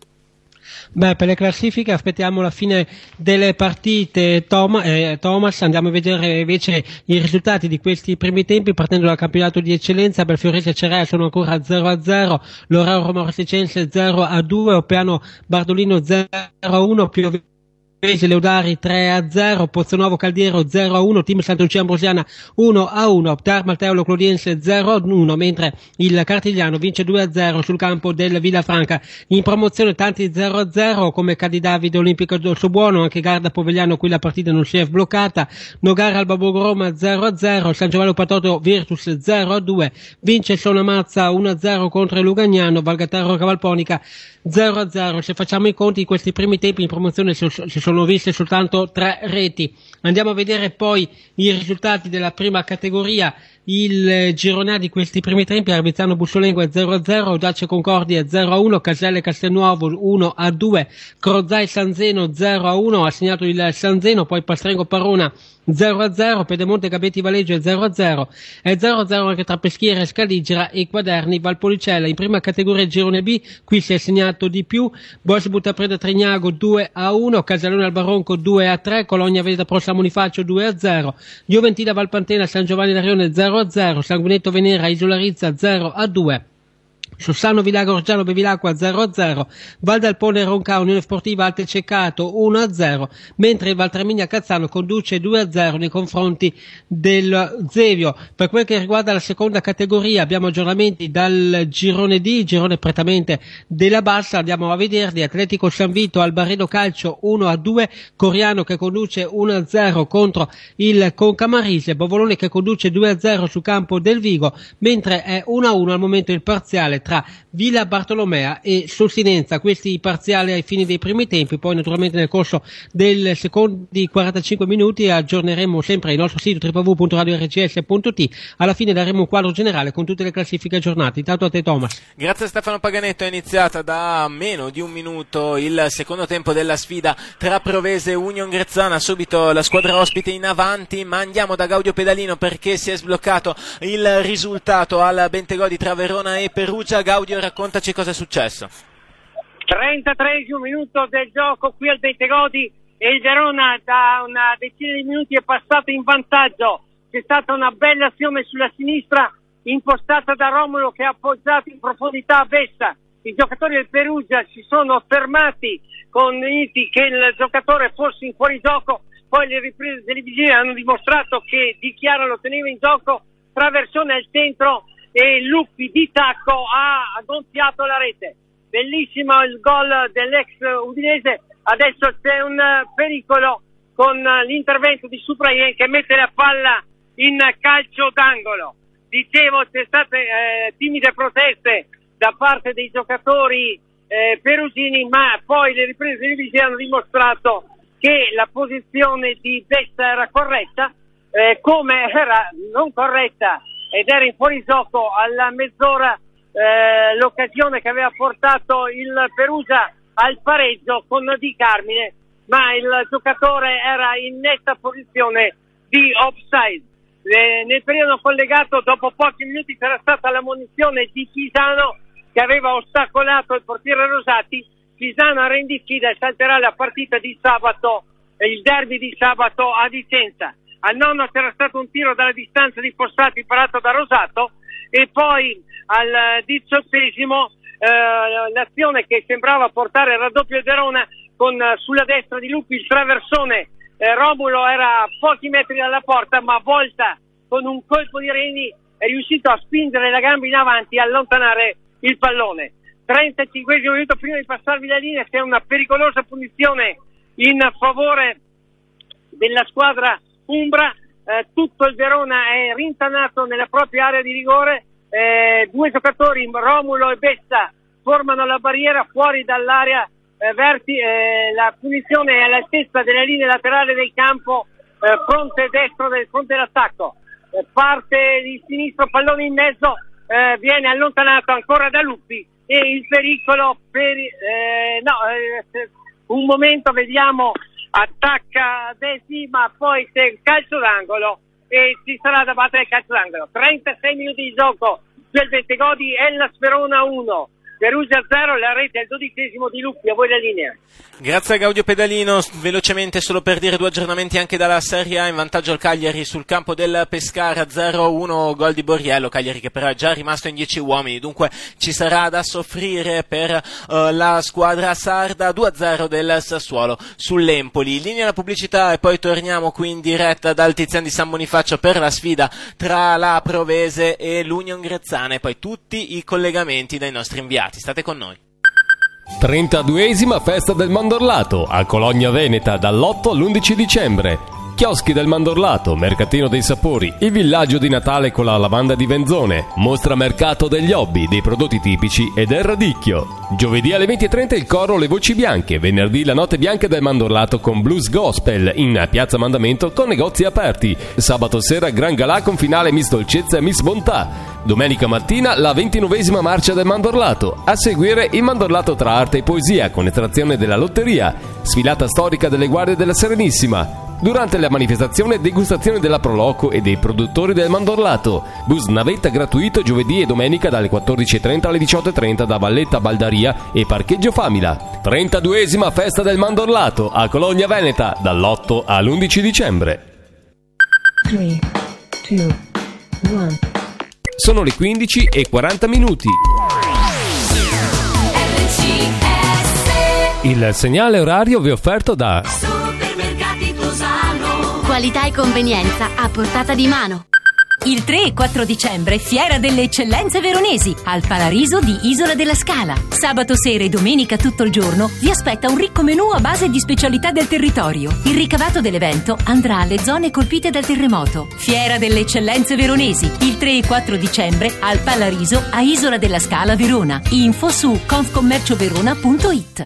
Beh, per le classifiche aspettiamo la fine delle partite. Tom, eh, Thomas, andiamo a vedere invece i risultati di questi primi tempi, partendo dal campionato di eccellenza. Belfiorese e Cerea sono ancora zero a zero, Loreo Roma Orsicense zero a due, Oppiano Bardolino zero a uno, Piovese Leodari tre a zero, Pozzonuovo Caldiero zero a uno, Team Santa Lucia Ambrosiana uno a uno, Tarma Teolo Clodiense zero a uno, mentre il Cartigliano vince due a zero sul campo del Villafranca. In promozione tanti zero a zero come Cadidavide Olimpico d'Orsobuono, anche Garda Povegliano, qui la partita non si è sbloccata, Nogara Alba Borgo Roma zero a zero, San Giovanni Lupatotto Virtus zero a due, vince Sonamazza uno a zero contro il Lugagnano, Valgataro Cavalponica zero a zero. Se facciamo i conti, in questi primi tempi in promozione si sono viste soltanto tre reti. Andiamo a vedere poi i risultati della prima categoria. Il girone A di questi primi tempi: Arbiziano Bussolengo zero a zero, Audace Concordia zero a uno, Caselle Castelnuovo uno a due, Crozzai San Zeno zero a uno, ha segnato il San Zeno, poi Pastrengo Parona zero a zero, Pedemonte Gabetti Valeggio zero a zero, e zero a zero anche tra Peschiera, Scaligera e Quaderni Valpolicella. In prima categoria girone B, qui si è segnato di più: Bosch Buttapreda Trignago due a uno, Casalone Albaronco due a tre, Cologna Veda Pro Samonifaccio due a zero, Juventina Valpantena San Giovanni d'Arione zero a zero, Sanguinetto Venera Isola Rizza zero a due, Sossano Vilago Orgiano Bevilacqua zero a zero, Val d'Alpone Ronca Unione Sportiva Alte Ceccato uno a zero, mentre il Valtraminia Cazzano conduce due a zero nei confronti del Zevio. Per quel che riguarda la seconda categoria abbiamo aggiornamenti dal girone D, girone prettamente della bassa. Andiamo a vederli: Atletico San Vito Albaredo Calcio uno a due, Coriano che conduce uno a zero contro il Concamarise, Bovolone che conduce due a zero sul campo del Vigo, mentre è uno a uno al momento il parziale tra Villa Bartolomea e Solsinenza. Questi parziali ai fini dei primi tempi. Poi naturalmente nel corso del secondi quarantacinque minuti aggiorneremo sempre il nostro sito w w w punto radio r c s punto t. Alla fine daremo un quadro generale con tutte le classifiche aggiornate. Intanto a te, Thomas. Grazie Stefano Paganetto. È iniziata da meno di un minuto il secondo tempo della sfida tra Provese e Union Grezzana. Subito la squadra ospite in avanti, ma andiamo da Gaudio Pedalino perché si è sbloccato il risultato al Bentegodi tra Verona e Perugia. Gaudio, raccontaci cosa è successo. trentatreesimo minuto del gioco qui al Bentegodi e il Verona da una decina di minuti è passato in vantaggio. C'è stata una bella azione sulla sinistra impostata da Romolo che ha appoggiato in profondità a Vessa. I giocatori del Perugia si sono fermati convinti che il giocatore fosse in fuorigioco, poi le riprese televisive hanno dimostrato che Di Chiara lo teneva in gioco, traversone al centro e Luppi di tacco ha gonfiato la rete. Bellissimo il gol dell'ex udinese. Adesso c'è un pericolo con l'intervento di Supraien che mette la palla in calcio d'angolo. Dicevo, c'è state eh, timide proteste da parte dei giocatori eh, perugini, ma poi le riprese televisive hanno dimostrato che la posizione di Vesta era corretta, eh, come era non corretta ed era in fuorigioco alla mezz'ora eh, l'occasione che aveva portato il Perugia al pareggio con Di Carmine, ma il giocatore era in netta posizione di offside. Eh, nel periodo collegato, dopo pochi minuti, c'era stata la munizione di Pisano che aveva ostacolato il portiere Rosati. Pisano rendicida e salterà la partita di sabato, il derby di sabato a Vicenza. Al nonno c'era stato un tiro dalla distanza di Fossati parato da Rosato, e poi al diciottesimo eh, l'azione che sembrava portare il raddoppio del Verona con eh, sulla destra di Lupi il traversone, eh, Romulo era a pochi metri dalla porta, ma Volta con un colpo di reni è riuscito a spingere la gamba in avanti e allontanare il pallone. trentacinquesimo minuto, prima di passarvi la linea, c'è una pericolosa punizione in favore della squadra umbra, eh, tutto il Verona è rintanato nella propria area di rigore, eh, due giocatori, Romulo e Bessa, formano la barriera fuori dall'area eh, verti, eh, la punizione è all'altezza della linea laterale del campo, eh, fronte destro del fronte d'attacco, eh, parte di sinistro, pallone in mezzo, eh, viene allontanato ancora da Luppi e il pericolo per eh, no, eh, un momento vediamo, attacca Desi, ma poi c'è il calcio d'angolo e ci sarà da battere il calcio d'angolo. trentasei minuti di gioco del Bentegodi, Hellas Verona uno, Perugia zero, la rete al dodicesimo di Luppi. A voi la linea. Grazie a Gaudio Pedalino. Velocemente, solo per dire due aggiornamenti anche dalla Serie A, in vantaggio al Cagliari sul campo del Pescara, zero a uno, gol di Borriello, Cagliari che però è già rimasto in dieci uomini, dunque ci sarà da soffrire per uh, la squadra sarda. Due a zero del Sassuolo sull'Empoli. Linea la pubblicità e poi torniamo qui in diretta dal Tizian di San Bonifacio per la sfida tra la Provese e l'Union Grezzana e poi tutti i collegamenti dai nostri inviati. State con noi. trentaduesima festa del Mandorlato a Cologna Veneta dall'otto all'undici dicembre. Chioschi del Mandorlato, Mercatino dei Sapori, il villaggio di Natale con la lavanda di Venzone, mostra mercato degli hobby, dei prodotti tipici e del radicchio. Giovedì alle venti e trenta il coro Le Voci Bianche, venerdì la Notte Bianca del Mandorlato con Blues Gospel in Piazza Mandamento con negozi aperti. Sabato sera Gran Galà con finale Miss Dolcezza e Miss Bontà. Domenica mattina la ventinovesima marcia del Mandorlato, a seguire il Mandorlato tra arte e poesia con estrazione della lotteria, sfilata storica delle Guardie della Serenissima. Durante la manifestazione degustazione della Proloco e dei produttori del Mandorlato, bus navetta gratuito giovedì e domenica dalle quattordici e trenta alle diciotto e trenta da Valletta Baldaria e Parcheggio Famila. trentaduesima festa del Mandorlato a Cologna Veneta dall'otto all'undici dicembre. tre, due, uno. Sono le quindici e quaranta minuti. Il segnale orario vi è offerto da Supermercati Tosano. Qualità e convenienza a portata di mano. Il tre e quattro dicembre, Fiera delle Eccellenze Veronesi, al Palariso di Isola della Scala. Sabato sera e domenica tutto il giorno vi aspetta un ricco menù a base di specialità del territorio. Il ricavato dell'evento andrà alle zone colpite dal terremoto. Fiera delle Eccellenze Veronesi, il tre e quattro dicembre, al Palariso a Isola della Scala, Verona. Info su confcommercioverona punto it.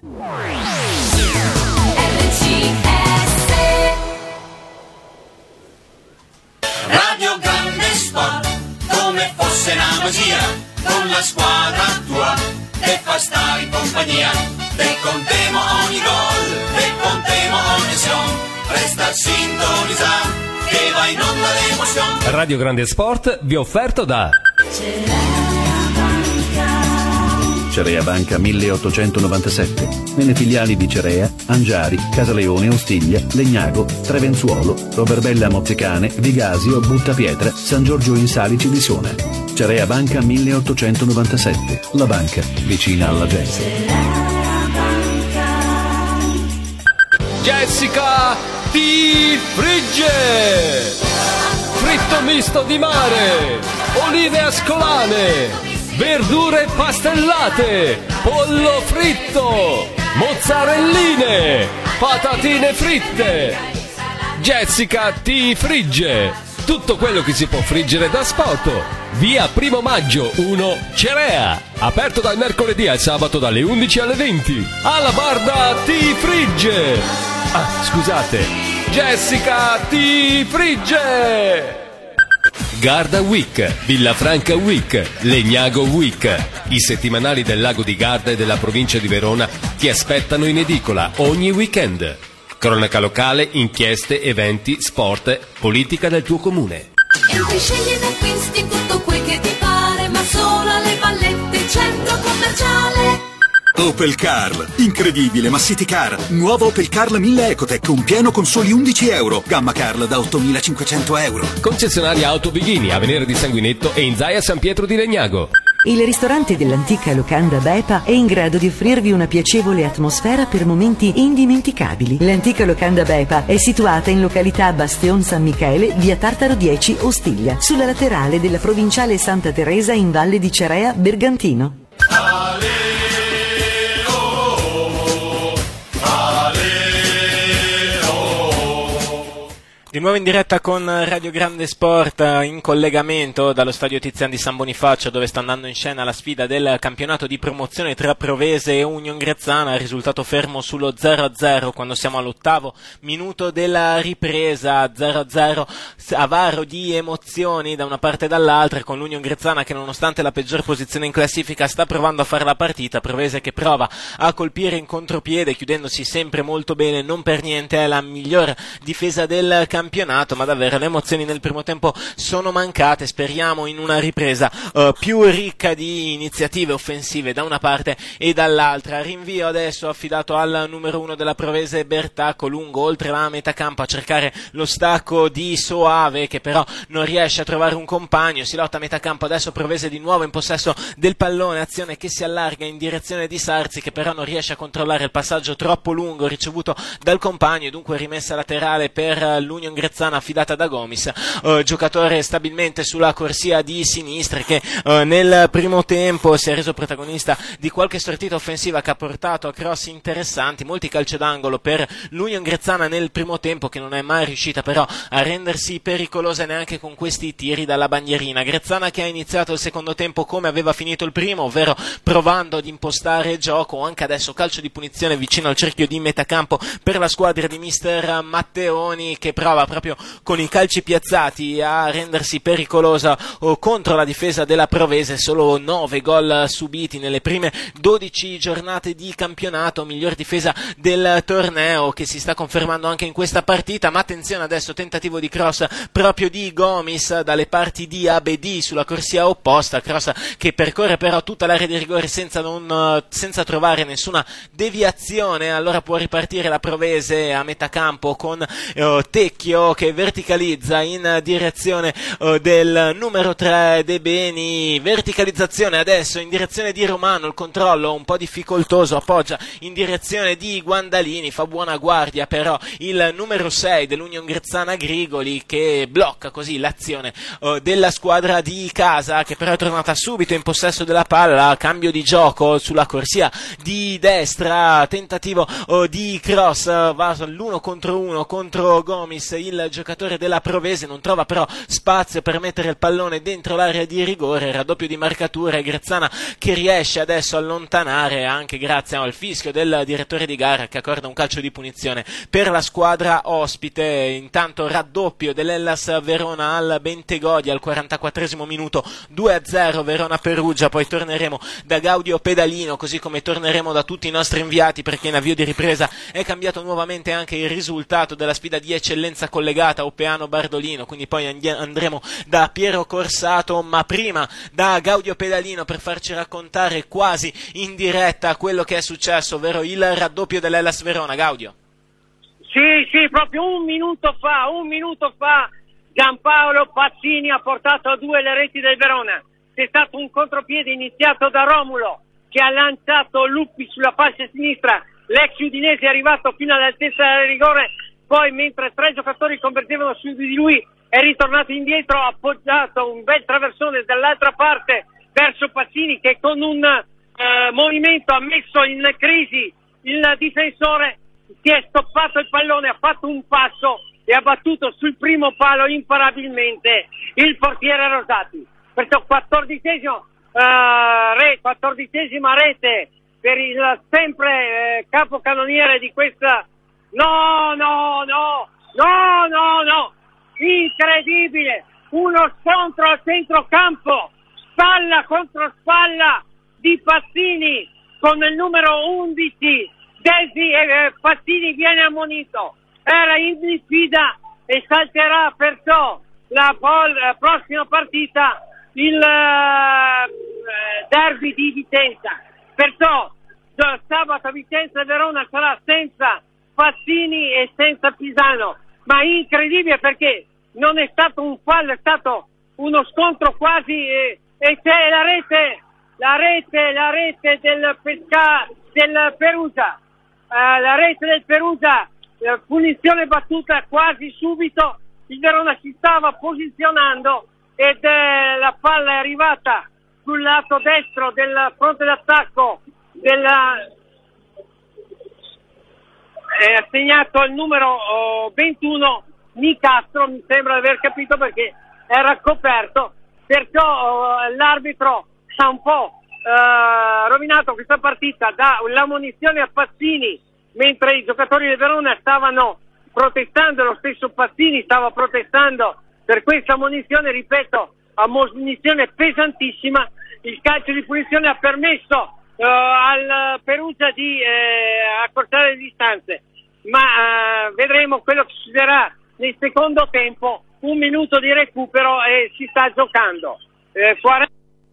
Radio Grande Sport, come fosse una magia, con la squadra tua, che fa stare in compagnia, te contiamo ogni gol, te contiamo ogni azione, resta sintonizzare, che va in onda l'emozione. Radio Grande Sport vi è offerto da Cerea Banca milleottocentonovantasette, nelle filiali di Cerea, Angiari, Casaleone, Ostiglia, Legnago, Trevenzuolo, Roverbella Mozzicane, Vigasio, Buttapietra, San Giorgio in Salici di Siona. Cerea Banca milleottocentonovantasette, la banca vicina alla gente. Jessica ti frigge! Fritto misto di mare, olive ascolane, verdure pastellate, pollo fritto, mozzarelline, patatine fritte. Jessica ti frigge tutto quello che si può friggere da sport. Via Primo Maggio uno Cerea, aperto dal mercoledì al sabato dalle undici alle venti. Alla Barda ti frigge. Ah, scusate, Jessica ti frigge. Garda Week, Villafranca Week, Legnago Week. I settimanali del lago di Garda e della provincia di Verona ti aspettano in edicola ogni weekend. Cronaca locale, inchieste, eventi, sport, politica del tuo comune. Entri, scegli ed acquisti tutto quel che ti pare, ma solo alle Vallette, centro commerciale. Opel Carl, incredibile ma City Car. Nuovo Opel Carl mille Ecotec, un pieno con soli undici euro. Gamma Carl da ottomilacinquecento euro. Concessionaria Auto Bighini, a Venere di Sanguinetto e in Zaia San Pietro di Legnago. Il ristorante dell'antica locanda Bepa è in grado di offrirvi una piacevole atmosfera per momenti indimenticabili. L'antica locanda Bepa è situata in località Bastion San Michele, via Tartaro dieci, Ostiglia, sulla laterale della provinciale Santa Teresa in Valle di Cerea, Bergantino. Di nuovo in diretta con Radio Grande Sport, in collegamento dallo stadio Tizian di San Bonifacio, dove sta andando in scena la sfida del campionato di promozione tra Provese e Union Grezzana. Risultato fermo sullo zero a zero quando siamo all'ottavo minuto della ripresa. zero a zero, avaro di emozioni da una parte e dall'altra, con l'Union Grezzana che, nonostante la peggior posizione in classifica, sta provando a fare la partita. Provese che prova a colpire in contropiede, chiudendosi sempre molto bene. Non per niente è la miglior difesa del campionato. campionato, ma davvero le emozioni nel primo tempo sono mancate. Speriamo in una ripresa uh, più ricca di iniziative offensive da una parte e dall'altra. Rinvio adesso affidato al numero uno della Provese, Bertacco, lungo oltre la metà campo a cercare lo stacco di Soave, che però non riesce a trovare un compagno. Si lotta a metà campo, adesso Provese di nuovo in possesso del pallone, azione che si allarga in direzione di Sarzi, che però non riesce a controllare il passaggio troppo lungo ricevuto dal compagno, dunque rimessa laterale per l'Union Grezzana affidata da Gomis, uh, giocatore stabilmente sulla corsia di sinistra, che uh, nel primo tempo si è reso protagonista di qualche sortita offensiva che ha portato a cross interessanti, molti calci d'angolo per l'Union Grezzana nel primo tempo, che non è mai riuscita però a rendersi pericolosa neanche con questi tiri dalla bandierina. Grezzana che ha iniziato il secondo tempo come aveva finito il primo, ovvero provando ad impostare gioco. Anche adesso calcio di punizione vicino al cerchio di metacampo per la squadra di mister Matteoni, che prova proprio con i calci piazzati a rendersi pericolosa oh, contro la difesa della Provese. Solo nove gol subiti nelle prime dodici giornate di campionato, miglior difesa del torneo, che si sta confermando anche in questa partita. Ma attenzione adesso, tentativo di cross proprio di Gomis dalle parti di Abedi sulla corsia opposta, cross che percorre però tutta l'area di rigore senza, non, senza trovare nessuna deviazione. Allora può ripartire la Provese a metà campo con eh, Tecchio che verticalizza in direzione uh, del numero tre De Beni, verticalizzazione adesso in direzione di Romano, il controllo un po' difficoltoso, appoggia in direzione di Guandalini, fa buona guardia però il numero sei dell'Union Grezzana Grigoli, che blocca così l'azione uh, della squadra di casa, che però è tornata subito in possesso della palla. Cambio di gioco sulla corsia di destra, tentativo uh, di cross, uh, va l'uno contro uno contro Gomis, il giocatore della Provese non trova però spazio per mettere il pallone dentro l'area di rigore. Raddoppio di marcatura e Grezzana che riesce adesso a allontanare, anche grazie al fischio del direttore di gara che accorda un calcio di punizione per la squadra ospite. Intanto raddoppio dell'Hellas Verona al Bentegodi al quarantaquattresimo minuto, due a zero Verona Perugia. Poi torneremo da Gaudio Pedalino, così come torneremo da tutti i nostri inviati, perché in avvio di ripresa è cambiato nuovamente anche il risultato della sfida di eccellenza collegata Oppeano Bardolino, quindi poi andremo da Piero Corsato, ma prima da Gaudio Pedalino per farci raccontare quasi in diretta quello che è successo, ovvero il raddoppio dell'Hellas Verona. Gaudio. Sì, sì, proprio un minuto fa, un minuto fa Giampaolo Pazzini ha portato a due le reti del Verona. C'è stato un contropiede iniziato da Romulo che ha lanciato Luppi sulla fascia sinistra, l'ex udinese è arrivato fino all'altezza del rigore, poi mentre tre giocatori convergevano su di lui è ritornato indietro, ha appoggiato un bel traversone dall'altra parte verso Pazzini, che con un eh, movimento ha messo in crisi il difensore, si è stoppato il pallone, ha fatto un passo e ha battuto sul primo palo imparabilmente il portiere Rosati. Perciò quattordicesimo, eh, re, quattordicesima rete per il sempre eh, capocannoniere di questa. No, no, no, no, no, no, incredibile, uno scontro al centrocampo, spalla contro spalla di Pazzini con il numero undici, Desi, e eh, Pazzini viene ammonito, era in sfida e salterà perciò la, pol- la prossima partita il eh, derby di Vicenza, perciò sabato Vicenza e Verona sarà senza Pazzini e senza Pisano, ma incredibile perché non è stato un fallo, è stato uno scontro quasi, e, e c'è la rete la rete, la rete del Pesca, del Perugia, eh, la rete del Perugia, eh, punizione battuta quasi subito, il Verona si stava posizionando ed eh, la palla è arrivata sul lato destro del fronte d'attacco della, è assegnato il numero oh, ventuno Nicastro, mi sembra di aver capito perché era coperto, perciò oh, l'arbitro ha un po' eh, rovinato questa partita, dà la munizione a Pazzini mentre i giocatori del Verona stavano protestando, lo stesso Pazzini stava protestando per questa munizione, ripeto, a munizione pesantissima. Il calcio di punizione ha permesso uh, al Perugia di uh, accorciare le distanze, ma uh, vedremo quello che succederà nel secondo tempo. Un minuto di recupero e si sta giocando. Uh, quaranta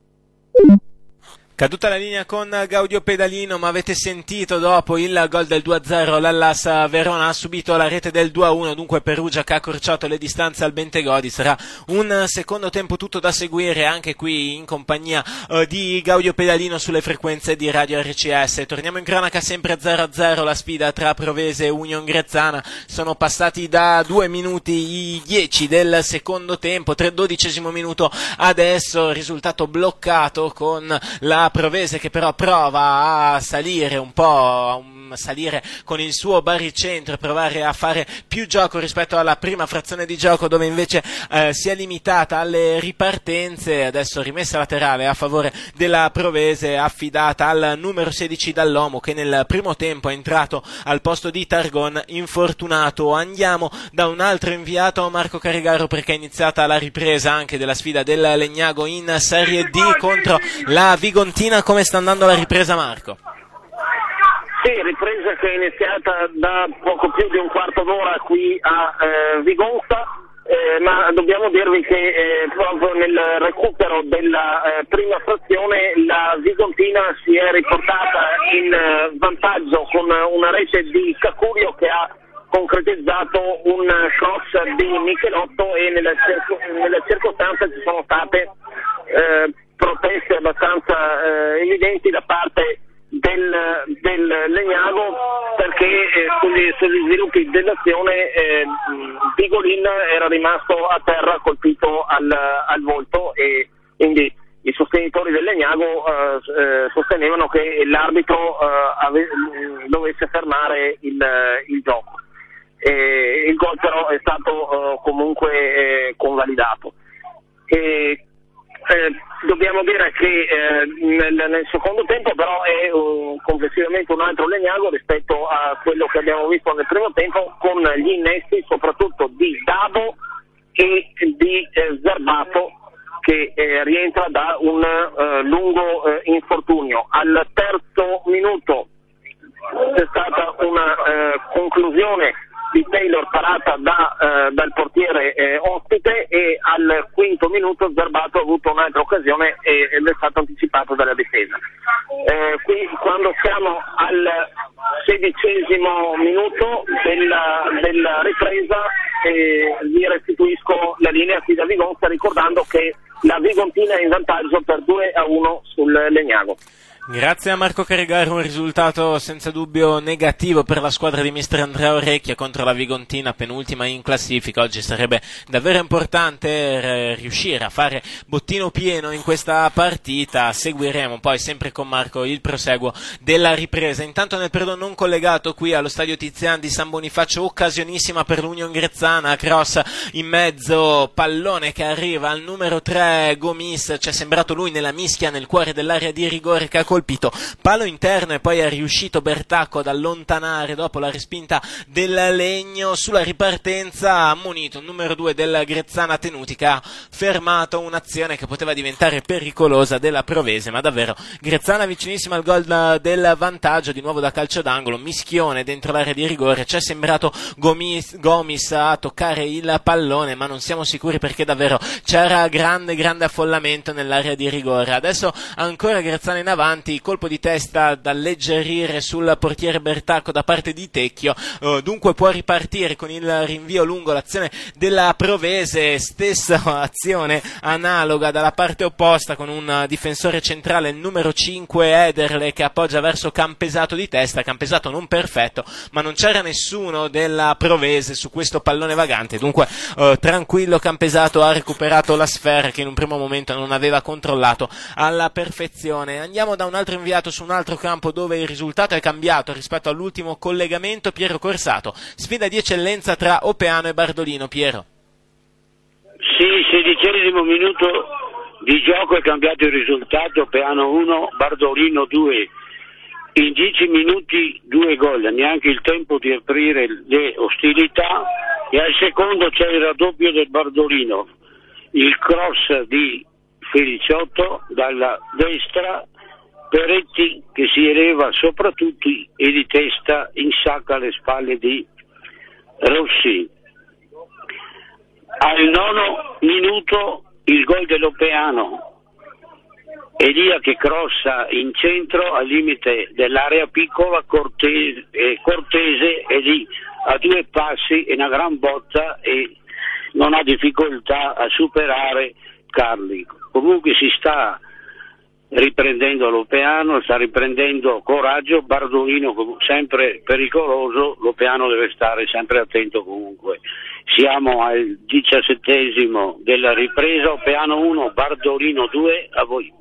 Caduta la linea con Gaudio Pedalino, ma avete sentito dopo il gol del due a zero l'Hellas Verona ha subito la rete del due a uno, dunque Perugia che ha accorciato le distanze al Bentegodi. Sarà un secondo tempo tutto da seguire anche qui in compagnia uh, di Gaudio Pedalino sulle frequenze di Radio R C S. Torniamo in cronaca sempre a zero a zero la sfida tra Provese e Union Grezzana. Sono passati da due minuti i dieci del secondo tempo, dodicesimo minuto adesso, risultato bloccato con la Provese che però prova a salire un po', a salire con il suo baricentro e provare a fare più gioco rispetto alla prima frazione di gioco dove invece eh, si è limitata alle ripartenze. Adesso rimessa laterale a favore della Provese affidata al numero sedici Dall'Omo che nel primo tempo è entrato al posto di Targon infortunato. Andiamo da un altro inviato, Marco Carigaro, perché è iniziata la ripresa anche della sfida del Legnago in Serie D contro la Vigontina. Come sta andando la ripresa, Marco? Sì, ripresa che è iniziata da poco più di un quarto d'ora qui a eh, Vigonza, eh, ma dobbiamo dirvi che eh, proprio nel recupero della eh, prima frazione la Vigontina si è riportata in eh, vantaggio con una rete di Cacurio che ha concretizzato un cross di Michelotto e nelle, circo- nelle circostanze ci sono state eh, proteste abbastanza eh, evidenti da parte del, del Legnago perché eh, sugli, sugli sviluppi dell'azione eh, Vigolin era rimasto a terra colpito al, al volto e quindi i sostenitori del Legnago eh, eh, sostenevano che l'arbitro eh, ave- dovesse fermare il, il gioco. E il gol però è stato eh, comunque eh, convalidato. E, Eh, dobbiamo dire che eh, nel, nel secondo tempo però è uh, complessivamente un altro Legnago rispetto a quello che abbiamo visto nel primo tempo, con gli innesti soprattutto di Dabo e di eh, Zerbato che eh, rientra da un eh, lungo eh, infortunio. Al terzo minuto c'è stata una eh, conclusione di Taylor parata da, eh, dal portiere eh, ospite e al quinto minuto Zerbato ha avuto un'altra occasione e, ed è stato anticipato dalla difesa. Eh, qui quando siamo al sedicesimo minuto della, della ripresa eh, vi restituisco la linea qui da Vigonza ricordando che la Vigontina è in vantaggio per due a uno sul Legnago. Grazie a Marco Carigaro, un risultato senza dubbio negativo per la squadra di mister Andrea Orecchia contro la Vigontina, penultima in classifica. Oggi sarebbe davvero importante eh, riuscire a fare bottino pieno in questa partita. Seguiremo poi sempre con Marco il proseguo della ripresa. Intanto nel periodo non collegato qui allo stadio Tizian di San Bonifacio, occasionissima per l'Union Grezzana, cross in mezzo, pallone che arriva al numero tre Gomis, ci è sembrato lui nella mischia nel cuore dell'area di rigore che ha colpito palo interno e poi è riuscito Bertacco ad allontanare dopo la respinta del Legno. Sulla ripartenza ha ammonito il numero due del Grezzana Tenuti che ha fermato un'azione che poteva diventare pericolosa della Provese, ma davvero Grezzana vicinissima al gol del vantaggio, di nuovo da calcio d'angolo, mischione dentro l'area di rigore, ci è sembrato Gomis, Gomis a toccare il pallone ma non siamo sicuri perché davvero c'era grande grande affollamento nell'area di rigore. Adesso ancora Grezzana in avanti Vaganti, colpo di testa da alleggerire sul portiere Bertacco da parte di Tecchio, uh, dunque può ripartire con il rinvio lungo l'azione della Provese, stessa azione analoga dalla parte opposta con un difensore centrale, il numero cinque Ederle, che appoggia verso Campesato di testa, Campesato non perfetto, ma non c'era nessuno della Provese su questo pallone vagante, dunque uh, tranquillo Campesato ha recuperato la sfera che in un primo momento non aveva controllato alla perfezione. Andiamo da un altro inviato su un altro campo dove il risultato è cambiato rispetto all'ultimo collegamento. Piero Corsato, sfida di eccellenza tra Opeano e Bardolino. Piero. Sì, sedicesimo minuto di gioco, è cambiato il risultato, Opeano uno, Bardolino due. In dieci minuti due gol, neanche il tempo di aprire le ostilità, e al secondo c'è il raddoppio del Bardolino, il cross di Feliciotto dalla destra, Peretti che si eleva sopra tutti e di testa insacca alle spalle di Rossi. Al nono minuto il gol dell'Opeano, Elia che crossa in centro al limite dell'area piccola, Cortese, eh, Cortese è lì a due passi e una gran botta e non ha difficoltà a superare Carli. Comunque si sta riprendendo l'Opeano, sta riprendendo coraggio, Bardolino sempre pericoloso, l'Opeano deve stare sempre attento comunque. Siamo al diciassettesimo della ripresa, Opeano uno, Bardolino due, a voi.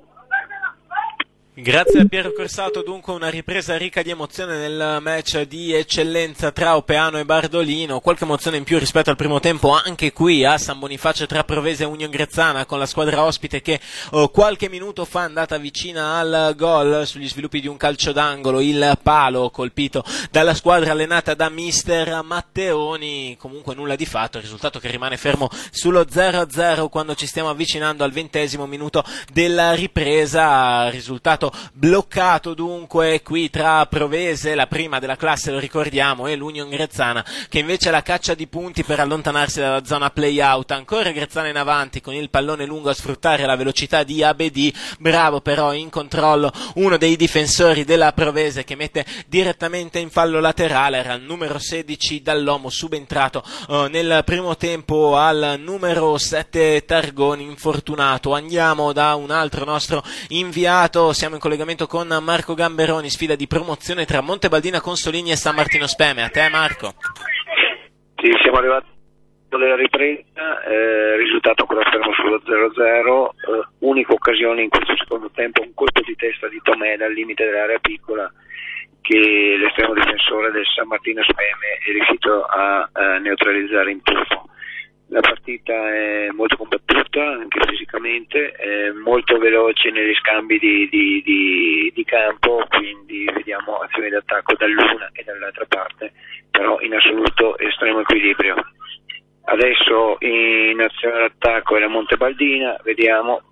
Grazie a Piero Corsato, dunque una ripresa ricca di emozione nel match di eccellenza tra Opeano e Bardolino, qualche emozione in più rispetto al primo tempo anche qui a San Bonifacio tra Provese e Union Grezzana, con la squadra ospite che oh, qualche minuto fa è andata vicina al gol sugli sviluppi di un calcio d'angolo, il palo colpito dalla squadra allenata da mister Matteoni. Comunque nulla di fatto, il risultato che rimane fermo sullo zero a zero quando ci stiamo avvicinando al ventesimo minuto della ripresa, risultato bloccato dunque qui tra Provese, la prima della classe lo ricordiamo, e l'Union Grezzana che invece è la caccia di punti per allontanarsi dalla zona play-out. Ancora Grezzana in avanti con il pallone lungo a sfruttare la velocità di Abedi, bravo però in controllo uno dei difensori della Provese che mette direttamente in fallo laterale, era il numero sedici Dall'Omo, subentrato uh, nel primo tempo al numero sette Targoni, infortunato. Andiamo da un altro nostro inviato, siamo in collegamento con Marco Gamberoni, sfida di promozione tra Montebaldina Consolini e San Martino Speme. A te Marco. Sì, siamo arrivati alla ripresa, eh, risultato ancora fermo sullo zero a zero, eh, unica occasione in questo secondo tempo, un colpo di testa di Tomè al limite dell'area piccola che l'estremo difensore del San Martino Speme è riuscito a, a neutralizzare in tuffo. La partita è molto combattuta anche fisicamente, è molto veloce negli scambi di, di, di, di campo, quindi vediamo azioni d'attacco dall'una e dall'altra parte, però in assoluto estremo equilibrio. Adesso in azione d'attacco è la Montebaldina, vediamo,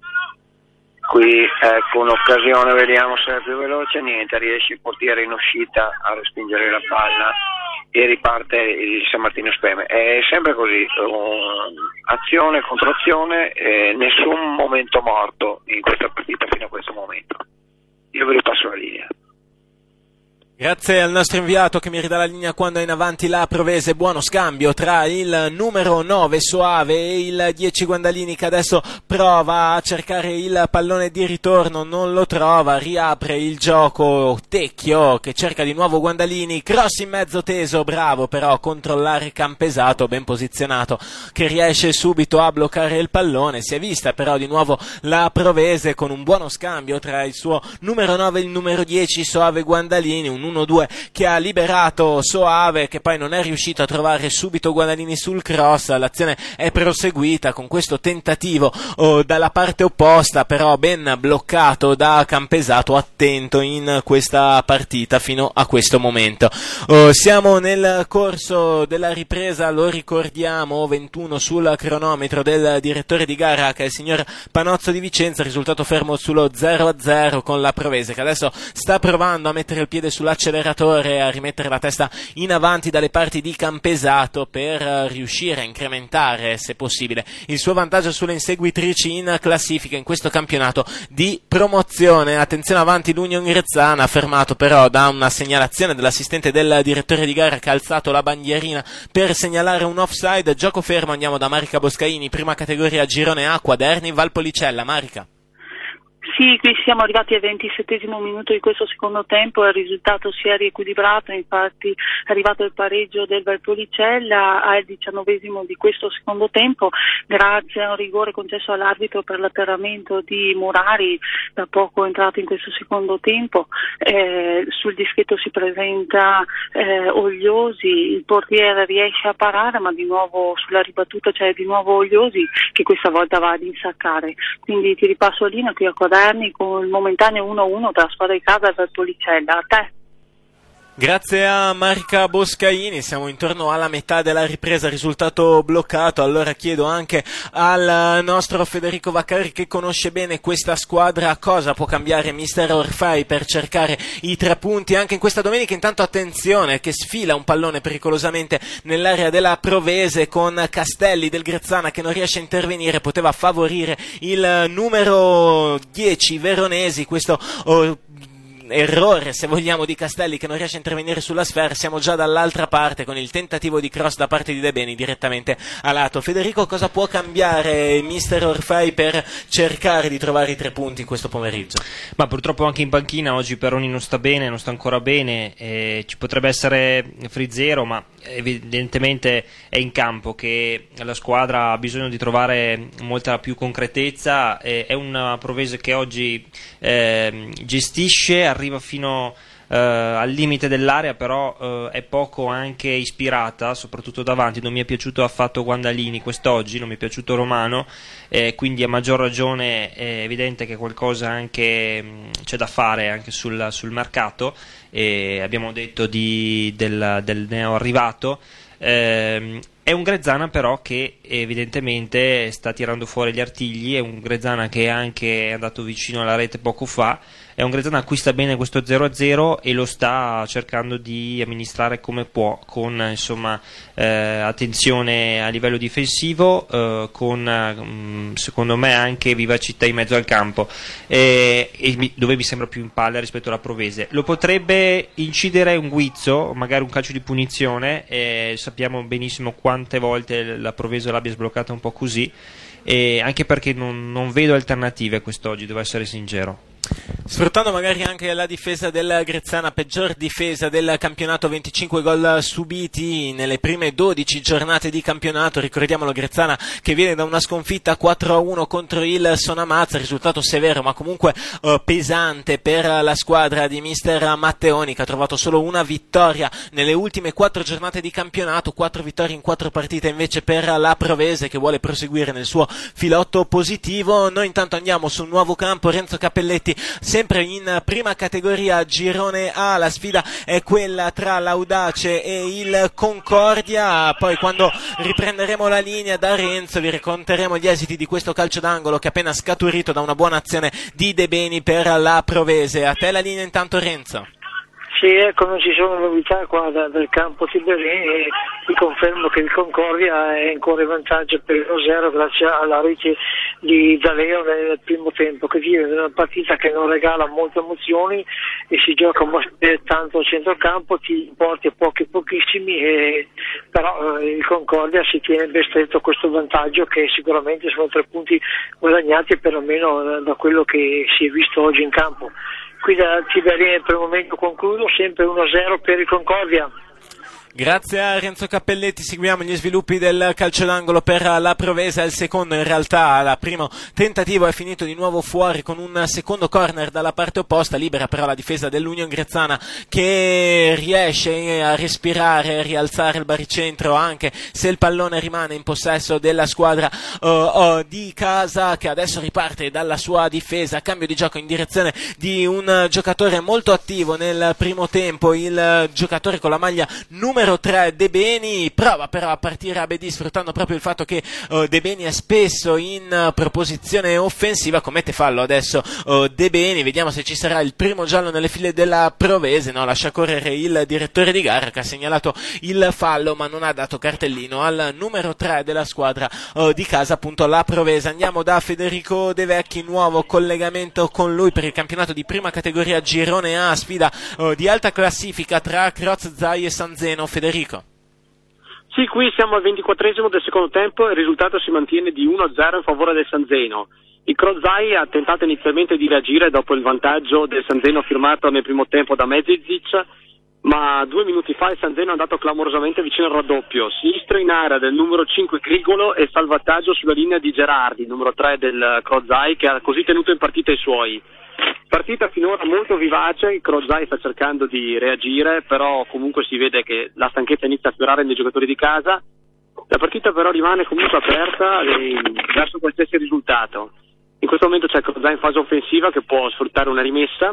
qui ecco un'occasione, vediamo se è più veloce, niente, riesce il portiere in uscita a respingere la palla e riparte il San Martino Speme. È sempre così, um, azione contro azione, eh, nessun momento morto in questa partita fino a questo momento. Io vi ripasso la linea. Grazie al nostro inviato che mi ridà la linea quando è in avanti la Provese. Buono scambio tra il numero nove Soave e il dieci Guandalini, che adesso prova a cercare il pallone di ritorno, non lo trova, riapre il gioco Tecchio che cerca di nuovo Guandalini, cross in mezzo teso, bravo però a controllare Campesato, ben posizionato, che riesce subito a bloccare il pallone. Si è vista però di nuovo la Provese con un buono scambio tra il suo numero nove e il numero dieci Soave Guandalini, un uno due che ha liberato Soave, che poi non è riuscito a trovare subito Guandalini sul cross. L'azione è proseguita con questo tentativo oh, dalla parte opposta, però ben bloccato da Campesato, attento in questa partita fino a questo momento. Oh, siamo nel corso della ripresa, lo ricordiamo, ventuno sul cronometro del direttore di gara che è il signor Panozzo di Vicenza, risultato fermo sullo zero a zero con la Provese che adesso sta provando a mettere il piede sull'accelerazione sull'acceleratore, a rimettere la testa in avanti dalle parti di Campesato per riuscire a incrementare, se possibile, il suo vantaggio sulle inseguitrici in classifica in questo campionato di promozione. Attenzione avanti l'Union Grezzana, fermato però da una segnalazione dell'assistente del direttore di gara che ha alzato la bandierina per segnalare un offside. Gioco fermo, andiamo da Marica Boscaini, prima categoria girone A, Quaderni, Valpolicella. Marica. Sì, qui siamo arrivati al ventisettesimo minuto di questo secondo tempo e il risultato si è riequilibrato, infatti è arrivato il pareggio del Valpolicella al diciannovesimo di questo secondo tempo grazie a un rigore concesso all'arbitro per l'atterramento di Murari, da poco entrato in questo secondo tempo. Eh, sul dischetto si presenta eh, Ogliosi, il portiere riesce a parare, ma di nuovo sulla ribattuta c'è di nuovo Ogliosi che questa volta va ad insaccare. Quindi ti ripasso a linea qui a Quaderni con il momentaneo uno a uno tra la squadra di casa e Valpolicella. A te. Grazie a Marica Boscaini, siamo intorno alla metà della ripresa, risultato bloccato. Allora chiedo anche al nostro Federico Vaccari, che conosce bene questa squadra, cosa può cambiare mister Orfai per cercare i tre punti anche in questa domenica. Intanto attenzione che sfila un pallone pericolosamente nell'area della Provese con Castelli del Grezzana che non riesce a intervenire, poteva favorire il numero dieci Veronesi, questo oh, errore, se vogliamo, di Castelli che non riesce a intervenire sulla sfera. Siamo già dall'altra parte con il tentativo di cross da parte di De Beni direttamente a lato. Federico, cosa può cambiare mister Orfai per cercare di trovare i tre punti in questo pomeriggio? Ma purtroppo anche in panchina oggi Peroni non sta bene, non sta ancora bene, eh, ci potrebbe essere Frizzero, ma evidentemente è in campo che la squadra ha bisogno di trovare molta più concretezza. Eh, è una Provese che oggi eh, gestisce, arriva fino eh, al limite dell'area, però eh, è poco anche ispirata, soprattutto davanti. Non mi è piaciuto affatto Guandalini quest'oggi, non mi è piaciuto Romano, eh, quindi a maggior ragione è evidente che qualcosa anche mh, c'è da fare anche sul, sul mercato. E abbiamo detto di, del, del neo arrivato. Eh, è un Grezzana però che evidentemente sta tirando fuori gli artigli, è un Grezzana che è anche andato vicino alla rete poco fa, è un Grezzana a cui sta bene questo zero a zero e lo sta cercando di amministrare come può, con insomma eh, attenzione a livello difensivo, eh, con mh, secondo me anche vivacità in mezzo al campo, eh, e mi, dove mi sembra più in palla rispetto alla Provese. Lo potrebbe incidere un guizzo, magari un calcio di punizione, eh, sappiamo benissimo quante volte la Provese l'abbia sbloccata un po' così, e anche perché non, non vedo alternative quest'oggi, devo essere sincero. Sfruttando magari anche la difesa del Grezzana, peggior difesa del campionato, venticinque gol subiti nelle prime dodici giornate di campionato. Ricordiamolo, Grezzana che viene da una sconfitta quattro a uno contro il Sonamazza, risultato severo ma comunque eh, pesante per la squadra di mister Matteoni, che ha trovato solo una vittoria nelle ultime quattro giornate di campionato, quattro vittorie in quattro partite invece per la Provese, che vuole proseguire nel suo filotto positivo. Noi intanto andiamo sul nuovo campo Renzo Cappelletti, sempre in prima categoria girone A. La sfida è quella tra l'Audace e il Concordia. Poi quando riprenderemo la linea da Renzo vi racconteremo gli esiti di questo calcio d'angolo che è appena scaturito da una buona azione di De Beni per la Provese. A te la linea intanto, Renzo. Sì, ecco, non ci sono novità qua da, dal campo Tiberini, e vi confermo che il Concordia è ancora in vantaggio per uno zero grazie alla rete di D'Aleo nel primo tempo, che viene una partita che non regala molte emozioni e si gioca tanto a centrocampo, ti porti a pochi pochissimi, e, però eh, il Concordia si tiene ben stretto questo vantaggio, che sicuramente sono tre punti guadagnati perlomeno da, da quello che si è visto oggi in campo. Qui da Tiberini per il momento concludo, sempre uno a zero per il Concordia. Grazie a Renzo Cappelletti, seguiamo gli sviluppi del calcio d'angolo per la Provese. Il secondo, in realtà, il primo tentativo è finito di nuovo fuori con un secondo corner dalla parte opposta, libera però la difesa dell'Union Grezzana, che riesce a respirare, a rialzare il baricentro, anche se il pallone rimane in possesso della squadra uh, uh, di casa, che adesso riparte dalla sua difesa. Cambio di gioco in direzione di un giocatore molto attivo nel primo tempo, il giocatore con la maglia numero numero tre De Beni, prova però a partire Abedi sfruttando proprio il fatto che uh, De Beni è spesso in uh, proposizione offensiva, commette fallo adesso uh, De Beni, vediamo se ci sarà il primo giallo nelle file della Provese, no, lascia correre il direttore di gara che ha segnalato il fallo ma non ha dato cartellino al numero tre della squadra uh, di casa, appunto la Provese. Andiamo da Federico De Vecchi, nuovo collegamento con lui per il campionato di prima categoria Girone A, sfida uh, di alta classifica tra Croz Zai e San Zeno. Federico. Sì, qui siamo al ventiquattresimo del secondo tempo e il risultato si mantiene di uno a zero in favore del San Zeno. Il Crozai ha tentato inizialmente di reagire dopo il vantaggio del San Zeno firmato nel primo tempo da Mezizic, ma due minuti fa il San Zeno è andato clamorosamente vicino al raddoppio. Sinistro in area del numero cinque Grigolo e salvataggio sulla linea di Gerardi, numero tre del Crozai, che ha così tenuto in partita i suoi. Partita finora molto vivace, il Crozai sta cercando di reagire, però comunque si vede che la stanchezza inizia a fiorare nei giocatori di casa. La partita però rimane comunque aperta e, verso qualsiasi risultato. In questo momento c'è il Crozai in fase offensiva che può sfruttare una rimessa,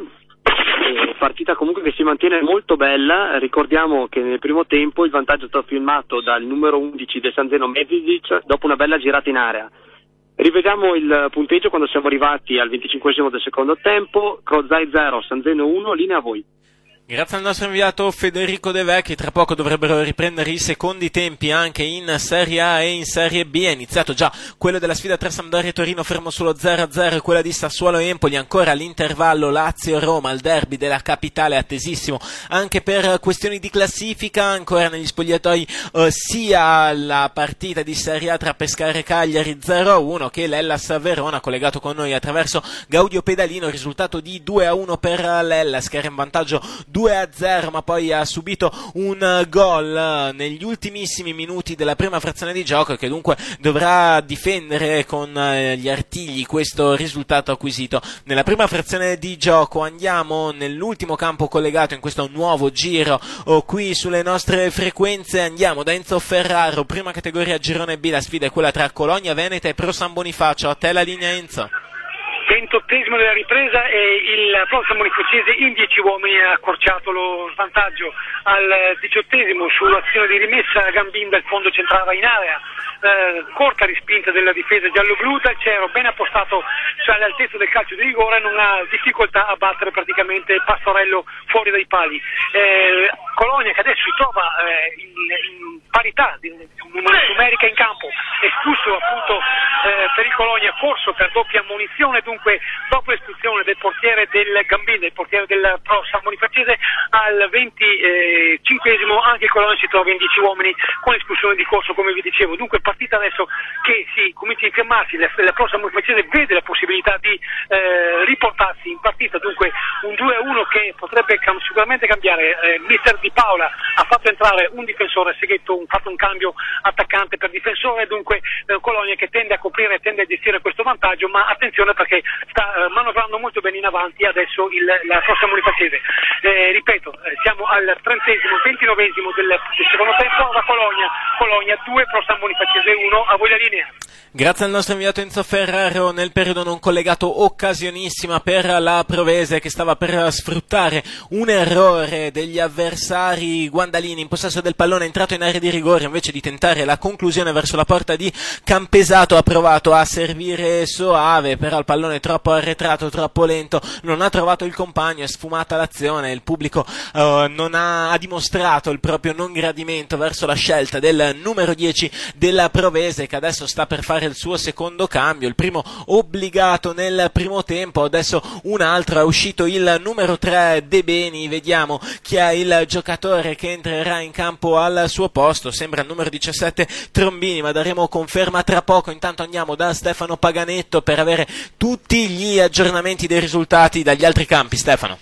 e partita comunque che si mantiene molto bella. Ricordiamo che nel primo tempo il vantaggio è stato firmato dal numero undici del San Zeno Mezizic dopo una bella girata in area. Rivediamo il punteggio quando siamo arrivati al venticinquesimo del secondo tempo. Crozai zero, San Zeno uno, linea a voi. Grazie al nostro inviato Federico De Vecchi. Tra poco dovrebbero riprendere i secondi tempi anche in Serie A e in Serie B. È iniziato già quello della sfida tra Sampdoria e Torino, fermo sullo zero a zero, e quella di Sassuolo e Empoli. Ancora l'intervallo Lazio-Roma, il derby della capitale attesissimo anche per questioni di classifica. Ancora negli spogliatoi eh, sia la partita di Serie A tra Pescara e Cagliari zero a uno che l'Hellas Verona, collegato con noi attraverso Gaudio Pedalino, risultato di due a uno per l'Hellas che era in vantaggio due a zero, ma poi ha subito un gol negli ultimissimi minuti della prima frazione di gioco e che dunque dovrà difendere con gli artigli questo risultato acquisito nella prima frazione di gioco. Andiamo nell'ultimo campo collegato in questo nuovo giro o qui sulle nostre frequenze. Andiamo da Enzo Ferraro, prima categoria Girone B. La sfida è quella tra Colonia Veneta e Pro San Bonifacio. A te la linea, Enzo. ventottesimo della ripresa e il Pro San Bonifacese in dieci uomini ha accorciato lo svantaggio al diciottesimo sull'azione di rimessa. Gambin dal fondo centrava in area, eh, corta respinta della difesa giallo-blu, dal Cero ben appostato cioè all'altezza del calcio di rigore, non ha difficoltà a battere praticamente Pastorello fuori dai pali. eh, Colonia che adesso si trova eh, in, in parità di numerica in campo, espulso appunto eh, per il Colonia, corso per doppia ammonizione. Dunque dopo l'espulsione del portiere del Gambin, del portiere del Pro San Bonifacese, al venticinquesimo anche il Colonia si trova in dieci uomini con l'espulsione di corso, come vi dicevo. Dunque partita adesso che si comincia a infiammarsi, la, la Pro San Bonifacese vede la possibilità di eh, riportarsi in partita, dunque un due a uno che potrebbe cam- sicuramente cambiare. eh, mister Di Paola ha fatto entrare un difensore, Seghetto ha fatto un cambio attaccante per difensore, dunque eh, Colonia che tende a coprire, tende a gestire questo vantaggio, ma attenzione perché sta eh, manovrando molto bene in avanti adesso il, la Pro San Bonifacese. Eh, ripeto, eh, siamo al trentesimo, ventinovesimo del, del secondo tempo, la Colonia, Colonia due, Pro San Bonifacese uno, a voi la linea. Grazie al nostro inviato Enzo Ferraro. Nel periodo non collegato, occasionissima per la Provese che stava per sfruttare un errore degli avversari guandalini in possesso del pallone, entrato in area di rigore, invece di tentare la conclusione verso la porta di Campesato ha provato a servire soave, però il pallone troppo arretrato, troppo lento, non ha trovato il compagno, è sfumata l'azione. Il pubblico uh, non ha, ha dimostrato il proprio non gradimento verso la scelta del numero dieci della Provese, che adesso sta per fare il suo secondo cambio, il primo obbligato nel primo tempo. Adesso un altro, è uscito il numero tre De Beni, vediamo chi è il giocatore che entrerà in campo al suo posto. Sembra il numero diciassette Trombini, ma daremo conferma tra poco. Intanto andiamo da Stefano Paganetto per avere tutti gli aggiornamenti dei risultati dagli altri campi. Stefano.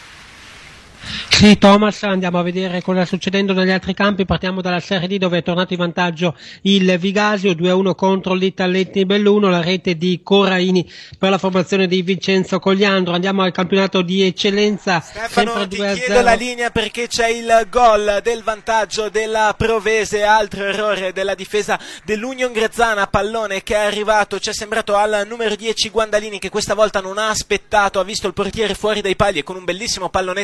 Sì, Thomas, andiamo a vedere cosa sta succedendo negli altri campi. Partiamo dalla Serie D, dove è tornato in vantaggio il Vigasio, due a uno contro l'Italletti Belluno, la rete di Corraini per la formazione di Vincenzo Cogliandro. Andiamo al campionato di eccellenza. Stefano, ti chiedo la linea perché c'è il gol del vantaggio della Provese, altro errore della difesa dell'Union Grezzana, pallone che è arrivato, ci è sembrato al numero dieci Guandalini, che questa volta non ha aspettato, ha visto il portiere fuori dai pali e con un bellissimo pallonetto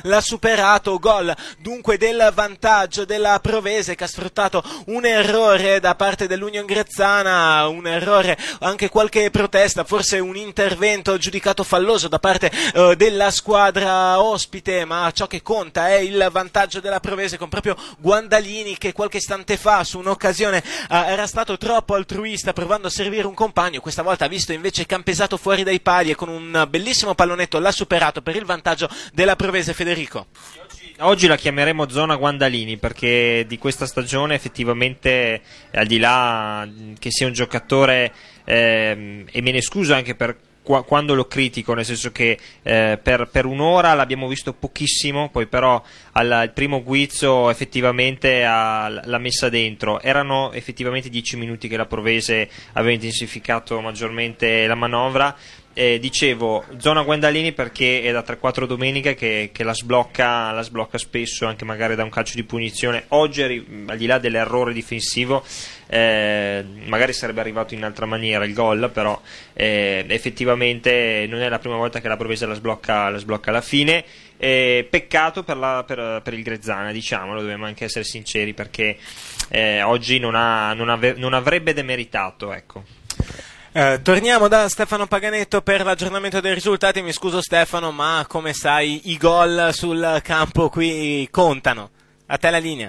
l'ha superato, gol dunque del vantaggio della Provese, che ha sfruttato un errore da parte dell'Union Grezzana, un errore, anche qualche protesta, forse un intervento giudicato falloso da parte eh, della squadra ospite, ma ciò che conta è il vantaggio della Provese, con proprio Guandalini che qualche istante fa su un'occasione eh, era stato troppo altruista provando a servire un compagno, questa volta ha visto invece Campesato fuori dai pali e con un bellissimo pallonetto l'ha superato per il vantaggio della Provese. Federico. Oggi la chiameremo zona Guandalini perché di questa stagione effettivamente, al di là che sia un giocatore, eh, e me ne scuso anche per qua, quando lo critico, nel senso che eh, per, per un'ora l'abbiamo visto pochissimo, poi però al, al primo guizzo effettivamente ha, l'ha messa dentro. Erano effettivamente dieci minuti che la Provese aveva intensificato maggiormente la manovra. Eh, dicevo zona Guandalini perché è da tre quattro domeniche che, che la sblocca la sblocca spesso, anche magari da un calcio di punizione. Oggi, al di là dell'errore difensivo, eh, magari sarebbe arrivato in altra maniera il gol, però eh, effettivamente non è la prima volta che la Provese la sblocca, la sblocca alla fine. Eh, peccato per, la, per, per il Grezzana, diciamolo, dobbiamo anche essere sinceri, perché eh, oggi non, ha, non, ave, non avrebbe demeritato, ecco. Eh, torniamo da Stefano Paganetto per l'aggiornamento dei risultati. Mi scuso Stefano, ma come sai i gol sul campo qui contano. A te la linea.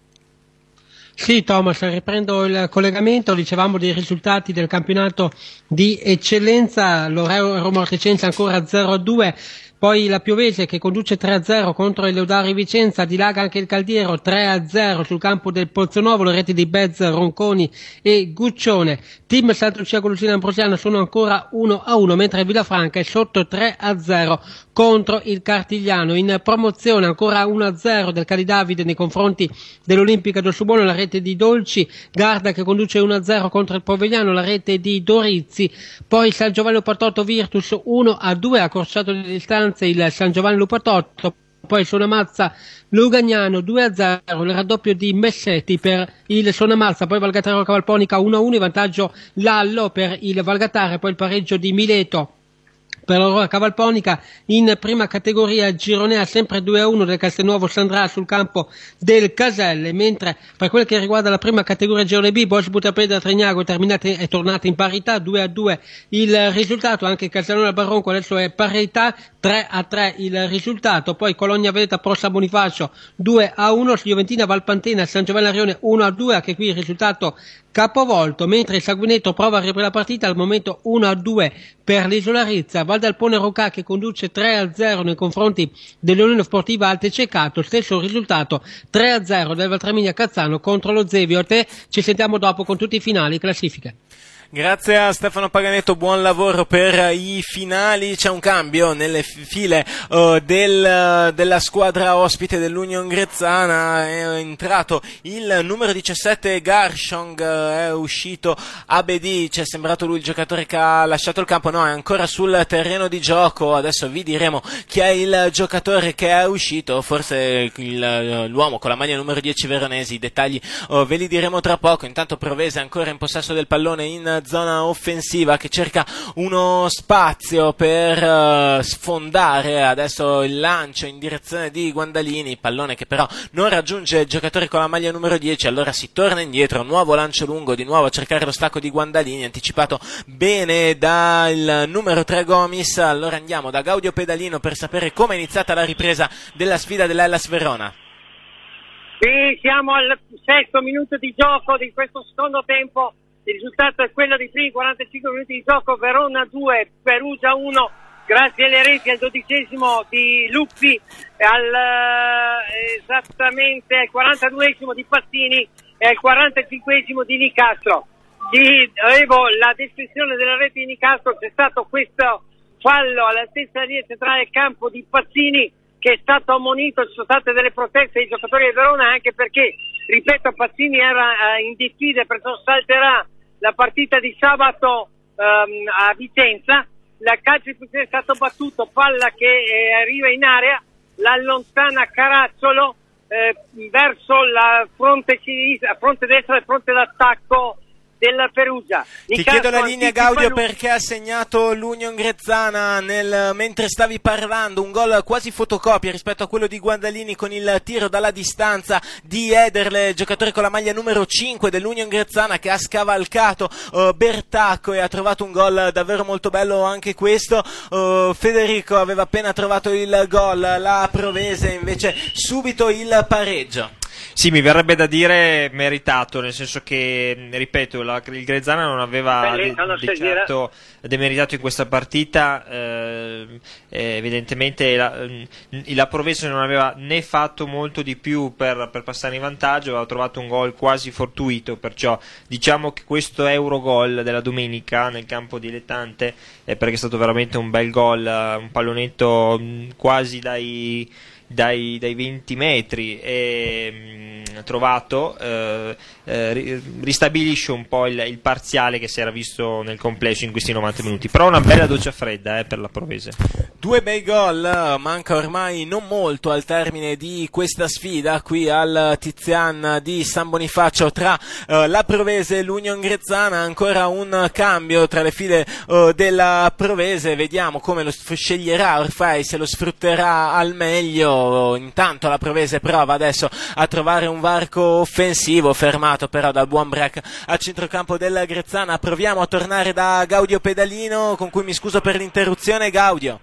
Sì, Thomas, riprendo il collegamento. Dicevamo dei risultati del campionato di eccellenza. Roma Orticenza ancora zero a due. Poi la Piovese che conduce tre a zero contro il Leodari Vicenza, dilaga anche il Caldiero tre a zero sul campo del Pozzonuovo, le reti di Bez, Ronconi e Guccione. Team Santa Lucia Colusina Ambrosiana sono ancora uno a uno, mentre il Villafranca è sotto tre a zero contro il Cartigliano. In promozione ancora uno a zero del Calidavide nei confronti dell'Olimpica del Subuono, la rete di Dolci, Garda che conduce uno a zero contro il Povegliano, la rete di Dorizzi. Poi San Giovanni Lupatotto Virtus uno a due, ha accorciato le distanze il San Giovanni Lupatotto. Poi Sonamazza Lugagnano due a zero, il raddoppio di Messetti per il Sonamazza. Poi Valgataro Cavalponica uno a uno, in vantaggio Lallo per il Valgatare. Poi il pareggio di Mileto per l'Aurora Cavalponica. In prima categoria Gironea sempre due a uno del Castelnuovo Sandrà sul campo del Caselle, mentre per quel che riguarda la prima categoria Girone B, Bosch Butapeda Trignago è tornata in parità, due a due il risultato. Anche Casalona Barronco adesso è parità, tre a tre il risultato. Poi Cologna Veneta Pro San Bonifacio due a uno, Fiorentina Valpantena San Giovanni Arione uno a due, anche qui il risultato capovolto, mentre il Sanguinetto prova a riprendere la partita, al momento uno a due per l'Isola Rizza. Valdalpone Rocà che conduce tre a zero nei confronti dell'Unione Sportiva Alte Ceccato, stesso risultato tre a zero del Valtraminia Cazzano contro lo Zevio. A te ci sentiamo dopo con tutti i finali classifiche. Grazie a Stefano Paganetto, buon lavoro per i finali. C'è un cambio nelle file uh, del, della squadra ospite dell'Union Grezzana. È entrato il numero diciassette Garshong, è uscito Abedi, ci è sembrato lui il giocatore che ha lasciato il campo. No, è ancora sul terreno di gioco. Adesso vi diremo chi è il giocatore che è uscito, forse il, l'uomo con la maglia numero dieci Veronesi. I dettagli uh, ve li diremo tra poco. Intanto Provese ancora in possesso del pallone in zona offensiva, che cerca uno spazio per uh, sfondare. Adesso il lancio in direzione di Guandalini, pallone che però non raggiunge il giocatore con la maglia numero dieci, allora si torna indietro, nuovo lancio lungo, di nuovo a cercare lo stacco di Guandalini, anticipato bene dal numero tre Gomis. Allora andiamo da Gaudio Pedalino per sapere come è iniziata la ripresa della sfida dell'Hellas Verona. Sì, siamo al sesto minuto di gioco di questo secondo tempo. Il risultato è quello di primi quarantacinque minuti di gioco: Verona due, Perugia uno, grazie alle reti al dodicesimo di Luppi, al, eh, esattamente al quarantaduesimo di Pazzini e al quarantacinquesimo di Nicastro. Di, avevo la descrizione della rete di Nicastro, c'è stato questo fallo all'altezza della linea centrale del campo di Pazzini che è stato ammonito, ci sono state delle proteste dei giocatori di Verona, anche perché, ripeto, Pazzini era eh, in diffida, perciò salterà la partita di sabato um, a Vicenza. La calcio di punizione è stato battuto, palla che eh, arriva in area, la allontana Carazzolo eh, verso la fronte sinistra, fronte destra e fronte d'attacco del Perugia. Ti Nicastro chiedo la linea, anticipa Gaudio, lui- perché ha segnato l'Union Grezzana nel, mentre stavi parlando, un gol quasi fotocopia rispetto a quello di Guandalini con il tiro dalla distanza di Ederle, giocatore con la maglia numero cinque dell'Union Grezzana, che ha scavalcato uh, Bertacco e ha trovato un gol davvero molto bello anche questo. Uh, Federico aveva appena trovato il gol, la Provese invece subito il pareggio. Sì, mi verrebbe da dire meritato, nel senso che, ripeto, la, il Grezzana non aveva Beh, di, di certo demeritato in questa partita, eh, eh, evidentemente la, la Provese non aveva né fatto molto di più per, per passare in vantaggio, aveva trovato un gol quasi fortuito, perciò diciamo che questo Eurogol della domenica nel campo dilettante, eh, perché è stato veramente un bel gol, un pallonetto mh, quasi dai... Dai, dai venti metri e, mh, trovato eh, eh, ristabilisce un po' il, il parziale che si era visto nel complesso in questi novanta minuti, però una bella doccia fredda eh, per la Provese. Due bei gol, manca ormai non molto al termine di questa sfida qui al Tizian di San Bonifacio tra eh, la Provese e l'Union Grezzana. Ancora un cambio tra le file eh, della Provese, vediamo come lo sceglierà Orfei, se lo sfrutterà al meglio. Intanto la Provese prova adesso a trovare un varco offensivo, fermato però dal buon break a centrocampo della Grezzana. Proviamo a tornare da Gaudio Pedalino, con cui mi scuso per l'interruzione. Gaudio.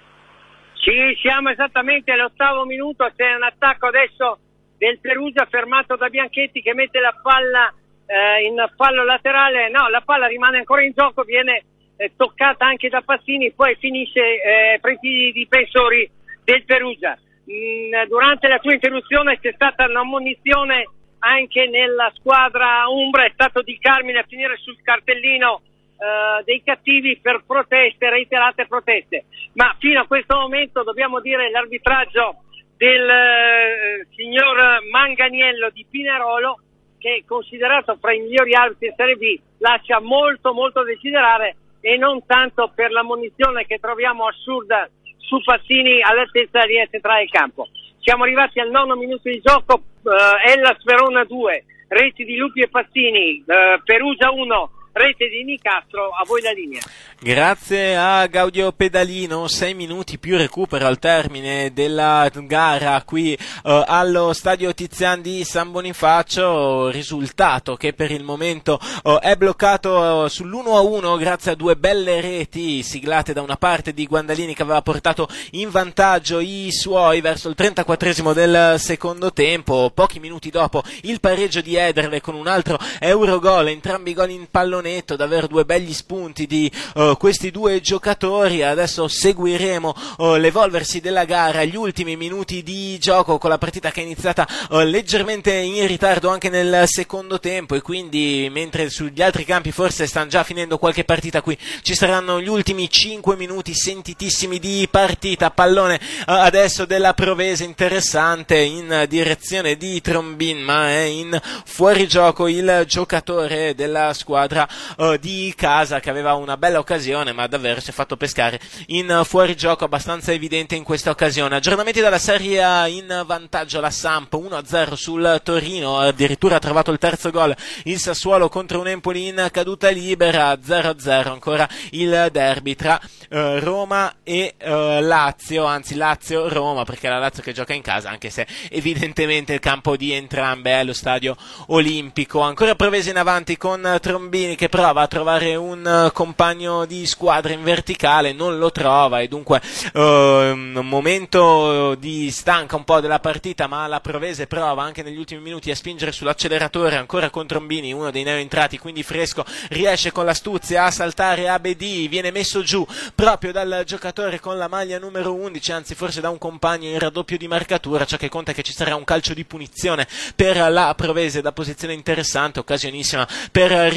Sì, siamo esattamente all'ottavo minuto, c'è un attacco adesso del Perugia fermato da Bianchetti che mette la palla eh, in fallo laterale. No, la palla rimane ancora in gioco, viene eh, toccata anche da Passini, poi finisce eh, tra i difensori del Perugia. Durante la tua interruzione c'è stata un'ammonizione anche nella squadra umbra, è stato Di Carmine a finire sul cartellino eh, dei cattivi per proteste, reiterate proteste, ma fino a questo momento dobbiamo dire l'arbitraggio del eh, signor Manganiello di Pinerolo, che è considerato fra i migliori arbitri in Serie B, lascia molto molto desiderare, e non tanto per l'ammonizione che troviamo assurda su Passini all'altezza della linea centrale del campo. Siamo arrivati al nono minuto di gioco, eh, Hellas Verona due, reti di Lupi e Passini, eh, Perugia uno, rete di Nicastro. A voi la linea. Grazie a Gaudio Pedalino. Sei minuti più recupero al termine della gara qui eh, allo stadio Tizian di San Bonifacio, risultato che per il momento eh, è bloccato eh, sull'uno a uno grazie a due belle reti siglate da una parte di Guandalini, che aveva portato in vantaggio i suoi verso il trentaquattresimo del secondo tempo. Pochi minuti dopo il pareggio di Ederle con un altro Eurogol, entrambi gol in pallonetto, davvero due begli spunti di uh, questi due giocatori. Adesso seguiremo uh, l'evolversi della gara, gli ultimi minuti di gioco, con la partita che è iniziata uh, leggermente in ritardo anche nel secondo tempo, e quindi mentre sugli altri campi forse stanno già finendo qualche partita, qui ci saranno gli ultimi cinque minuti sentitissimi di partita. Pallone uh, adesso della Provese, interessante in direzione di Trombin, ma è in fuorigioco il giocatore della squadra uh, di casa, che aveva una bella occasione, ma davvero si è fatto pescare in uh, fuorigioco abbastanza evidente in questa occasione. Aggiornamenti dalla Serie A, in vantaggio la Samp uno a zero sul Torino, addirittura ha trovato il terzo gol il Sassuolo contro un Empoli in caduta libera. Zero a zero ancora il derby tra uh, Roma e uh, Lazio, anzi Lazio-Roma, perché la Lazio che gioca in casa, anche se evidentemente il campo di entrambe è lo stadio olimpico. Ancora Provese in avanti con Trombini, che prova a trovare un uh, compagno di squadra in verticale, non lo trova, e dunque uh, un momento di stanca un po' della partita, ma la Provese prova anche negli ultimi minuti a spingere sull'acceleratore ancora con Trombini, uno dei neoentrati, quindi fresco, riesce con l'astuzia a saltare Abedi, viene messo giù proprio dal giocatore con la maglia numero undici, anzi forse da un compagno in raddoppio di marcatura. Ciò che conta è che ci sarà un calcio di punizione per la Provese da posizione interessante, occasionissima per riportare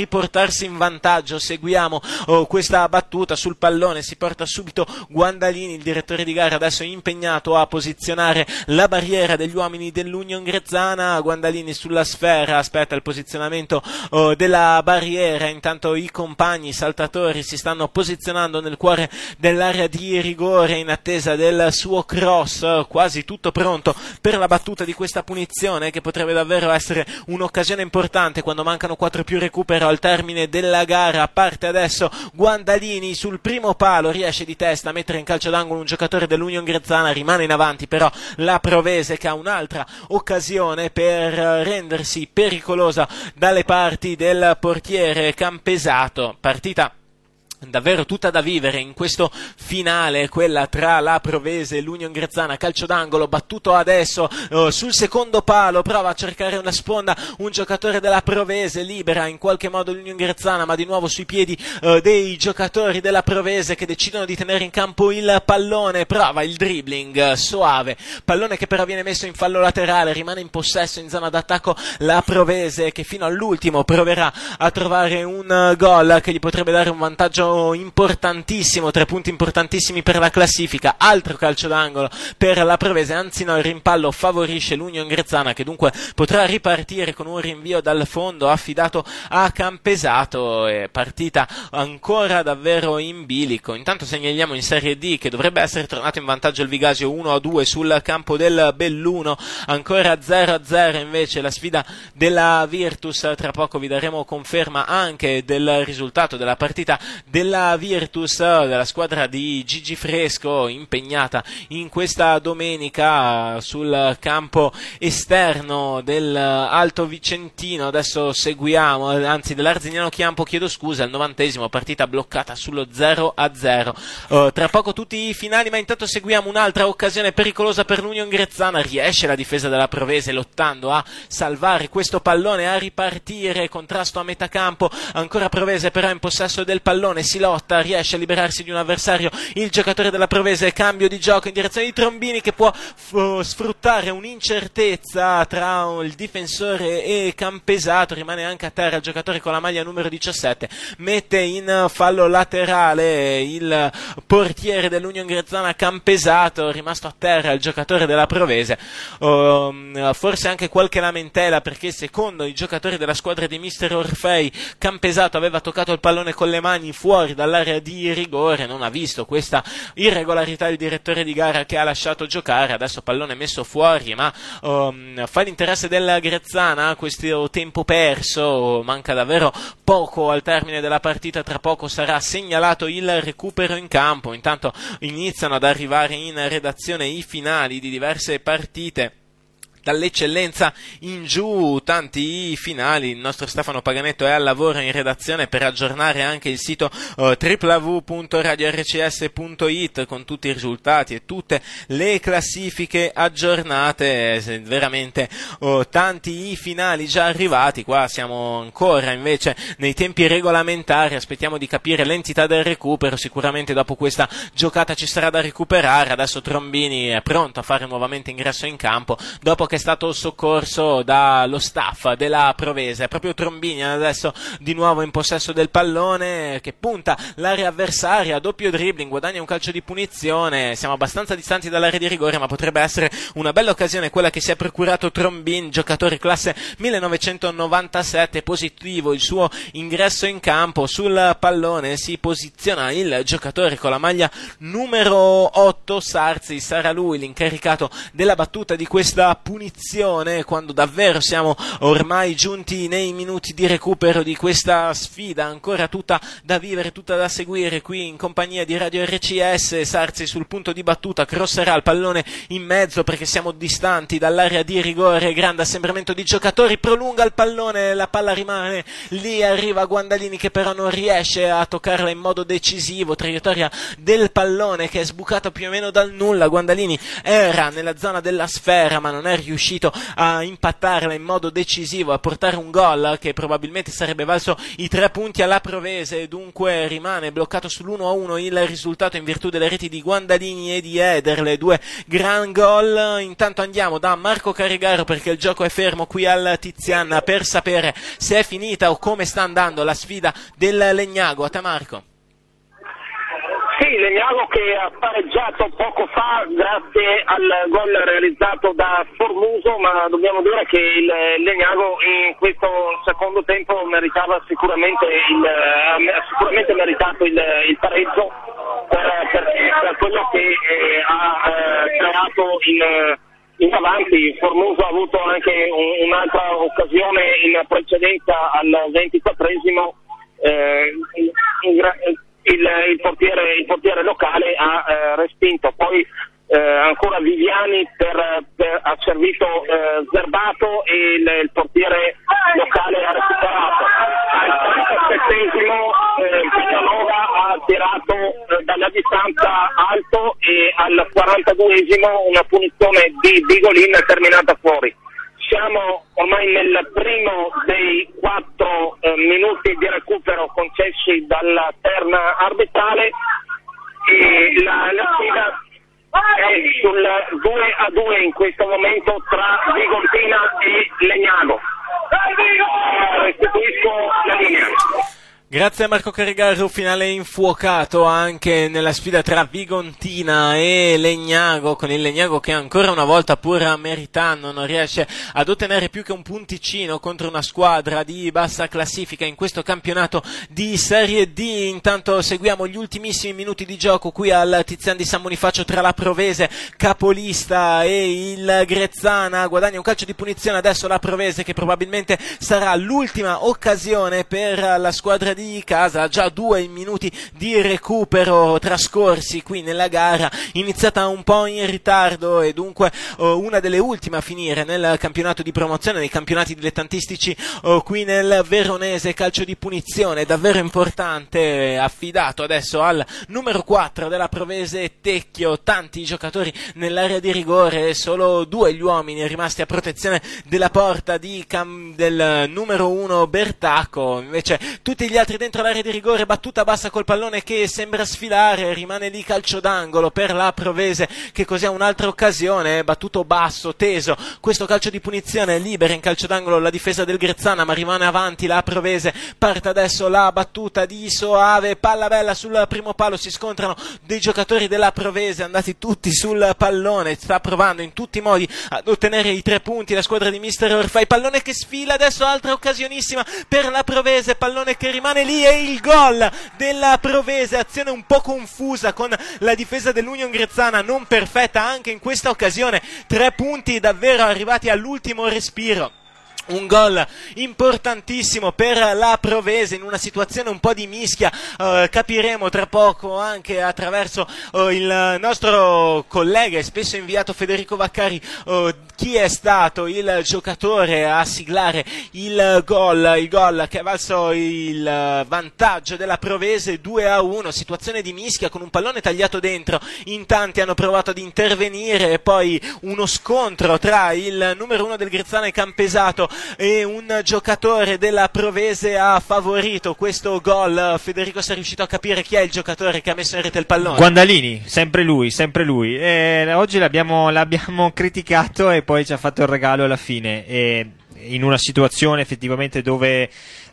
ritrovarsi in vantaggio. Seguiamo oh, questa battuta sul pallone, si porta subito Guandalini, il direttore di gara adesso è impegnato a posizionare la barriera degli uomini dell'Union Grezzana. Guandalini sulla sfera, aspetta il posizionamento oh, della barriera, intanto i compagni saltatori si stanno posizionando nel cuore dell'area di rigore in attesa del suo cross, quasi tutto pronto per la battuta di questa punizione che potrebbe davvero essere un'occasione importante quando mancano quattro più recupero al termine della gara. Parte adesso Guandalini sul primo palo, riesce di testa a mettere in calcio d'angolo un giocatore dell'Union Grezzana, rimane in avanti però la Provese che ha un'altra occasione per rendersi pericolosa dalle parti del portiere Campesato. Partita davvero tutta da vivere in questo finale, quella tra la Provese e l'Union Grezzana. Calcio d'angolo battuto adesso uh, sul secondo palo, prova a cercare una sponda un giocatore della Provese, libera in qualche modo l'Union Grezzana, ma di nuovo sui piedi uh, dei giocatori della Provese che decidono di tenere in campo il pallone. Prova il dribbling uh, soave, pallone che però viene messo in fallo laterale, rimane in possesso in zona d'attacco la Provese che fino all'ultimo proverà a trovare un uh, gol che gli potrebbe dare un vantaggio importantissimo, tre punti importantissimi per la classifica. Altro calcio d'angolo per la Provese, anzi no, il rimpallo favorisce l'Union Grezzana che dunque potrà ripartire con un rinvio dal fondo affidato a Campesato. E partita ancora davvero in bilico. Intanto segnaliamo in Serie D che dovrebbe essere tornato in vantaggio il Vigasio uno a due sul campo del Belluno, ancora zero a zero invece la sfida della Virtus. Tra poco vi daremo conferma anche del risultato della partita della Virtus, della squadra di Gigi Fresco, impegnata in questa domenica sul campo esterno del Alto Vicentino. Adesso seguiamo, anzi dell'Arzignano Chiampo, chiedo scusa, al novantesimo, partita bloccata sullo zero a zero. Uh, tra poco tutti i finali, ma intanto seguiamo un'altra occasione pericolosa per l'Union Grezzana. Riesce la difesa della Provese lottando a salvare questo pallone, a ripartire, contrasto a metà campo, ancora Provese però in possesso del pallone, si lotta, riesce a liberarsi di un avversario il giocatore della Provese, cambio di gioco in direzione di Trombini che può f- sfruttare un'incertezza tra il difensore e Campesato, rimane anche a terra il giocatore con la maglia numero diciassette, mette in fallo laterale il portiere dell'Union Grezzana Campesato, rimasto a terra il giocatore della Provese. Um, forse anche qualche lamentela perché secondo i giocatori della squadra di mister Orfei Campesato aveva toccato il pallone con le mani fuori dall'area di rigore, non ha visto questa irregolarità il direttore di gara che ha lasciato giocare. Adesso pallone messo fuori, ma um, fa l'interesse della Grezzana questo tempo perso, manca davvero poco al termine della partita, tra poco sarà segnalato il recupero in campo. Intanto iniziano ad arrivare in redazione i finali di diverse partite dall'eccellenza in giù, tanti finali. Il nostro Stefano Paganetto è al lavoro in redazione per aggiornare anche il sito uh, w w w punto radio r c s punto i t con tutti i risultati e tutte le classifiche aggiornate. Veramente uh, tanti i finali già arrivati. Qua siamo ancora invece nei tempi regolamentari, aspettiamo di capire l'entità del recupero. Sicuramente dopo questa giocata ci sarà da recuperare. Adesso Trombini è pronto a fare nuovamente ingresso in campo dopo che è stato soccorso dallo staff della Provese. Proprio Trombini adesso di nuovo in possesso del pallone che punta l'area avversaria, doppio dribbling, guadagna un calcio di punizione. Siamo abbastanza distanti dall'area di rigore, ma potrebbe essere una bella occasione quella che si è procurato Trombini, giocatore classe millenovecentonovantasette. Positivo il suo ingresso in campo. Sul pallone si posiziona il giocatore con la maglia numero otto, Sarzi. Sarà lui l'incaricato della battuta di questa punizione, quando davvero siamo ormai giunti nei minuti di recupero di questa sfida, ancora tutta da vivere, tutta da seguire qui in compagnia di Radio R C S. Sarzi sul punto di battuta, crosserà il pallone in mezzo perché siamo distanti dall'area di rigore, grande assembramento di giocatori, prolunga il pallone, la palla rimane lì, arriva Guandalini che però non riesce a toccarla in modo decisivo, traiettoria del pallone che è sbucata più o meno dal nulla. Guandalini era nella zona della sfera ma non è riuscito riuscito a impattarla in modo decisivo, a portare un gol che probabilmente sarebbe valso i tre punti alla Provese. Dunque rimane bloccato sull'uno a uno il risultato in virtù delle reti di Guandalini e di Ederle, due gran gol. Intanto andiamo da Marco Carregaro perché il gioco è fermo qui al Tiziana per sapere se è finita o come sta andando la sfida del Legnago. A te Marco. Sì, Legnago che ha pareggiato poco fa grazie al gol realizzato da Formuso, ma dobbiamo dire che il Legnago in questo secondo tempo meritava sicuramente il, ha sicuramente meritato il, il pareggio per, per, per quello che eh, ha eh, creato in, in avanti. Formuso ha avuto anche un, un'altra occasione in precedenza al ventiquattresimo. Eh, in, in, Il, il, portiere, il portiere locale ha eh, respinto, poi eh, ancora Viviani per, per, ha servito eh, Zerbato e il, il portiere locale ha recuperato. Al trentasettesimo eh, Villanova ha tirato eh, dalla distanza alto e al quarantaduesimo una punizione di Bigolin è terminata fuori. Siamo ormai nel primo dei quattro eh, minuti di recupero concessi dalla terna arbitrale e la, la sfida è sul due a due in questo momento tra Vigontina e Legnago. Restituisco la linea. Grazie a Marco Carregaro, finale infuocato anche nella sfida tra Vigontina e Legnago, con il Legnago che ancora una volta, pur meritando, non riesce ad ottenere più che un punticino contro una squadra di bassa classifica in questo campionato di Serie D. Intanto seguiamo gli ultimissimi minuti di gioco qui al Tizian di San Bonifacio tra la Provese, capolista, e il Grezzana. Guadagna un calcio di punizione adesso la Provese, che probabilmente sarà l'ultima occasione per la squadra di casa. Già due minuti di recupero trascorsi qui nella gara, iniziata un po' in ritardo e dunque uh, una delle ultime a finire nel campionato di promozione, nei campionati dilettantistici uh, qui nel Veronese. Calcio di punizione davvero importante, affidato adesso al numero quattro della Provese, Tecchio. Tanti giocatori nell'area di rigore, solo due gli uomini rimasti a protezione della porta di cam- del numero uno Bertacco, invece tutti gli altri dentro l'area di rigore. Battuta bassa col pallone che sembra sfilare, rimane lì calcio d'angolo per la Provese, che così ha un'altra occasione. Battuto basso, teso questo calcio di punizione, libera in calcio d'angolo la difesa del Grezzana, ma rimane avanti la Provese. Parte adesso la battuta di Soave, palla bella sul primo palo, si scontrano dei giocatori della Provese andati tutti sul pallone, sta provando in tutti i modi ad ottenere i tre punti la squadra di mister Orfai. Pallone che sfila adesso, altra occasionissima per la Provese, pallone che rimane lì e il gol della Provese. Azione un po' confusa con la difesa dell'Union Grezzana, non perfetta anche in questa occasione. Tre punti davvero arrivati all'ultimo respiro. Un gol importantissimo per la Provese in una situazione un po' di mischia. Uh, capiremo tra poco anche attraverso uh, il nostro collega e spesso inviato Federico Vaccari uh, chi è stato il giocatore a siglare il gol, il gol che ha valso il vantaggio della Provese. Due a uno, situazione di mischia con un pallone tagliato dentro, in tanti hanno provato ad intervenire e poi uno scontro tra il numero uno del Grezzana e Campesato e un giocatore della Provese ha favorito questo gol. Federico, sei riuscito a capire chi è il giocatore che ha messo in rete il pallone? Guandalini, sempre lui, sempre lui. E oggi l'abbiamo, l'abbiamo criticato e poi ci ha fatto il regalo alla fine. E in una situazione effettivamente dove,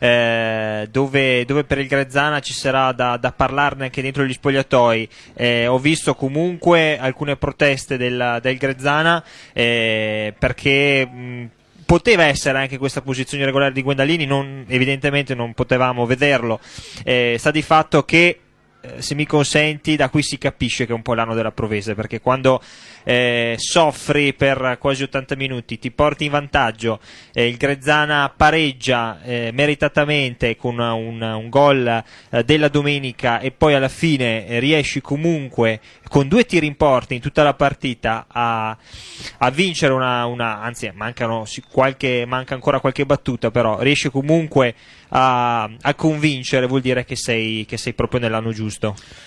eh, dove, dove per il Grezzana ci sarà da, da parlarne anche dentro gli spogliatoi. Eh, ho visto comunque alcune proteste del, del Grezzana eh, perché mh, poteva essere anche questa posizione regolare di Guandalini, non, evidentemente non potevamo vederlo. Eh, sta di fatto che, eh, se mi consenti, da qui si capisce che è un po' l'anno della Provese, perché quando eh, soffri per quasi ottanta minuti, ti porti in vantaggio, eh, il Grezzana pareggia eh, meritatamente con una, una, un gol eh, della domenica e poi alla fine eh, riesci comunque con due tiri in porta in tutta la partita a, a vincere una, una anzi mancano qualche, manca ancora qualche battuta, però riesci comunque a, a convincere, vuol dire che sei, che sei proprio nell'anno giusto.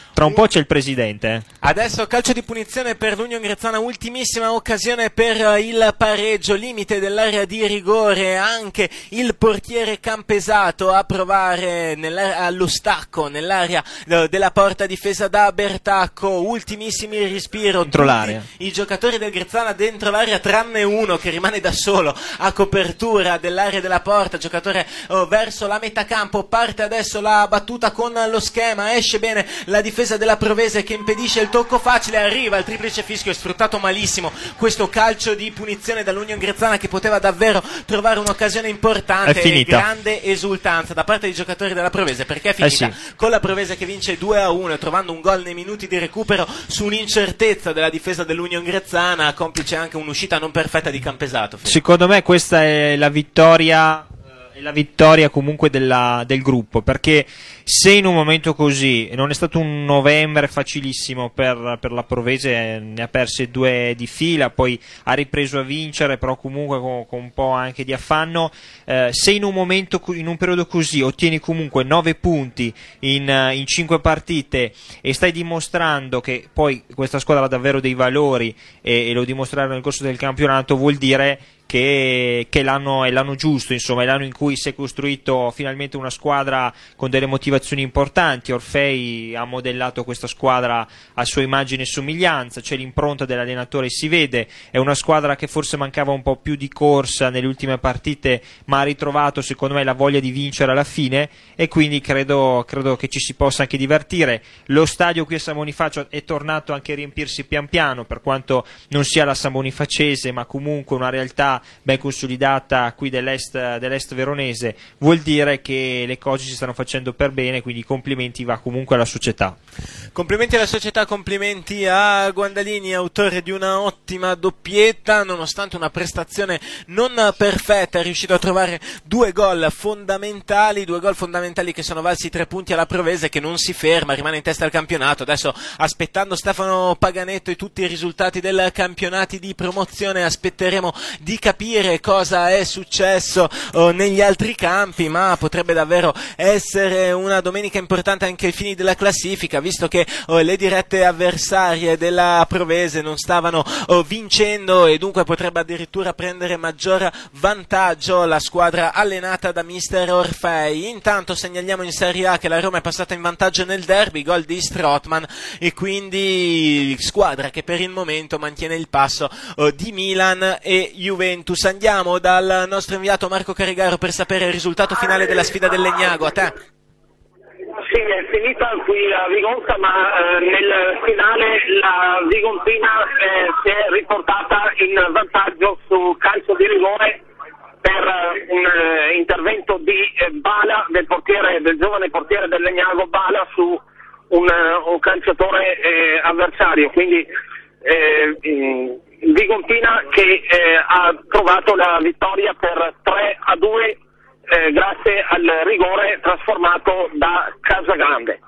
Tra un po' c'è il presidente. Adesso calcio di punizione per l'Union Grezzana, ultimissima occasione per il pareggio, limite dell'area di rigore, anche il portiere Campesato a provare allo stacco nell'area della porta difesa da Bertacco, ultimissimi respiro, dentro l'area. I giocatori del Grezzana dentro l'area tranne uno che rimane da solo a copertura dell'area della porta, giocatore oh, verso la metà campo, parte adesso la battuta con lo schema, esce bene la difesa della Provese che impedisce il tocco facile, arriva il triplice fischio, è sfruttato malissimo questo calcio di punizione dall'Union Grezzana che poteva davvero trovare un'occasione importante e grande esultanza da parte dei giocatori della Provese, perché è finita eh sì. con la Provese che vince due a uno trovando un gol nei minuti di recupero su un'incertezza della difesa dell'Union Grezzana, complice anche un'uscita non perfetta di Campesato. Secondo me questa è la vittoria la vittoria comunque della, del gruppo, perché se in un momento così non è stato un novembre facilissimo per, per la Provese, ne ha perse due di fila, poi ha ripreso a vincere però comunque con, con un po' anche di affanno, eh, se in un momento, in un periodo così ottieni comunque nove punti in, in cinque partite e stai dimostrando che poi questa squadra ha davvero dei valori e, e lo dimostrare nel corso del campionato, vuol dire Che, che l'anno è l'anno giusto, insomma è l'anno in cui si è costruito finalmente una squadra con delle motivazioni importanti. Orfei ha modellato questa squadra a sua immagine e somiglianza, c'è l'impronta dell'allenatore, si vede, è una squadra che forse mancava un po' più di corsa nelle ultime partite, ma ha ritrovato secondo me la voglia di vincere alla fine e quindi credo, credo che ci si possa anche divertire. Lo stadio qui a San Bonifacio è tornato anche a riempirsi pian piano, per quanto non sia la San Bonifacese, ma comunque una realtà ben consolidata qui dell'est, dell'est veronese, vuol dire che le cose si stanno facendo per bene, quindi complimenti va comunque alla società. Complimenti alla società, complimenti a Guandalini, autore di una ottima doppietta, nonostante una prestazione non perfetta, è riuscito a trovare due gol fondamentali, due gol fondamentali che sono valsi tre punti alla Provese, che non si ferma, rimane in testa al campionato. Adesso, aspettando Stefano Paganetto e tutti i risultati del campionati di promozione, aspetteremo di capire cosa è successo oh, negli altri campi, ma potrebbe davvero essere una domenica importante anche ai fini della classifica, visto che oh, le dirette avversarie della Provese non stavano oh, vincendo e dunque potrebbe addirittura prendere maggior vantaggio la squadra allenata da mister Orfei. Intanto segnaliamo in Serie A che la Roma è passata in vantaggio nel derby, gol di Strootman, e quindi squadra che per il momento mantiene il passo oh, di Milan e Juventus. Andiamo dal nostro inviato Marco Carigaro per sapere il risultato finale della sfida del Legnago. A te. Sì, è finita qui a Vigonza, ma eh, nel finale la Vigontina eh, si è riportata in vantaggio su calcio di rigore per eh, un eh, intervento di eh, Bala, del portiere, del giovane portiere del Legnago, Bala, su un, uh, un calciatore eh, avversario, quindi eh, Vigontina che eh, ha trovato la vittoria per tre a due eh, grazie al rigore trasformato da Casagrande.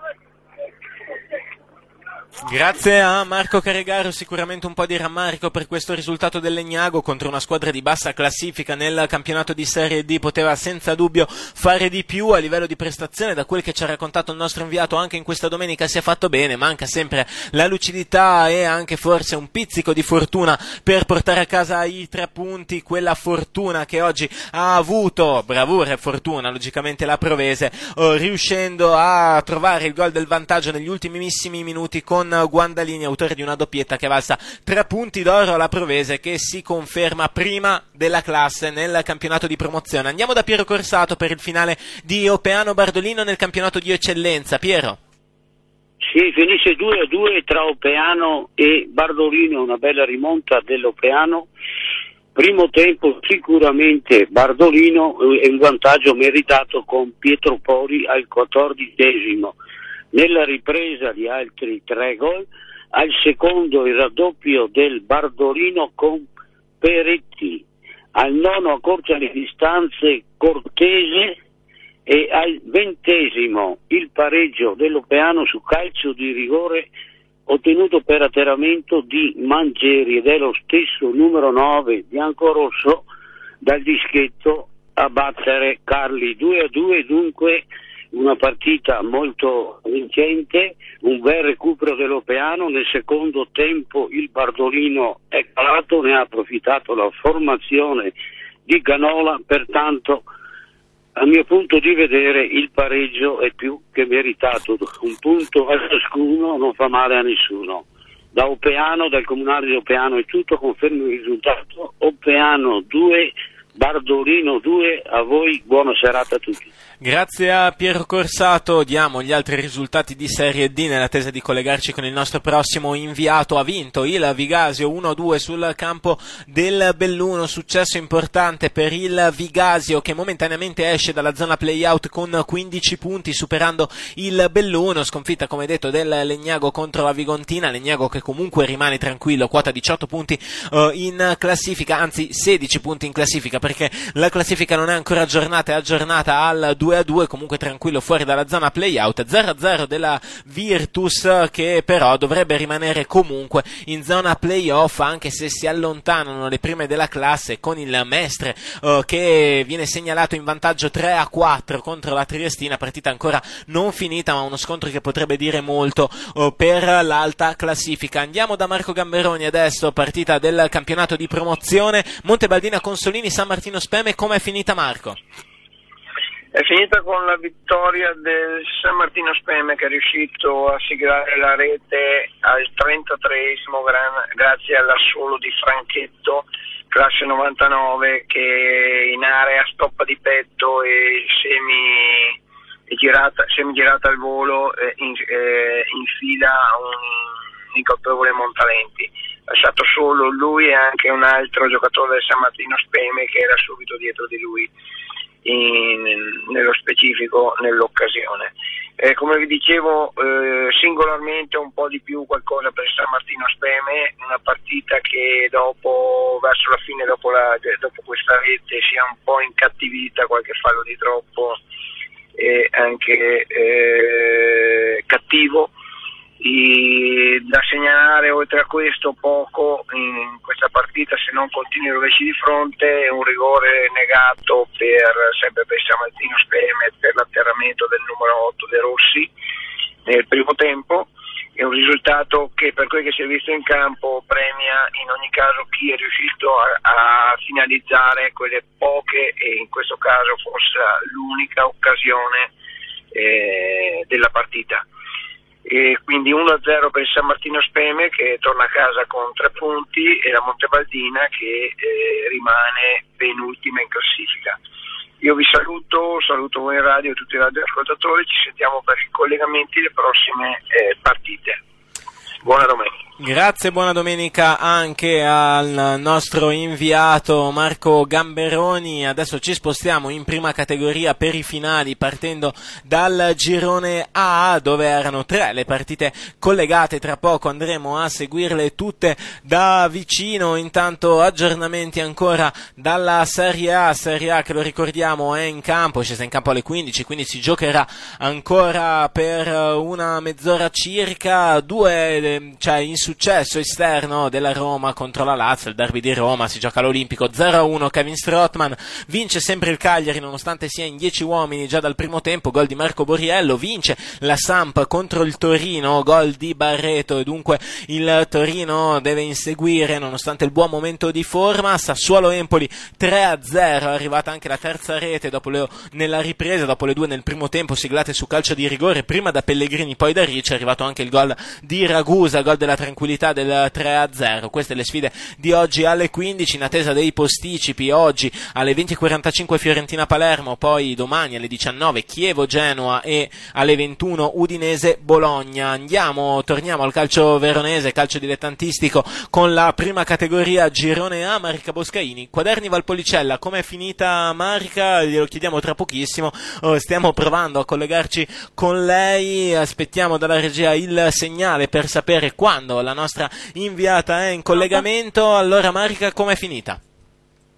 Grazie a Marco Carregaro, sicuramente un po' di rammarico per questo risultato del Legnago contro una squadra di bassa classifica nel campionato di Serie D, poteva senza dubbio fare di più a livello di prestazione. Da quel che ci ha raccontato il nostro inviato anche in questa domenica si è fatto bene, manca sempre la lucidità e anche forse un pizzico di fortuna per portare a casa i tre punti, quella fortuna che oggi ha avuto, bravura e fortuna logicamente la Provese, oh, riuscendo a trovare il gol del vantaggio negli ultimissimi minuti con Guandalini, autore di una doppietta che valsa tre punti d'oro alla Provese, che si conferma prima della classe nel campionato di promozione. Andiamo da Piero Corsato per il finale di Opeano Bardolino nel campionato di eccellenza. Piero. Sì, finisce due a due tra Opeano e Bardolino, una bella rimonta dell'Opeano. Primo tempo sicuramente Bardolino e il vantaggio meritato con Pietro Pori al quattordicesimo. Nella ripresa di altri tre gol, al secondo il raddoppio del Bardolino con Peretti, al nono accorcia le distanze Cortese e al ventesimo il pareggio dell'Opeano su calcio di rigore ottenuto per atterramento di Mangieri, ed è lo stesso numero nove biancorosso dal dischetto a battere Carli. Due a due dunque una partita molto vincente, un bel recupero dell'Opeano. Nel secondo tempo il Bardolino è calato, ne ha approfittato la formazione di Ganola, pertanto a mio punto di vedere il pareggio è più che meritato, un punto a ciascuno non fa male a nessuno. Da Opeano, dal comunale di Opeano è tutto, confermo il risultato, Opeano due, Bardolino due, a voi buona serata a tutti. Grazie a Piero Corsato, diamo gli altri risultati di Serie D nell'attesa di collegarci con il nostro prossimo inviato. Ha vinto il Vigasio uno a due sul campo del Belluno, successo importante per il Vigasio che momentaneamente esce dalla zona play-out con quindici punti, superando il Belluno. Sconfitta, come detto, del Legnago contro la Vigontina, Legnago che comunque rimane tranquillo, quota diciotto punti uh, in classifica, anzi sedici punti in classifica, perché la classifica non è ancora aggiornata, è aggiornata al due a due, comunque tranquillo fuori dalla zona play-out. Zero a zero della Virtus, che però dovrebbe rimanere comunque in zona play-off, anche se si allontanano le prime della classe, con il Mestre uh, che viene segnalato in vantaggio tre a quattro contro la Triestina, partita ancora non finita ma uno scontro che potrebbe dire molto uh, per l'alta classifica. Andiamo da Marco Gamberoni adesso, partita del campionato di promozione, Montebaldina Consolini San Martino Speme. Com'è finita, Marco? È finita con la vittoria del San Martino Speme, che è riuscito a siglare la rete al trentatreesimo gra- grazie all'assolo di Franchetto, classe novantanove, che in area stoppa di petto e semi, e girata, semi girata al volo eh, in, eh, infila un incolpevole Montalenti. Lasciato solo lui e anche un altro giocatore del San Martino Speme che era subito dietro di lui. In, nello specifico nell'occasione. Eh, come vi dicevo, eh, singolarmente un po' di più qualcosa per San Martino Speme, una partita che dopo, verso la fine, dopo, la, dopo questa rete, sia un po' incattivita, qualche fallo di troppo e anche eh, cattivo. I, da segnalare oltre a questo poco in questa partita, se non continui rovesci di fronte, un rigore negato per sempre per San Martino Speme per l'atterramento del numero otto De Rossi nel primo tempo. È un risultato che, per quel che si è visto in campo, premia in ogni caso chi è riuscito a, a finalizzare quelle poche, e in questo caso forse l'unica occasione eh, della partita. E quindi uno a zero per il San Martino Speme, che torna a casa con tre punti, e la Montebaldina che eh, rimane penultima in classifica. Io vi saluto, saluto voi in radio e tutti i radioascoltatori, ci sentiamo per i collegamenti le prossime eh, partite. Buona domenica. Grazie, buona domenica anche al nostro inviato Marco Gamberoni. Adesso ci spostiamo in prima categoria per i finali, partendo dal girone A, dove erano tre le partite collegate. Tra poco andremo a seguirle tutte da vicino. Intanto aggiornamenti ancora dalla Serie A, Serie A che, lo ricordiamo, è in campo, scesa in campo alle quindici, quindi si giocherà ancora per una mezz'ora circa. Due, cioè in successo esterno della Roma contro la Lazio, il derby di Roma, si gioca all'Olimpico. Zero a uno Kevin Strootman, vince sempre il Cagliari nonostante sia in dieci uomini già dal primo tempo, gol di Marco Borriello. Vince la Samp contro il Torino, gol di Barreto, e dunque il Torino deve inseguire nonostante il buon momento di forma. Sassuolo-Empoli tre a zero, è arrivata anche la terza rete dopo le, nella ripresa, dopo le due nel primo tempo siglate su calcio di rigore, prima da Pellegrini poi da Ricci. È arrivato anche il gol di Ragusa, gol della tranquillità del tre a zero. Queste le sfide di oggi alle quindici, in attesa dei posticipi. Oggi alle venti e quarantacinque Fiorentina-Palermo, poi domani alle diciannove Chievo-Genoa e alle ventuno Udinese-Bologna. Andiamo, torniamo al calcio veronese, calcio dilettantistico, con la prima categoria girone A. Marica Boscaini, Quaderni Valpolicella. Com'è finita, Marica? Glielo chiediamo tra pochissimo. Oh, stiamo provando a collegarci con lei, aspettiamo dalla regia il segnale per sapere quando la nostra inviata è in collegamento. Allora, Marica, com'è finita?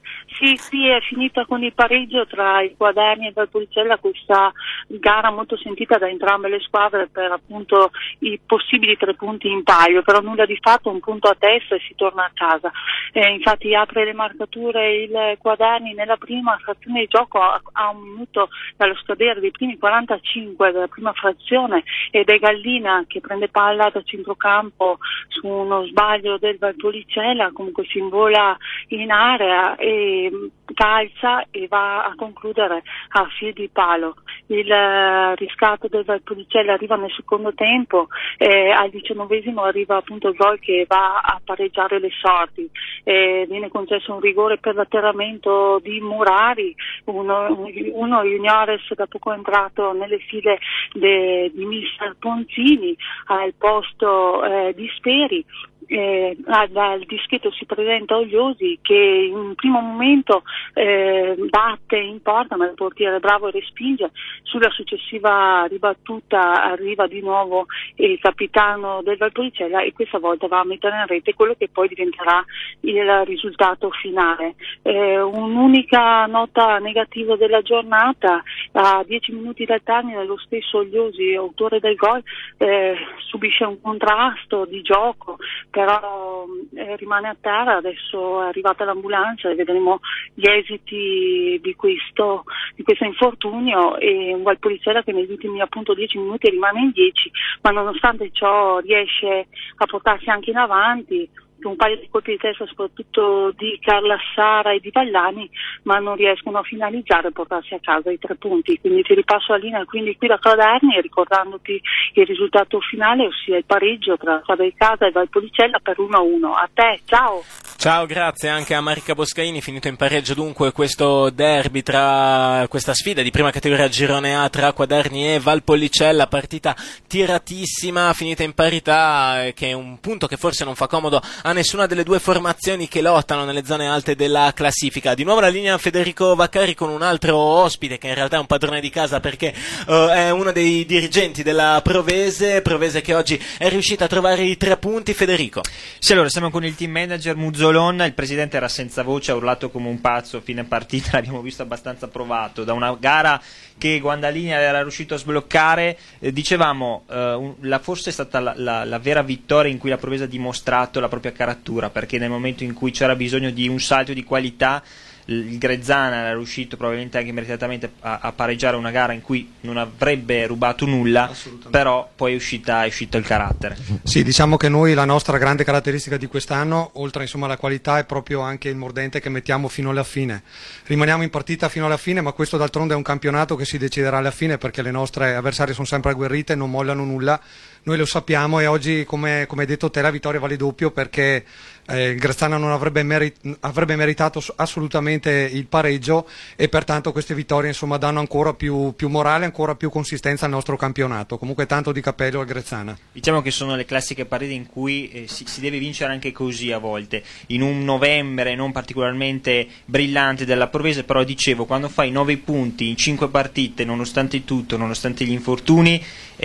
Sì, sì, è finita con il pareggio tra i Quaderni e il Valpolicella, questa gara molto sentita da entrambe le squadre per appunto i possibili tre punti in palio, però nulla di fatto, un punto a testa e si torna a casa. Eh, infatti apre le marcature il Quaderni nella prima frazione di gioco a, a un minuto dallo scadere dei primi quarantacinque della prima frazione, ed è Gallina che prende palla da centrocampo su uno sbaglio del Valpolicella, comunque si invola in area e calcia e va a concludere a fil di palo. Il eh, riscatto del Valpolicella arriva nel secondo tempo, eh, al diciannovesimo arriva appunto il gol che va a pareggiare le sorti, eh, viene concesso un rigore per l'atterramento di Murari, uno, uno juniores da poco entrato nelle file de, di mister Ponzini al posto eh, di Speri. Eh, dal dischetto si presenta Ogliosi che in un primo momento eh, batte in porta, ma il portiere bravo respinge. Sulla successiva ribattuta arriva di nuovo il capitano del Valpolicella e questa volta va a mettere in rete quello che poi diventerà il risultato finale. Eh, un'unica nota negativa della giornata: a dieci minuti dal termine lo stesso Ogliosi, autore del gol, eh, subisce un contrasto di gioco, però eh, rimane a terra. Adesso è arrivata l'ambulanza e vedremo gli esiti di questo, di questo infortunio, e un Valpolicella che negli ultimi appunto dieci minuti rimane in dieci, ma nonostante ciò riesce a portarsi anche in avanti, un paio di colpi di testa soprattutto di Carla Sara e di Vallani, ma non riescono a finalizzare e portarsi a casa i tre punti. Quindi ti ripasso la linea quindi qui da Quaderni, ricordandoti il risultato finale, ossia il pareggio tra la squadra di casa e Valpolicella per uno a uno. A te, ciao! Ciao, grazie anche a Marica Boscaini. Finito in pareggio dunque questo derby, tra questa sfida di prima categoria Girone A tra Quaderni e Valpolicella, partita tiratissima, finita in parità, che è un punto che forse non fa comodo a nessuna delle due formazioni che lottano nelle zone alte della classifica. Di nuovo la linea Federico Vaccari con un altro ospite che in realtà è un padrone di casa, perché uh, è uno dei dirigenti della Provese, Provese che oggi è riuscita a trovare i tre punti. Federico. Sì, allora siamo con il team manager Muzzolon. Il presidente era senza voce, ha urlato come un pazzo, fine partita l'abbiamo visto abbastanza provato da una gara che Guandalini era riuscito a sbloccare. Eh, dicevamo, eh, un, la, forse è stata la, la, la vera vittoria in cui la Provese ha dimostrato la propria caratura, perché nel momento in cui c'era bisogno di un salto di qualità, il Grezzana era riuscito probabilmente anche meritatamente a, a pareggiare una gara in cui non avrebbe rubato nulla, però poi è uscita, è uscito il carattere. Sì, diciamo che noi la nostra grande caratteristica di quest'anno, oltre insomma alla qualità, è proprio anche il mordente che mettiamo fino alla fine. Rimaniamo in partita fino alla fine, ma questo d'altronde è un campionato che si deciderà alla fine, perché le nostre avversarie sono sempre agguerrite, non mollano nulla. Noi lo sappiamo, e oggi, come, come hai detto te, la vittoria vale doppio, perché eh, il Grezzana non avrebbe, merit- avrebbe meritato assolutamente il pareggio, e pertanto queste vittorie insomma danno ancora più, più morale, ancora più consistenza al nostro campionato. Comunque tanto di cappello al Grezzana. Diciamo che sono le classiche partite in cui eh, si, si deve vincere anche così a volte, in un novembre non particolarmente brillante della Provese, però dicevo, quando fai nove punti in cinque partite, nonostante tutto, nonostante gli infortuni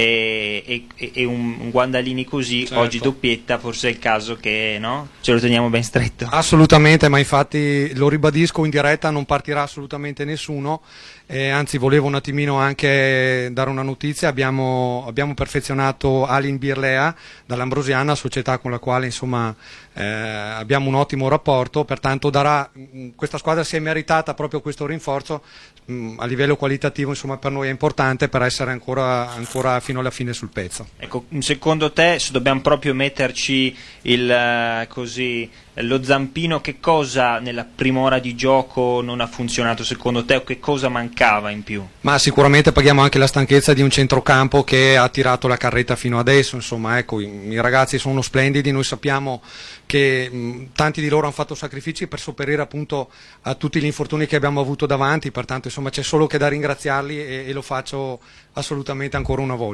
e, e, e un, un Guandalini così, certo, oggi doppietta, forse è il caso che no? Ce lo teniamo ben stretto. Assolutamente, ma infatti lo ribadisco, in diretta non partirà assolutamente nessuno, eh, anzi volevo un attimino anche dare una notizia. Abbiamo, abbiamo perfezionato Alin Birlea dall'Ambrosiana, società con la quale insomma eh, abbiamo un ottimo rapporto, pertanto darà, questa squadra si è meritata proprio questo rinforzo mh, a livello qualitativo, insomma per noi è importante per essere ancora, ancora fino alla fine sul pezzo. Ecco, secondo te, se dobbiamo proprio metterci il, così, lo zampino, che cosa nella prima ora di gioco non ha funzionato secondo te, o che cosa mancava in più? Ma sicuramente paghiamo anche la stanchezza di un centrocampo che ha tirato la carretta fino adesso, insomma ecco, i, i ragazzi sono splendidi, noi sappiamo che mh, tanti di loro hanno fatto sacrifici per sopperire appunto a tutti gli infortuni che abbiamo avuto davanti, pertanto insomma c'è solo che da ringraziarli, e, e lo faccio assolutamente ancora una volta.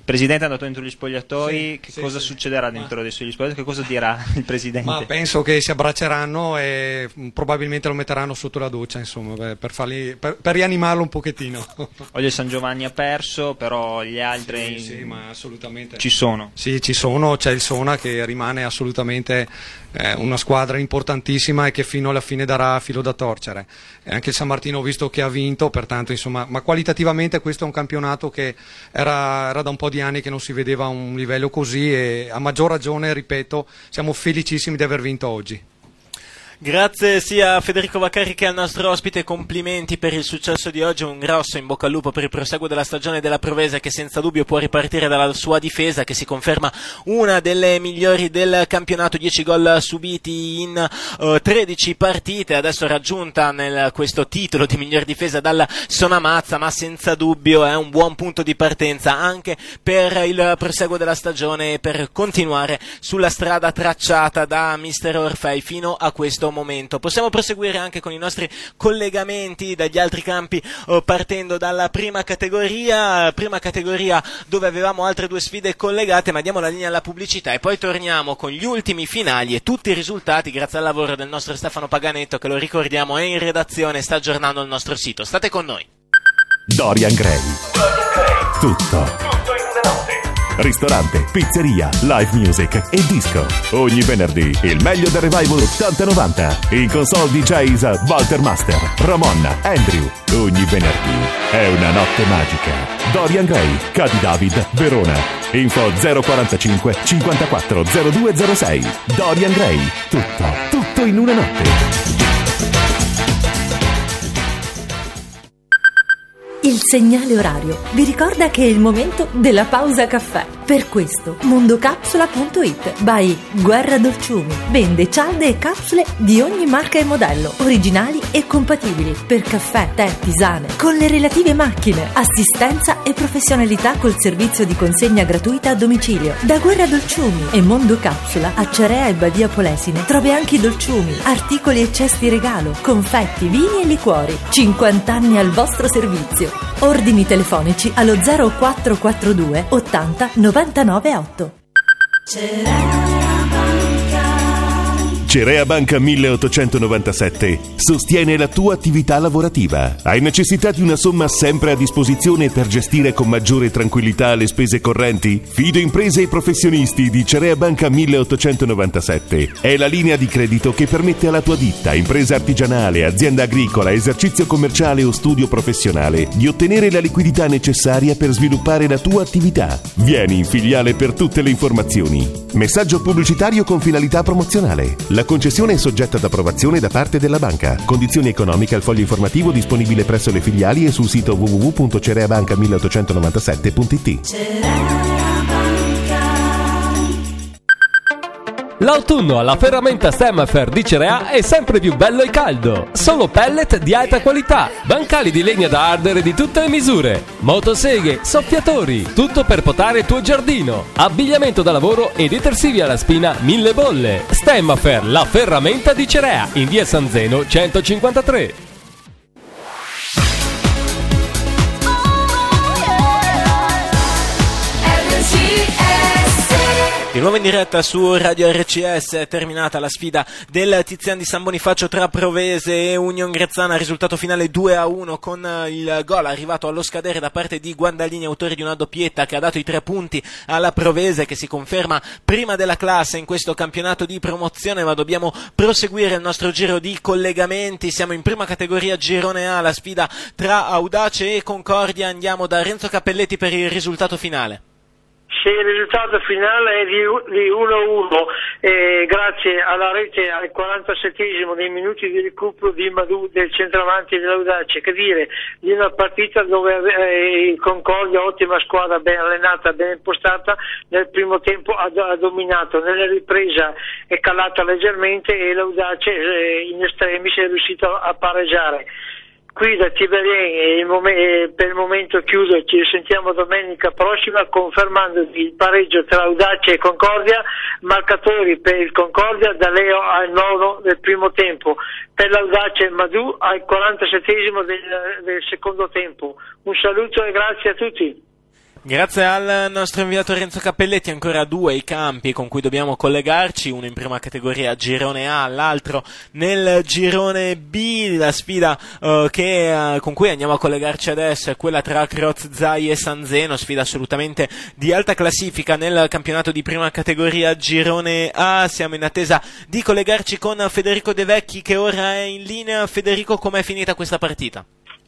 Presidente è andato dentro gli spogliatoi, Sì, che sì, cosa sì. succederà dentro adesso gli spogliatoi? Che cosa dirà il Presidente? Ma penso che si abbracceranno e mh, probabilmente lo metteranno sotto la doccia, insomma, per, per, farli, per, per rianimarlo un pochettino. Oggi il San Giovanni ha perso, però gli altri Sì, sì, ma assolutamente. ci sono. Sì, ci sono, c'è il Sona che rimane assolutamente eh, una squadra importantissima e che fino alla fine darà filo da torcere. E anche il San Martino ho visto che ha vinto, pertanto insomma, ma qualitativamente questo è un campionato che era, era da un po' di anni che non si vedeva a un livello così e a maggior ragione, ripeto, siamo felicissimi di aver vinto oggi. Grazie sia a Federico Vaccari che al nostro ospite, complimenti per il successo di oggi, un grosso in bocca al lupo per il proseguo della stagione della Provese, che senza dubbio può ripartire dalla sua difesa, che si conferma una delle migliori del campionato, dieci gol subiti in uh, tredici partite, adesso raggiunta nel questo titolo di miglior difesa dal Sonamazza, ma senza dubbio è un buon punto di partenza anche per il proseguo della stagione e per continuare sulla strada tracciata da mister Orfei fino a questo momento. Possiamo proseguire anche con i nostri collegamenti dagli altri campi, eh, partendo dalla prima categoria, prima categoria dove avevamo altre due sfide collegate, ma diamo la linea alla pubblicità e poi torniamo con gli ultimi finali e tutti i risultati grazie al lavoro del nostro Stefano Paganetto, che lo ricordiamo è in redazione e sta aggiornando il nostro sito. State con noi. Dorian Gray. Tutto. Ristorante, pizzeria, live music e disco. Ogni venerdì il meglio del revival ottanta novanta. In console D Js Walter Master, Ramon, Andrew. Ogni venerdì è una notte magica. Dorian Gray, Cadi David, Verona. Info zero quarantacinque cinquantaquattro zero due zero sei. Dorian Gray. Tutto, tutto in una notte. Il segnale orario vi ricorda che è il momento della pausa caffè. Per questo mondocapsula punto it by Guerra Dolciumi vende cialde e capsule di ogni marca e modello, originali e compatibili per caffè, tè, tisane, con le relative macchine, assistenza e professionalità col servizio di consegna gratuita a domicilio. Da Guerra Dolciumi e Mondocapsula a Cerea e Badia Polesine trovi anche i dolciumi, articoli e cesti regalo, confetti, vini e liquori. cinquanta anni al vostro servizio. Ordini telefonici allo zero quattro quattro due ottanta novantanove otto. Cerea Banca milleottocentonovantasette sostiene la tua attività lavorativa. Hai necessità di una somma sempre a disposizione per gestire con maggiore tranquillità le spese correnti? Fido Imprese e Professionisti di Cerea Banca milleottocentonovantasette è la linea di credito che permette alla tua ditta, impresa artigianale, azienda agricola, esercizio commerciale o studio professionale di ottenere la liquidità necessaria per sviluppare la tua attività. Vieni in filiale per tutte le informazioni. Messaggio pubblicitario con finalità promozionale. La La concessione è soggetta ad approvazione da parte della banca. Condizioni economiche al foglio informativo disponibile presso le filiali e sul sito w w w punto cereabanca milleottocentonovantasette punto it. L'autunno alla ferramenta Semafer di Cerea è sempre più bello e caldo. Solo pellet di alta qualità, bancali di legna da ardere di tutte le misure, motoseghe, soffiatori, tutto per potare il tuo giardino, abbigliamento da lavoro e detersivi alla spina mille bolle. Semafer, la ferramenta di Cerea, in via San Zeno centocinquantatré. Di nuovo in diretta su Radio R C S, è terminata la sfida del Tizian di San Bonifacio tra Provese e Union Grezzana, risultato finale due a uno con il gol arrivato allo scadere da parte di Guandalini, autore di una doppietta che ha dato i tre punti alla Provese, che si conferma prima della classe in questo campionato di promozione. Ma dobbiamo proseguire il nostro giro di collegamenti, siamo in prima categoria Girone A, la sfida tra Audace e Concordia. Andiamo da Renzo Cappelletti per il risultato finale. Sì, il risultato finale è di, di uno a uno, eh, grazie alla rete al quarantasettesimo dei minuti di recupero di Madù del centravanti dell'Audace, che dire, di una partita dove eh, il Concordia, ottima squadra, ben allenata, ben impostata, nel primo tempo ha, ha dominato, nella ripresa è calata leggermente e l'Audace eh, in estremis è riuscito a pareggiare. Qui da Tiberien il mom- per il momento chiudo, ci sentiamo domenica prossima confermando il pareggio tra Audace e Concordia, marcatori per il Concordia da Leo al nono del primo tempo, per l'Audace Madù al quarantasettesimo del, del secondo tempo. Un saluto e grazie a tutti. Grazie al nostro inviato Renzo Cappelletti. Ancora due i campi con cui dobbiamo collegarci, uno in prima categoria girone A, l'altro nel girone B. La sfida uh, che, uh, con cui andiamo a collegarci adesso è quella tra Crozai e San Zeno, sfida assolutamente di alta classifica nel campionato di prima categoria girone A. Siamo in attesa di collegarci con Federico De Vecchi, che ora è in linea. Federico, com'è finita questa partita?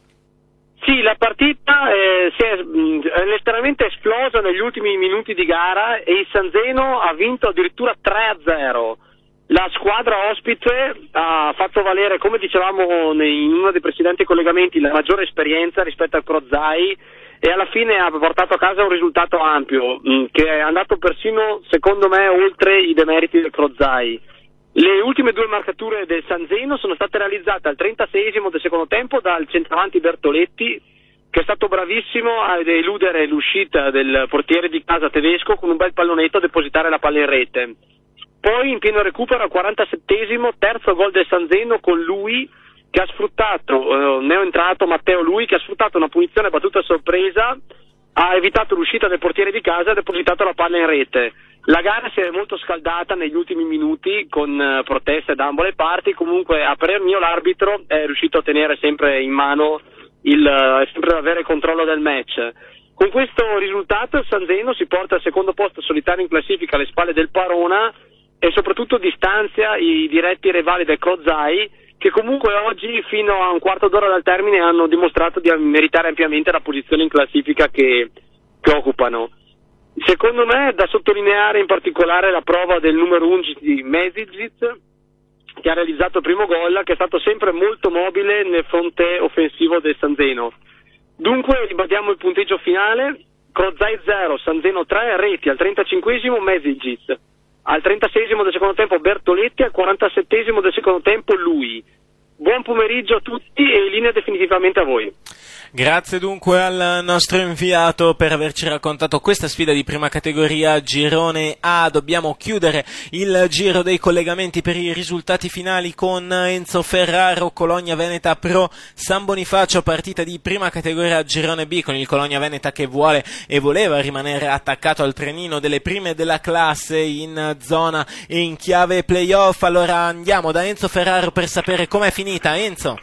Sì, la partita eh, si è mh, letteralmente esplosa negli ultimi minuti di gara e il San Zeno ha vinto addirittura tre a zero. La squadra ospite ha fatto valere, come dicevamo in uno dei precedenti collegamenti, la maggiore esperienza rispetto al Crozai e alla fine ha portato a casa un risultato ampio mh, che è andato persino, secondo me, oltre i demeriti del Crozai. Le ultime due marcature del San Zeno sono state realizzate al trentaseiesimo del secondo tempo dal centravanti Bertoletti, che è stato bravissimo ad eludere l'uscita del portiere di casa tedesco con un bel pallonetto a depositare la palla in rete. Poi in pieno recupero al quarantasettesimo, terzo gol del San Zeno con lui che ha sfruttato, eh, neoentrato Matteo Lui, che ha sfruttato una punizione battuta a sorpresa, ha evitato l'uscita del portiere di casa e ha depositato la palla in rete. La gara si è molto scaldata negli ultimi minuti con uh, proteste da ambo le parti. Comunque, a parer mio, l'arbitro è riuscito a tenere sempre in mano il uh, sempre ad avere il controllo del match. Con questo risultato il San Zeno si porta al secondo posto solitario in classifica alle spalle del Parona e soprattutto distanzia i diretti rivali del Crozai, che comunque oggi fino a un quarto d'ora dal termine hanno dimostrato di meritare ampiamente la posizione in classifica che, che occupano. Secondo me è da sottolineare in particolare la prova del numero undici di Mesizic, che ha realizzato il primo gol, che è stato sempre molto mobile nel fronte offensivo del San Zeno. Dunque ribadiamo il punteggio finale: Crozai zero, San Zeno tre, reti al trentacinquesimo Mesizic, al trentaseiesimo del secondo tempo Bertoletti, al quarantasettesimo del secondo tempo lui. Buon pomeriggio a tutti e linea definitivamente a voi. Grazie dunque al nostro inviato per averci raccontato questa sfida di prima categoria girone A. Dobbiamo chiudere il giro dei collegamenti per i risultati finali con Enzo Ferraro. Cologna Veneta Pro San Bonifacio, partita di prima categoria girone B con il Cologna Veneta che vuole e voleva rimanere attaccato al trenino delle prime della classe in zona e in chiave playoff. Allora andiamo da Enzo Ferraro per sapere com'è finita. Enzo.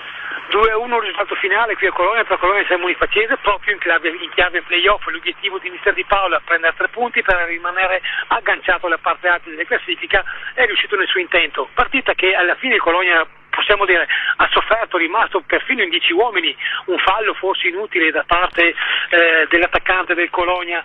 due a uno il risultato finale qui a Cologna per Cologna San Bonifacese, proprio in chiave, in chiave playoff. L'obiettivo di mister Di Paola è prendere tre punti per rimanere agganciato alla parte alta della classifica, è riuscito nel suo intento. Partita che alla fine Cologna, possiamo dire, ha sofferto, è rimasto perfino in dieci uomini, un fallo forse inutile da parte eh, dell'attaccante del Cologna.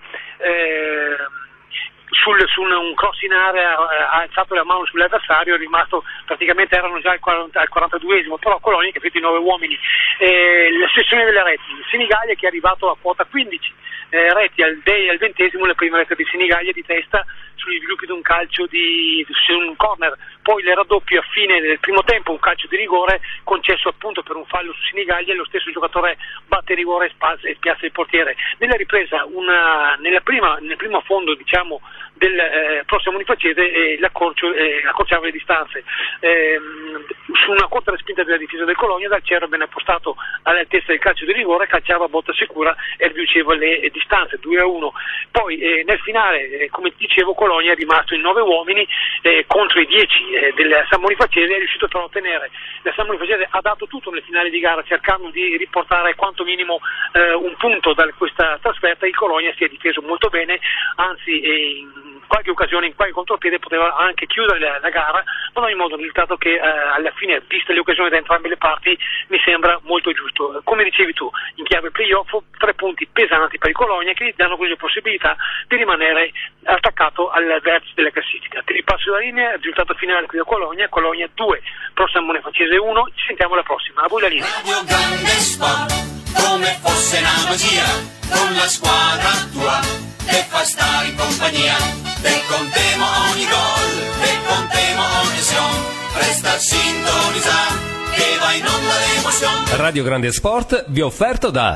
Eh, Sul, su un, un cross in area ha alzato la mano sull'avversario, è rimasto, praticamente erano già al, quaranta, al quarantaduesimo, però Cologna che ha fatto i nove uomini. Eh, la sessione delle reti, Senigallia che è arrivato a quota quindici eh, reti al, de, al ventesimo, la prima rete di Senigallia di testa sugli sviluppi di un calcio di su un corner, poi le raddoppio a fine del primo tempo, un calcio di rigore concesso appunto per un fallo su Senigallia, e lo stesso giocatore batte il rigore e spiazza il portiere. Nella ripresa, una, nella prima, nel primo affondo diciamo del eh, prossimo Bonifacese eh, l'accorcio, eh, accorciava le distanze eh, su una corta respinta della difesa del Cologna. Dal Cerro ben appostato all'altezza del calcio di rigore, calciava a botta sicura e riduceva le eh, distanze due a uno. Poi eh, nel finale, eh, come dicevo, Cologna è rimasto in nove uomini eh, contro i dieci eh, del San Bonifacese, è riuscito però a ottenere. La San Bonifacese ha dato tutto nel finale di gara cercando di riportare quanto minimo eh, un punto da questa trasferta. Il Cologna si è difeso molto bene, anzi eh, in qualche occasione, in qualche contropiede poteva anche chiudere la, la gara, ma in ogni modo il risultato che eh, alla fine, viste le occasioni da entrambe le parti, mi sembra molto giusto. Come dicevi tu, in chiave playoff, tre punti pesanti per il Cologna che gli danno quindi la possibilità di rimanere attaccato al vertice della classifica. Ti ripasso la linea, il risultato finale qui a Cologna, Cologna due, Pro San Bonifacese uno, ci sentiamo alla prossima, a voi la linea. Radio Grande Sport, come fosse una magia, con la squadra tua che fa stare in compagnia, te contemo ogni gol, te contemo ogni azione, resta a sintonizzare, che va in onda l'emozione. Radio Grande Sport vi è offerto da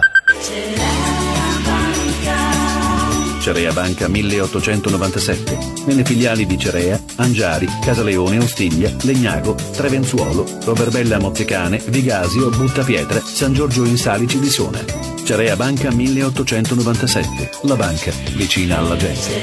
Cerea Banca milleottocentonovantasette, nelle filiali di Cerea, Angiari, Casaleone, Ostiglia, Legnago, Trevenzuolo, Roverbella Mozzicane, Vigasio, Buttapietre, San Giorgio in Salici di Sona. Cerea Banca milleottocentonovantasette. La banca vicina alla gente.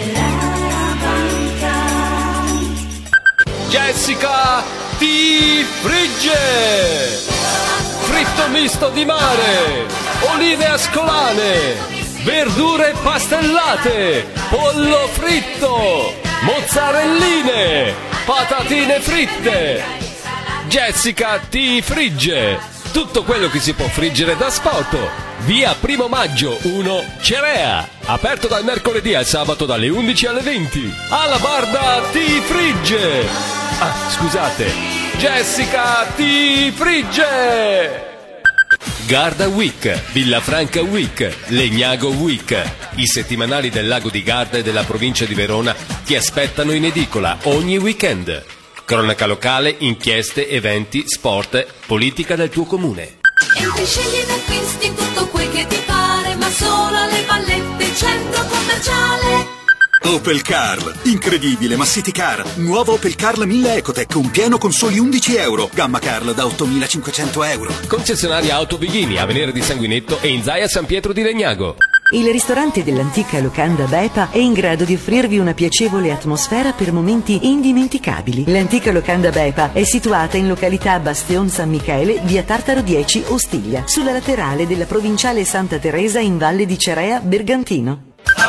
Jessica ti frigge! Fritto misto di mare, olive ascolane, verdure pastellate, pollo fritto, mozzarelline, patatine fritte. Jessica ti frigge! Tutto quello che si può friggere da Spoto. Via Primo Maggio uno Cerea. Aperto dal mercoledì al sabato dalle undici alle venti. Alla Barda ti frigge. Ah, scusate. Jessica ti frigge. Garda Week, Villafranca Week, Legnago Week. I settimanali del lago di Garda e della provincia di Verona ti aspettano in edicola ogni weekend. Cronaca locale, inchieste, eventi, sport, politica del tuo comune. Entri, scegli ed acquisti tutto quel che ti pare, ma solo alle Vallette Centro Commerciale. Opel Carl, incredibile ma City Car. Nuovo Opel Carl mille Ecotec, un pieno con soli undici euro. Gamma Carl da ottomilacinquecento euro. Concessionaria Auto Vighini, Avenere di Sanguinetto e in Zaia San Pietro di Legnago. Il ristorante dell'antica locanda Bepa è in grado di offrirvi una piacevole atmosfera per momenti indimenticabili. L'antica locanda Bepa è situata in località Bastion San Michele, via Tartaro dieci, Ostiglia, sulla laterale della provinciale Santa Teresa in Valle di Cerea, Bergantino.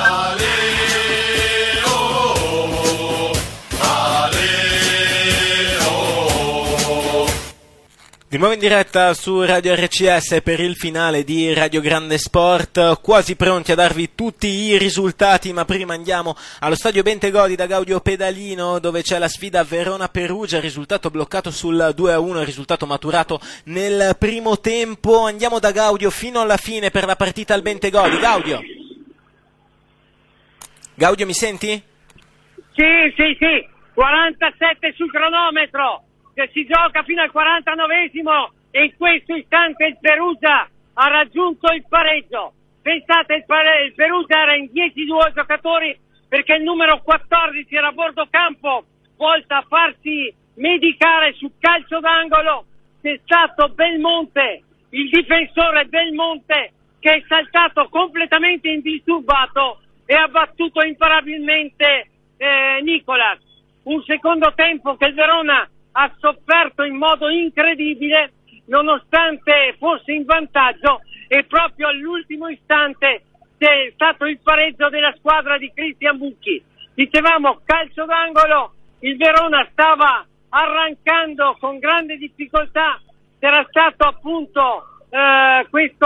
Di nuovo in diretta su Radio R C S per il finale di Radio Grande Sport, quasi pronti a darvi tutti i risultati, ma prima andiamo allo stadio Bentegodi da Gaudio Pedalino, dove c'è la sfida Verona-Perugia, risultato bloccato sul due a uno, risultato maturato nel primo tempo. Andiamo da Gaudio fino alla fine per la partita al Bentegodi. Gaudio? Gaudio, mi senti? Sì, sì, sì, quarantasette sul cronometro. Che si gioca fino al quarantanovesimo e in questo istante il Perugia ha raggiunto il pareggio. Pensate, il, pare- il Perugia era in dieci due giocatori perché il numero quattordici era a bordo campo, volta a farsi medicare su calcio d'angolo. C'è stato Belmonte, il difensore Belmonte, che è saltato completamente indisturbato e ha battuto imparabilmente eh, Nicolas. Un secondo tempo che il Verona ha sofferto in modo incredibile nonostante fosse in vantaggio, e proprio all'ultimo istante c'è stato il pareggio della squadra di Cristian Bucchi. Dicevamo calcio d'angolo, il Verona stava arrancando con grande difficoltà, c'era stato appunto eh, questo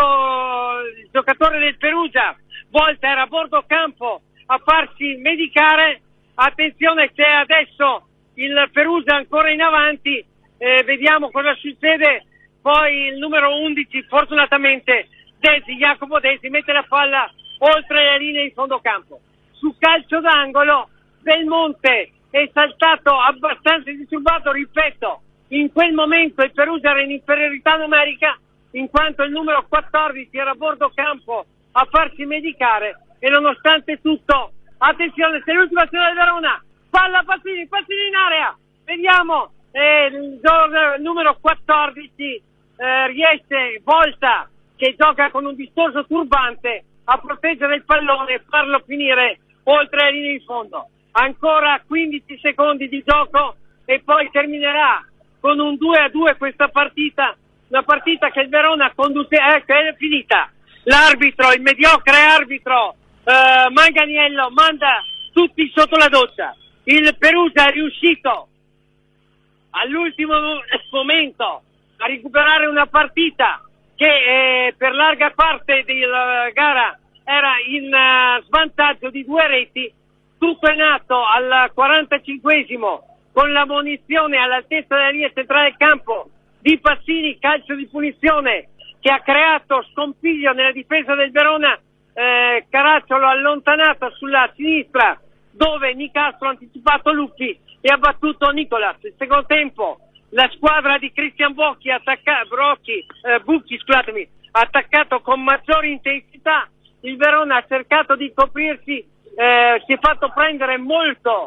il giocatore del Perugia, Volta era a bordo campo a farsi medicare. Attenzione se adesso il Perugia ancora in avanti, eh, vediamo cosa succede. Poi il numero undici, fortunatamente Desi, Jacopo Desi, mette la palla oltre le linee in fondo campo. Su calcio d'angolo Belmonte è saltato abbastanza disturbato, ripeto, in quel momento il Perugia era in inferiorità numerica in quanto il numero quattordici era a bordo campo a farsi medicare, e nonostante tutto, attenzione, se l'ultima azione del Verona, palla Passini, Passini in area, vediamo, eh, il, il numero quattordici eh, riesce, Volta, che gioca con un distorso turbante, a proteggere il pallone e farlo finire oltre le linee in fondo. Ancora quindici secondi di gioco e poi terminerà con un due a due questa partita, una partita che il Verona conduce, ecco, è finita. L'arbitro, il mediocre arbitro eh, Manganiello manda tutti sotto la doccia. Il Perugia è riuscito all'ultimo momento a recuperare una partita che eh, per larga parte della gara era in uh, svantaggio di due reti. Tutto è nato al quarantacinquesimo con la munizione all'altezza della linea centrale del campo di Passini, calcio di punizione che ha creato scompiglio nella difesa del Verona. eh, Caracciolo allontanato sulla sinistra, dove Nicastro ha anticipato Lucchi e ha battuto Nicolas. Il secondo tempo la squadra di Cristian Bocchi attacca, Brocchi, eh, Bucchi scusatemi, ha attaccato con maggiore intensità. Il Verona ha cercato di coprirsi, eh, si è fatto prendere molto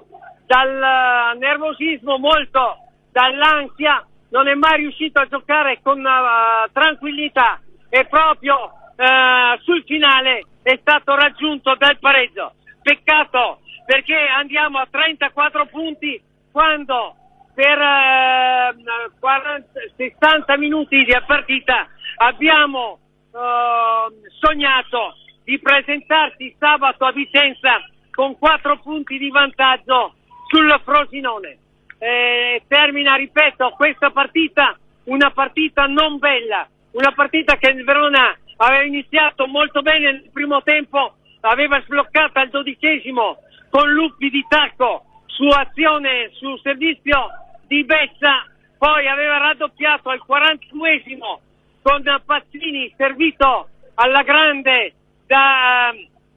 dal nervosismo, molto dall'ansia, non è mai riuscito a giocare con uh, tranquillità, e proprio eh, sul finale è stato raggiunto dal pareggio. Peccato, perché andiamo a trentaquattro punti quando per eh, quaranta, sessanta minuti di partita abbiamo eh, sognato di presentarsi sabato a Vicenza con quattro punti di vantaggio sul Frosinone. Eh, termina, ripeto, questa partita una partita non bella, una partita che il Verona aveva iniziato molto bene nel primo tempo, aveva sbloccato al dodicesimo con Luppi di tacco su azione, su servizio di Bessa, poi aveva raddoppiato al quarantaduesimo con Pazzini servito alla grande da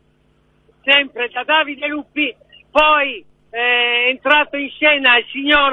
sempre da Davide Luppi, poi eh, è entrato in scena il signor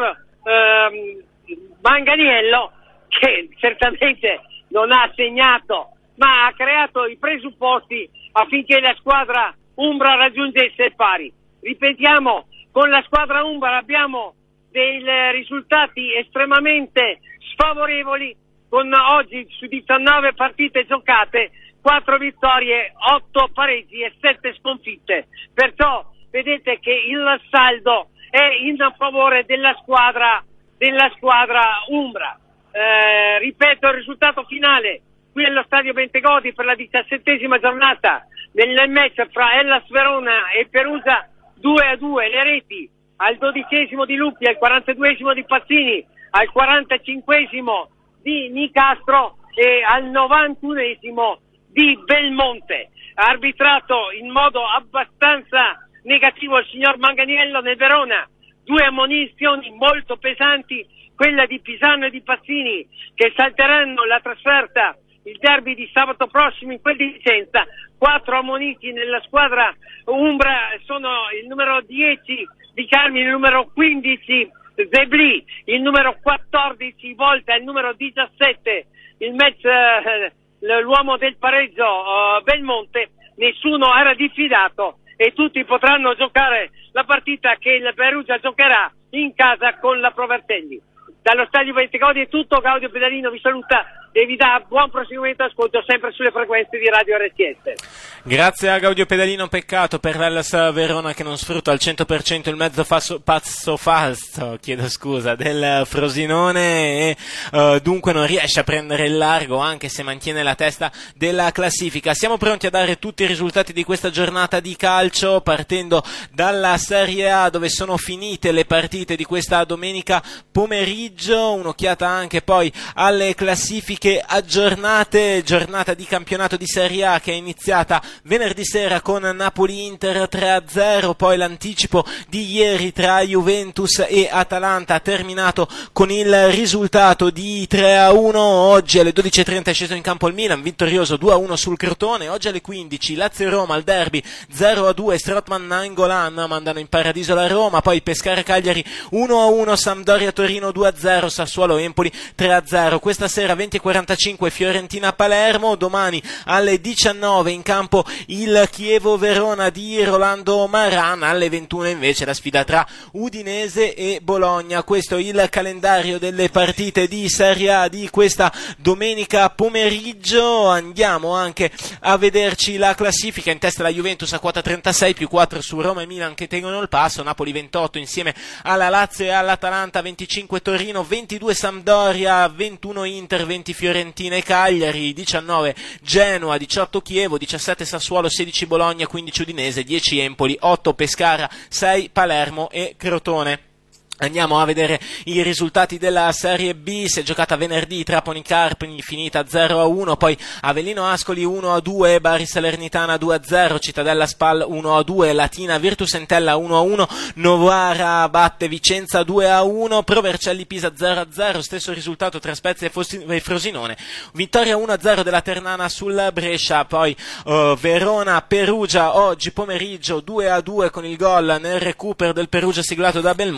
eh, Manganiello, che certamente non ha segnato ma ha creato i presupposti affinché la squadra umbra raggiungesse il pari. Ripetiamo, con la squadra umbra abbiamo dei risultati estremamente sfavorevoli, con oggi su diciannove partite giocate quattro vittorie, otto pareggi e sette sconfitte, perciò vedete che il saldo è in favore della squadra della squadra umbra. Eh, ripeto il risultato finale qui allo stadio Bentegodi per la diciassettesima giornata nel match fra Hellas Verona e Perugia, due a due, le reti al dodicesimo di Luppi, al quarantaduesimo di Pazzini, al quarantacinquesimo di Nicastro e al novantunesimo di Belmonte. Ha arbitrato in modo abbastanza negativo il signor Manganiello nel Verona, due ammonizioni molto pesanti, quella di Pisano e di Pazzini, che salteranno la trasferta, il derby di sabato prossimo in quel di Vicenza. Quattro ammoniti nella squadra umbra sono il numero dieci di Carmi, il numero quindici Zebli, il numero quattordici Volta, il numero diciassette il match, eh, l'uomo del pareggio eh, Belmonte. Nessuno era diffidato e tutti potranno giocare la partita che il Perugia giocherà in casa con la Provertelli. Dallo stadio Bentegodi è tutto, Gaudio Pedalino vi saluta e vi dà buon proseguimento ascolto sempre sulle frequenze di Radio R T S. Grazie a Gaudio Pedalino, peccato per l'Hellas Verona che non sfrutta al cento per cento il mezzo fasso, pazzo falso, chiedo scusa, del Frosinone e uh, dunque non riesce a prendere il largo anche se mantiene la testa della classifica. Siamo pronti a dare tutti i risultati di questa giornata di calcio partendo dalla Serie A dove sono finite le partite di questa domenica pomeriggio, un'occhiata anche poi alle classifiche aggiornate, giornata di campionato di Serie A che è iniziata venerdì sera con Napoli-Inter tre a zero, poi l'anticipo di ieri tra Juventus e Atalanta ha terminato con il risultato di tre a uno, oggi alle dodici e trenta è sceso in campo il Milan, vittorioso due a uno sul Crotone, oggi alle quindici Lazio-Roma al derby zero a due, Strootman-Nainggolan mandano in paradiso la Roma, poi Pescara-Cagliari uno a uno, Sampdoria-Torino due a zero, Sassuolo-Empoli tre a zero, questa sera venti e quarantacinque Fiorentina-Palermo, domani alle diciannove in campo il Chievo-Verona di Rolando Maran, alle ventuno invece la sfida tra Udinese e Bologna. Questo è il calendario delle partite di Serie A di questa domenica pomeriggio. Andiamo anche a vederci la classifica, in testa la Juventus a quota trentasei più quattro su Roma e Milan che tengono il passo, Napoli ventotto insieme alla Lazio e all'Atalanta, venticinque Torino, ventidue Sampdoria, ventuno Inter, venti Fiorentina e Cagliari, diciannove Genoa, diciotto Chievo, diciassette Sassuolo, sedici Bologna, quindici Udinese, dieci Empoli, otto Pescara, sei Palermo e Crotone. Andiamo a vedere i risultati della Serie B, si è giocata venerdì Trapani-Carpini, finita zero a uno, poi Avellino-Ascoli uno a due, Bari Salernitana due a zero, Cittadella Spal uno a due, Latina Virtus Entella uno a uno, Novara batte Vicenza due a uno, Pro Vercelli-Pisa zero a zero, stesso risultato tra Spezia e Frosinone, vittoria uno a zero della Ternana sul Brescia, poi uh, Verona-Perugia oggi pomeriggio due a due con il gol nel recupero del Perugia siglato da Belmonte.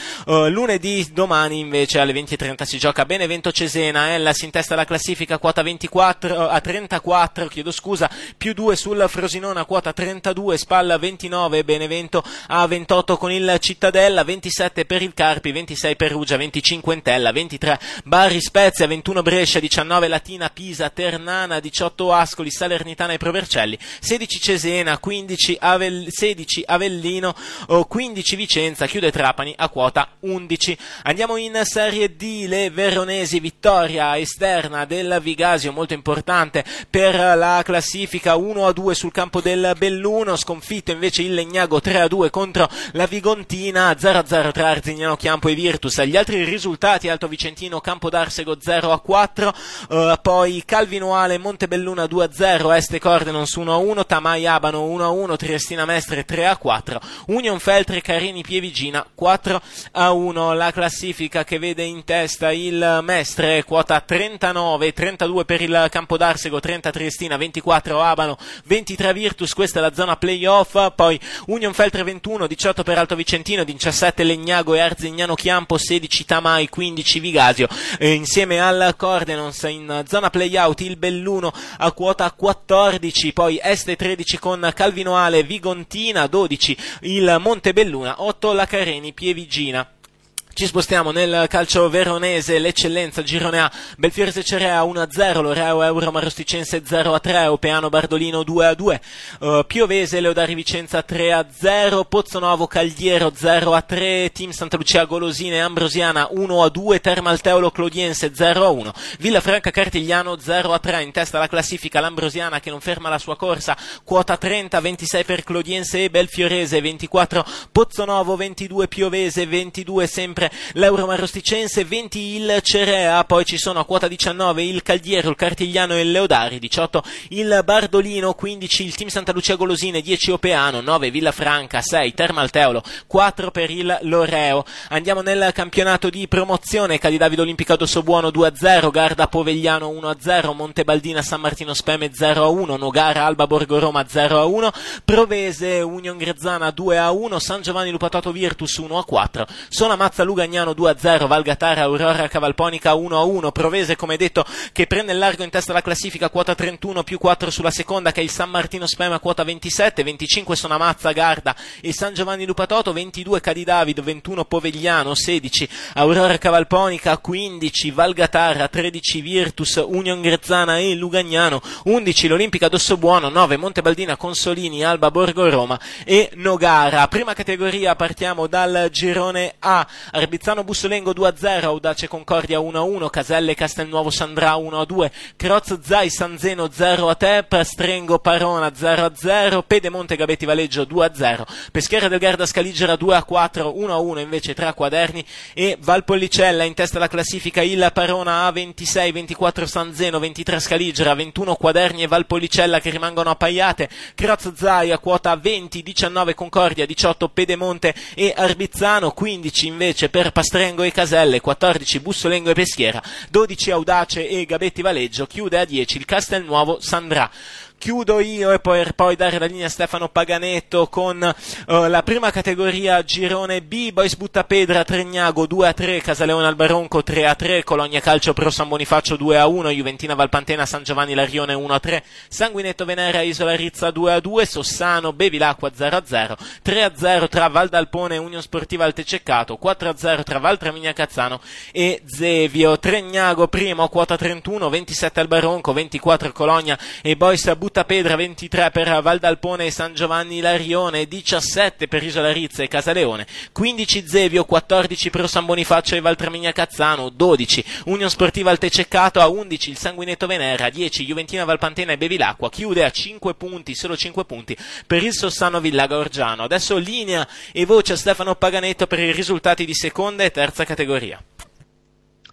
Uh, lunedì, domani invece alle venti e trenta si gioca Benevento Cesena. Hellas in testa alla classifica, quota ventiquattro a trentaquattro, chiedo scusa, più due sul Frosinone a quota trentadue, Spal ventinove, Benevento a ventotto con il Cittadella, ventisette per il Carpi, ventisei Perugia, venticinque Entella, ventitré Bari Spezia, ventuno Brescia, diciannove Latina Pisa, Ternana, diciotto Ascoli, Salernitana e Provercelli, sedici Cesena, quindici Avel- sedici Avellino, oh, quindici Vicenza, chiude Trapani a quota undici. Andiamo in Serie D, le veronesi, vittoria esterna del Vigasio molto importante per la classifica, uno a due sul campo del Belluno, sconfitto invece il Legnago tre a due contro la Vigontina, zero a zero tra Arzignano Chiampo e Virtus. Gli altri risultati: Alto Vicentino Campo d'Arsego zero a quattro, uh, poi Calvinoale Montebelluna due a zero, Este Cordenons uno a uno, Tamai Abano uno a uno, Triestina Mestre tre a quattro, Union Feltre Carini Pievigina quattro a uno. La classifica che vede in testa il Mestre, quota trentanove, trentadue per il Campo d'Arsego, trenta Triestina, ventiquattro Abano, ventitré Virtus, questa è la zona playoff, poi Union Feltre ventuno, diciotto per Alto Vicentino, diciassette Legnago e Arzignano Chiampo, sedici Tamai, quindici Vigasio, e insieme al Cordenons in zona playout il Belluno a quota quattordici, poi Este tredici con Calvinoale Vigontina, dodici il Montebelluna, otto la Careni Pievigina. Ci spostiamo nel calcio veronese, l'eccellenza girone A, Belfiore Cerea uno a zero, Loreo Euro Marosticense zero a tre, Opeano Bardolino due a due, uh, Piovese Leodari Vicenza tre a zero, Pozzonovo Cagliero zero a tre, Team Santa Lucia Golosine Ambrosiana uno a due, Termalteolo Clodiense zero a uno, Villafranca Cartigliano zero a tre. In testa alla classifica l'Ambrosiana che non ferma la sua corsa, quota trenta, ventisei per Clodiense e Belfiorese, ventiquattro Pozzonovo, ventidue Piovese, ventidue sempre l'Euro Marosticense, venti il Cerea, poi ci sono a quota diciannove il Cagliero, il Cartigliano e il Leodari, diciotto il Bardolino, quindici il Team Santa Lucia Golosine, dieci Opeano, nove Villafranca, sei Termalteolo, quattro per il Loreo. Andiamo nel campionato di promozione, Cadidavido Olimpica Dossobuono due a zero, Garda Povegliano uno a zero, Montebaldina San Martino Speme zero a uno, Nogara Alba Borgo Roma zero a uno, Provese Union Grezzana due a uno, San Giovanni Lupatato Virtus uno a quattro, Sonamazza Lugagnano due a zero, Valgatara Aurora Cavalponica uno a uno, Provese come detto che prende il largo in testa alla classifica, quota trentuno, più quattro sulla seconda che è il San Martino Spema, quota ventisette, venticinque Sonamazza Garda e San Giovanni Lupatoto, ventidue Cadidavido, ventuno Povegliano, sedici Aurora Cavalponica, quindici Valgatara, tredici Virtus, Union Grezzana e Lugagnano, undici l'Olimpica Dossobuono, nove Montebaldina Consolini, Alba Borgo Roma e Nogara. Prima categoria, partiamo dal girone A, Arbizzano Bussolengo due a zero, Audace Concordia uno a uno, Caselle Castelnuovo Sandra uno a due, Croz Zai Sanzeno zero a tre, Pastrengo Parona zero a zero, Pedemonte Gabetti Valeggio due a zero, Peschiera del Garda Scaligera due a quattro, uno a uno invece tra Quaderni e Valpolicella. In testa alla classifica il Parona a ventisei, ventiquattro Sanzeno, ventitré Scaligera, ventuno Quaderni e Valpolicella che rimangono appaiate, Croz Zai a quota venti, diciannove Concordia, diciotto Pedemonte e Arbizzano, quindici invece per Pastrengo e Caselle, quattordici Bussolengo e Peschiera, dodici Audace e Gabetti Valeggio, chiude a dieci il Castelnuovo Sandra. Chiudo io e poi, poi dare la linea a Stefano Paganetto con uh, la prima categoria girone B, Boys Buttapedra Tregnago due a tre, Casaleone Albaronco tre a tre, Cologna Calcio Pro San Bonifacio due a uno, Juventina Valpantena San Giovanni Larione uno a tre, Sanguinetto Venera Isola Rizza due a due, Sossano Bevilacqua zero a zero, tre a zero tra Valdalpone e Union Sportiva Altececcato, quattro a zero tra Valtramigna Cazzano e Zevio. Tregnago primo, quota trentuno, ventisette Albaronco, ventiquattro Cologna e Boys Buttapedra Buttapedra, ventitré per Valdalpone e San Giovanni Larione, diciassette per Isola Rizza e Casaleone, quindici Zevio, quattordici Pro San Bonifacio e Valtramigna Cazzano, dodici Union Sportiva Altececcato, a undici il Sanguinetto Venera, dieci Juventina Valpantena e Bevilacqua, chiude a cinque punti, solo cinque punti per il Sossano Villaga Orgiano. Adesso linea e voce a Stefano Paganetto per i risultati di seconda e terza categoria.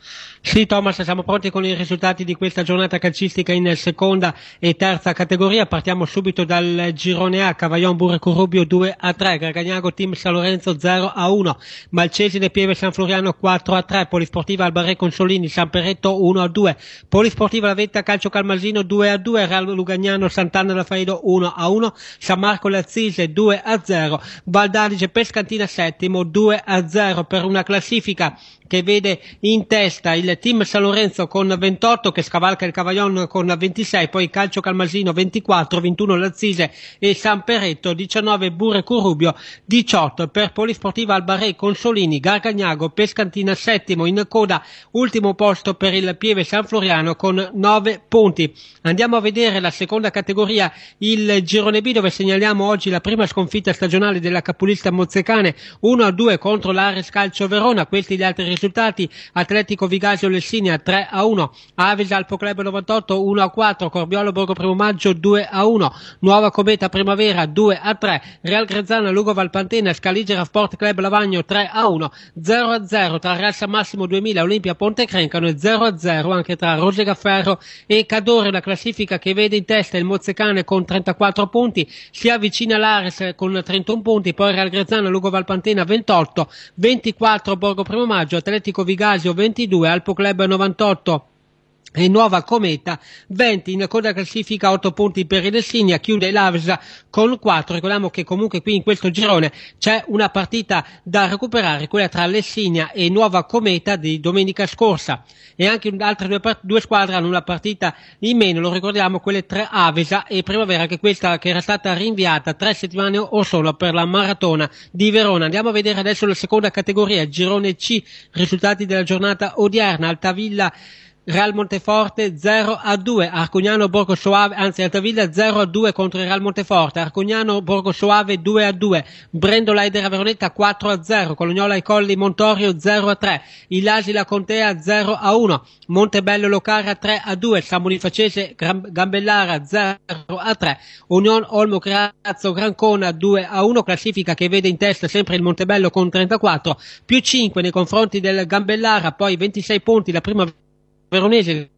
Sì, Thomas, siamo pronti con i risultati di questa giornata calcistica in seconda e terza categoria. Partiamo subito dal girone A. Cavaillon Burco Rubio due a tre, Gargagnago Team San Lorenzo zero a uno, Malcesine Pieve San Floriano quattro a tre, Polisportiva Albarré Consolini San Perretto uno a due, Polisportiva Lavetta Calcio Calmasino due a due, Real Lugagnano Sant'Anna da Faido uno a uno, San Marco Lazzise due a zero, Valdalige Pescantina settimo due a zero, per una classifica che vede in testa il team San Lorenzo con ventotto, che scavalca il Cavaillon con ventisei, poi Calcio Calmasino ventiquattro, ventuno Lazzise e San Perretto, diciannove Burco Rubio, diciotto per Polisportiva Albarré Consolini, Gargagnago Pescantina settimo, in coda ultimo posto per il Pieve San Floriano con nove punti. Andiamo a vedere la seconda categoria, il girone B, dove segnaliamo oggi la prima sconfitta stagionale della capolista mozzecane, uno a due contro l'Ares Calcio Verona. Questi gli altri risultati: Atletico Vigasio Lessinia tre a uno, Aves Alpo Club novantotto uno a quattro, Corbiolo Borgo Primo Maggio due a uno, Nuova Cometa Primavera due a tre, Real Grezzana Lugo Valpantena Scaligera Sport Club Lavagno tre a uno, zero a zero tra Real San Massimo duemila Olimpia Ponte Crencano e zero a zero anche tra Rosegafferro e Cadore. Una classifica che vede in testa il Mozzecane con trentaquattro punti, si avvicina l'Ares con trentuno punti, poi Real Grezzana Lugo Valpantena ventotto, ventiquattro Borgo Primo Maggio, Atletico Vigasio ventidue, Alpo Club novantotto e Nuova Cometa venti. In coda classifica otto punti per il Lessinia, chiude l'Avesa con quattro. Ricordiamo che comunque qui in questo girone c'è una partita da recuperare, quella tra Lessinia e Nuova Cometa di domenica scorsa, e anche altre due, due squadre hanno una partita in meno, lo ricordiamo, quelle tre Avesa e Primavera, che questa che era stata rinviata tre settimane or sono per la maratona di Verona. Andiamo a vedere adesso la seconda categoria, girone C, risultati della giornata odierna. Altavilla Real Monteforte zero a due, Arcognano Borgo Soave, anzi Altavilla zero a due contro il Real Monteforte, Arcognano Borgo Soave due a due, Brendola Edera Veronetta quattro a zero, Colognola e Colli Montorio zero a tre, Il Asila Contea zero a uno, Montebello Locara tre a due, San Bonifacese Gambellara zero a tre, Union Olmo Creazzo Grancona due a uno, classifica che vede in testa sempre il Montebello con trentaquattro, più cinque nei confronti del Gambellara, poi ventisei punti la prima Veronese,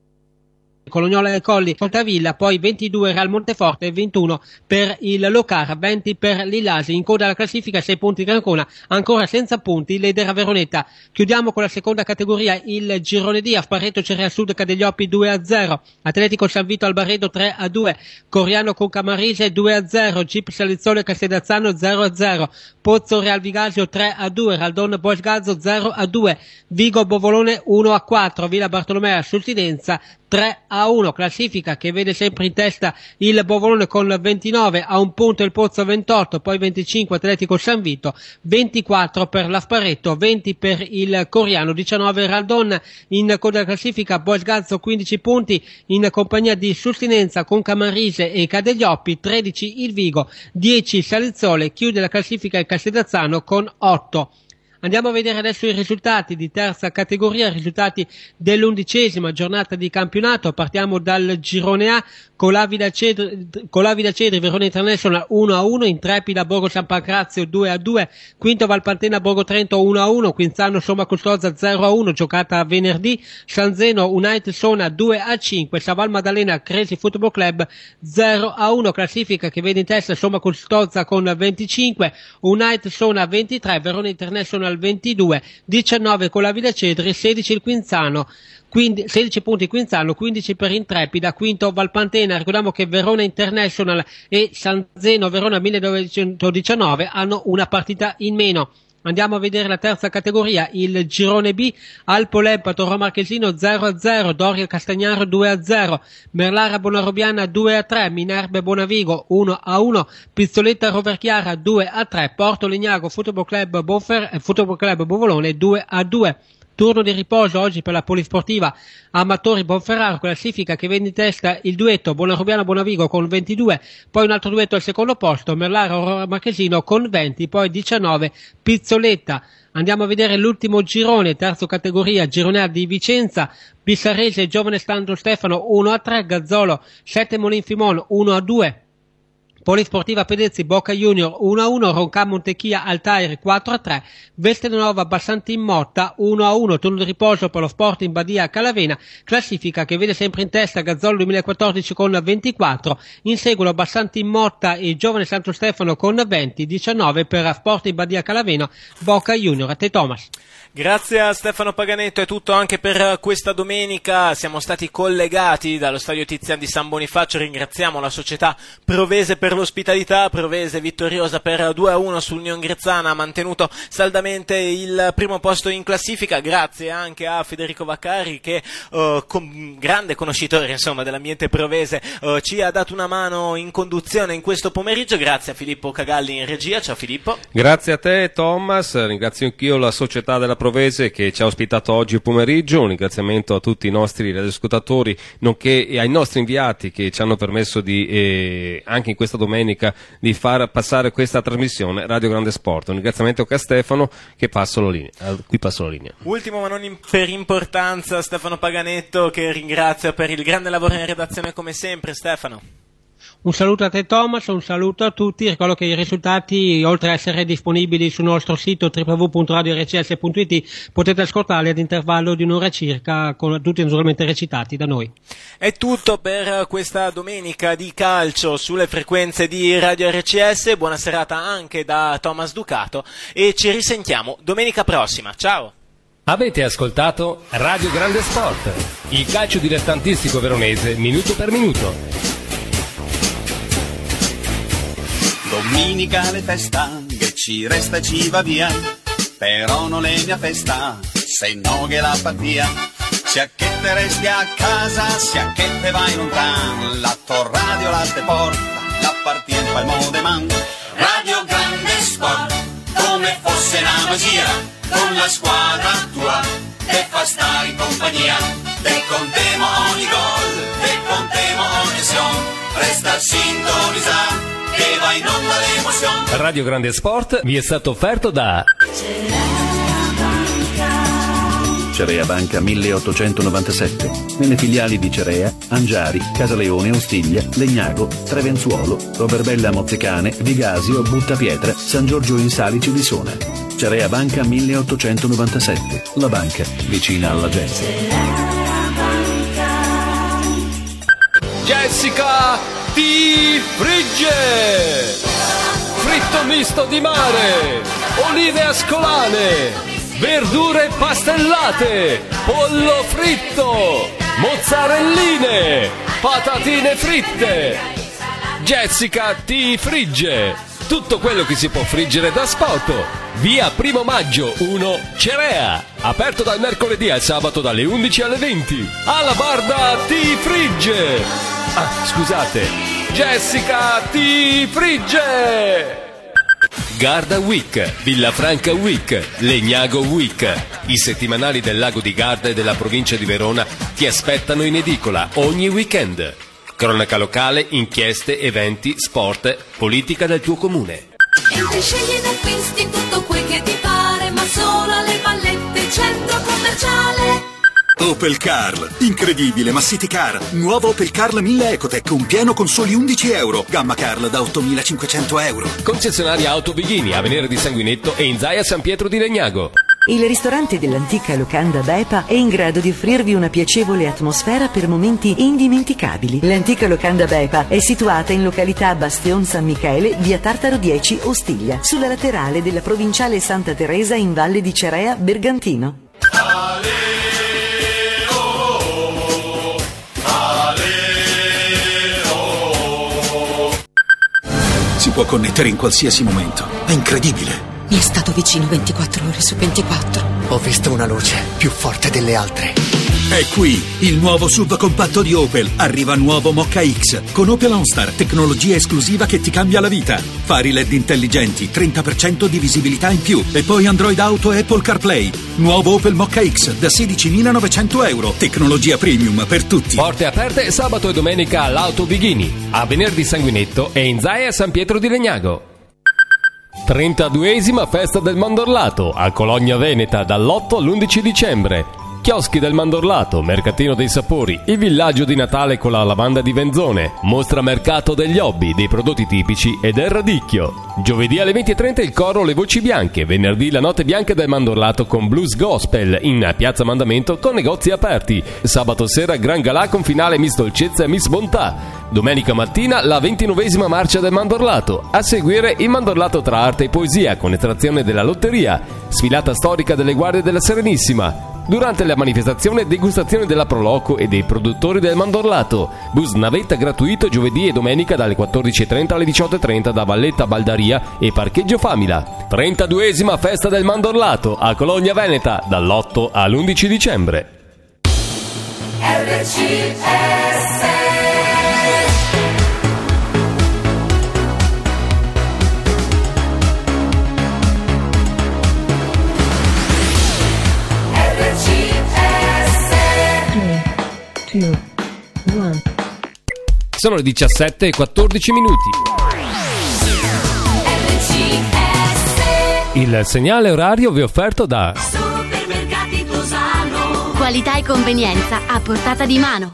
Colognola e Colli, Fontavilla, poi ventidue Real Monteforte e ventuno per il Locara, venti per l'Ilasi. In coda alla classifica sei punti Grancona, ancora senza punti l'Edera Veronetta. Chiudiamo con la seconda categoria, il girone D. Afpareto Cerea Sud Cadeglioppi due a zero, Atletico San Vito Albaredo tre a due, Coriano con Camarise due a zero, Gip Salizzolo e Castedazzano zero a zero, Pozzo Real Vigasio tre a due, Raldon Bosgazzo zero a due, Vigo Bovolone uno a quattro, Villa Bartolomea Sultinenza tre a uno, classifica che vede sempre in testa il Bovolone con ventinove, a un punto il Pozzo ventotto, poi venticinque Atletico San Vito, ventiquattro per l'Afparetto, venti per il Coriano, diciannove Raldon. In coda classifica Bosgazzo quindici punti in compagnia di Sustinenza con Camarise e Cadeglioppi, tredici il Vigo, dieci Salizzole, chiude la classifica il Castedazzano con otto. Andiamo a vedere adesso i risultati di terza categoria, risultati dell'undicesima giornata di campionato. Partiamo dal girone A, Colavida Cedri, Colavida Cedri Verona International uno a uno, Intrepida Borgo San Pancrazio due a due, Quinto Valpantena Borgo Trento uno a uno, Quinzano Somma Custoza zero a uno, giocata venerdì, San Zeno United Sona due a cinque, Saval Maddalena Cresi Football Club zero a uno, classifica che vede in testa Somma Custoza con venticinque, United Sona ventitré, Verona International ventidue, diciannove Colavida Cedri, sedici il Quinzano, quindi sedici punti Quinzano, quindici per Intrepida, quinto Valpantena. Ricordiamo che Verona International e San Zeno Verona millenovecentodiciannove hanno una partita in meno. Andiamo a vedere la terza categoria, il girone B, Alpo Lempato Roma Marchesino zero a zero, Doria Castagnaro due a zero, Merlara Bonarobiana due a tre, Minerbe Bonavigo uno a uno, Pizzoletta Roverchiara due a tre, Porto Legnago Football Club, Bonfer, Football Club Bovolone due a due. Turno di riposo oggi per la Polisportiva Amatori Bonferraro, classifica che vede in testa il duetto Bonarobiana Bonavigo con ventidue, poi un altro duetto al secondo posto, Merlara Marchesino con venti, poi diciannove Pizzoletta. Andiamo a vedere l'ultimo girone, terza categoria, girone A di Vicenza, Bissarese Giovane Stando Stefano uno a tre, Gazzolo sette Molinfimon uno a due, Polisportiva Pedezzi Boca Junior uno a uno, Roncà Montechia Altair quattro a tre, Vestenova Bassantin Motta uno a uno, turno di riposo per lo Sporting Badia Calavena, classifica che vede sempre in testa Gazzolo duemilaquattordici con ventiquattro, in seguito Bassantin Motta e Giovane Santo Stefano con venti, diciannove per Sporting Badia Calavena, Boca Junior. A te Thomas. Grazie a Stefano Paganetto, è tutto anche per questa domenica. Siamo stati collegati dallo stadio Tizian di San Bonifacio, ringraziamo la società Provese per l'ospitalità. Provese vittoriosa per due a uno sull'Union Grezzana, ha mantenuto saldamente il primo posto in classifica, grazie anche a Federico Vaccari che uh, con, grande conoscitore insomma dell'ambiente provese, uh, ci ha dato una mano in conduzione in questo pomeriggio. Grazie a Filippo Cagalli in regia. Ciao Filippo. Grazie a te Thomas, ringrazio anch'io la società della Provese che ci ha ospitato oggi pomeriggio. Un ringraziamento a tutti i nostri radioascoltatori nonché ai nostri inviati che ci hanno permesso di eh, anche in questa domenica di far passare questa trasmissione Radio Grande Sport. Un ringraziamento anche a Stefano che passo la linea, a cui passo la linea. Ultimo ma non in, per importanza Stefano Paganetto, che ringrazio per il grande lavoro in redazione come sempre. Stefano. Un saluto a te Thomas, un saluto a tutti. Ricordo che i risultati, oltre a essere disponibili sul nostro sito w w w punto radio r c s punto i t, potete ascoltarli ad intervallo di un'ora circa, con tutti naturalmente recitati da noi. È tutto per questa domenica di calcio sulle frequenze di Radio R C S. Buona serata anche da Thomas Ducato e ci risentiamo domenica prossima. Ciao! Avete ascoltato Radio Grande Sport, il calcio dilettantistico veronese minuto per minuto. Domenicale festa che ci resta e ci va via, però non è mia festa se no che la partita. Sia che te resti a casa, sia che te vai lontano, la tua radio la te porta, la partita in palmo de man. Radio Grande Sport, come fosse una magia, con la squadra tua, te fa stare in compagnia, te contemo ogni gol, te contemo ogni azione, resta sintonizzato che va in onda l'emozione. Radio Grande Sport vi è stato offerto da Cerea Banca milleottocentonovantasette. Nelle filiali di Cerea, Angiari, Casaleone, Ostiglia, Legnago, Trevenzuolo, Roverbella Mozzecane, Vigasio, Buttapietra, San Giorgio in Salici di Sona. Cerea Banca milleottocentonovantasette. La banca vicina alla gente. Jessica ti frigge! Fritto misto di mare, olive ascolane, verdure pastellate, pollo fritto, mozzarelline, patatine fritte. Jessica ti frigge! Tutto quello che si può friggere da sport. Via Primo Maggio uno Cerea, aperto dal mercoledì al sabato dalle undici alle venti. Alla Barda ti frigge! Ah, scusate, Jessica ti frigge! Garda Week, Villafranca Week, Legnago Week. I settimanali del lago di Garda e della provincia di Verona ti aspettano in edicola ogni weekend. Cronaca locale, inchieste, eventi, sport, politica del tuo comune. Entri, scegli ed acquisti tutto quel che ti pare, ma solo alle Vallette, centro commerciale. Opel Carl, incredibile ma City Car. Nuovo Opel Carl mille Ecotec, un pieno con soli undici euro. Gamma Carl da ottomilacinquecento euro. Concessionaria Auto Bighini, Avenere di Sanguinetto e in Zaia San Pietro di Legnago. Il ristorante dell'antica locanda Bepa è in grado di offrirvi una piacevole atmosfera per momenti indimenticabili. L'antica locanda Bepa è situata in località Bastion San Michele, via Tartaro dieci, Ostiglia, sulla laterale della provinciale Santa Teresa in Valle di Cerea, Bergantino. Si può connettere in qualsiasi momento. È incredibile. Mi è stato vicino ventiquattro ore su ventiquattro. Ho visto una luce più forte delle altre. È qui il nuovo subcompatto di Opel. Arriva nuovo Mokka X con Opel OnStar, tecnologia esclusiva che ti cambia la vita. Fari L E D intelligenti, trenta per cento di visibilità in più e poi Android Auto e Apple CarPlay. Nuovo Opel Mokka X da sedicimilanovecento euro. Tecnologia premium per tutti. Porte aperte sabato e domenica all'Auto Bighini, a Venerdì Sanguinetto e in Zaia San Pietro di Legnago. trentaduesima festa del Mandorlato a Cologna Veneta dall'otto all'undici dicembre. chioschi del Mandorlato, Mercatino dei Sapori, il villaggio di Natale con la lavanda di Venzone, mostra mercato degli hobby, dei prodotti tipici e del radicchio. Giovedì alle venti e trenta il coro Le Voci Bianche, venerdì la Notte Bianca del Mandorlato con Blues Gospel in Piazza Mandamento con negozi aperti. Sabato sera Gran Galà con finale Miss Dolcezza e Miss Bontà. Domenica mattina la ventinovesima marcia del Mandorlato, a seguire il Mandorlato tra arte e poesia con estrazione della lotteria, sfilata storica delle Guardie della Serenissima. Durante la manifestazione degustazione della Proloco e dei produttori del Mandorlato, bus navetta gratuito giovedì e domenica dalle quattordici e trenta alle diciotto e trenta da Valletta Baldaria e Parcheggio Famila. trentaduesima festa del Mandorlato a Cologna Veneta dall'otto all'undici dicembre. R C S Sono le diciassette e quattordici minuti. Il segnale orario vi è offerto da Supermercati Tosano. Qualità e convenienza a portata di mano.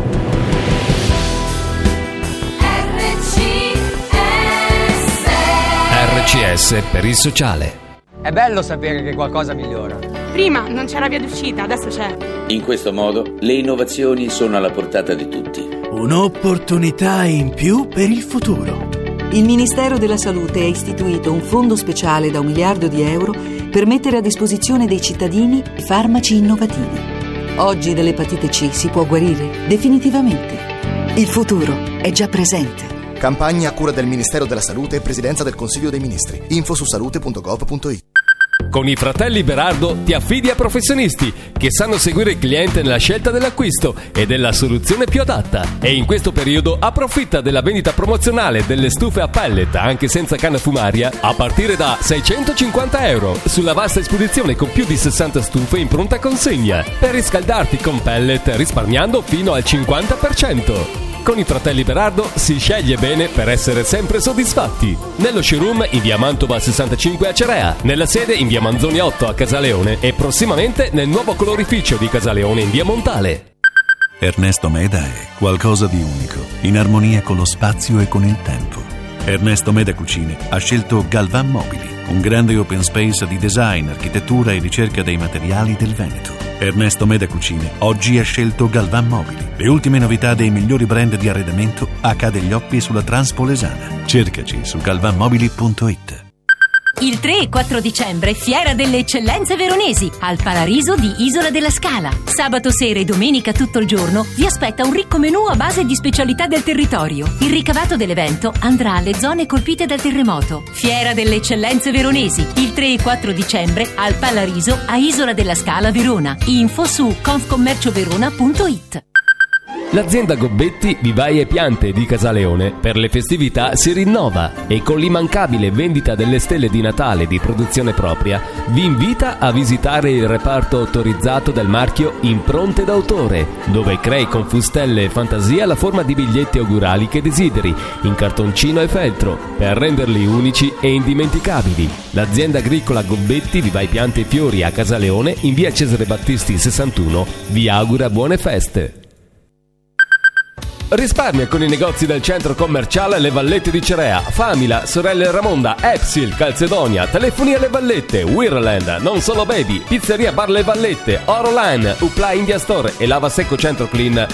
R C S per il sociale. È bello sapere che qualcosa migliora. Prima non c'era via d'uscita, adesso c'è. In questo modo le innovazioni sono alla portata di tutti. Un'opportunità in più per il futuro. Il Ministero della Salute ha istituito un fondo speciale da un miliardo di euro per mettere a disposizione dei cittadini farmaci innovativi. Oggi dall'epatite C si può guarire definitivamente. Il futuro è già presente. Campagna a cura del Ministero della Salute e Presidenza del Consiglio dei Ministri. Info su salute punto gov punto it. Con i fratelli Berardo ti affidi a professionisti che sanno seguire il cliente nella scelta dell'acquisto e della soluzione più adatta. E in questo periodo approfitta della vendita promozionale delle stufe a pellet anche senza canna fumaria a partire da seicentocinquanta euro sulla vasta esposizione con più di sessanta stufe in pronta consegna per riscaldarti con pellet risparmiando fino al cinquanta per cento. Con i fratelli Berardo si sceglie bene per essere sempre soddisfatti. Nello showroom in via Mantova sessantacinque a Cerea, nella sede in via Manzoni otto a Casaleone e prossimamente nel nuovo colorificio di Casaleone in via Montale. Ernesto Meda è qualcosa di unico, in armonia con lo spazio e con il tempo. Ernesto Meda Cucine ha scelto Galvan Mobili, un grande open space di design, architettura e ricerca dei materiali del Veneto. Ernesto Meda Cucine oggi ha scelto Galvan Mobili, le ultime novità dei migliori brand di arredamento a Cadeglioppi sulla Transpolesana. Cercaci su galvan mobili punto it. Il tre e quattro dicembre, Fiera delle Eccellenze Veronesi, al Palariso di Isola della Scala. Sabato sera e domenica tutto il giorno vi aspetta un ricco menù a base di specialità del territorio. Il ricavato dell'evento andrà alle zone colpite dal terremoto. Fiera delle Eccellenze Veronesi, il tre e quattro dicembre, al Palariso a Isola della Scala, Verona. Info su confcommercioverona punto it. L'azienda Gobbetti Vivaie e Piante di Casaleone per le festività si rinnova e con l'immancabile vendita delle stelle di Natale di produzione propria vi invita a visitare il reparto autorizzato del marchio Impronte d'autore, dove crei con fustelle e fantasia la forma di biglietti augurali che desideri, in cartoncino e feltro, per renderli unici e indimenticabili. L'azienda agricola Gobbetti Vivaie Piante e Fiori a Casaleone in via Cesare Battisti sessantuno vi augura buone feste. Risparmia con i negozi del centro commerciale Le Vallette di Cerea, Famila, Sorelle Ramonda, Epsil, Calzedonia, Telefonia Le Vallette, Wirland, Non Solo Baby, Pizzeria Bar Le Vallette, Orolan, Upla India Store e Lava Secco Centro Clean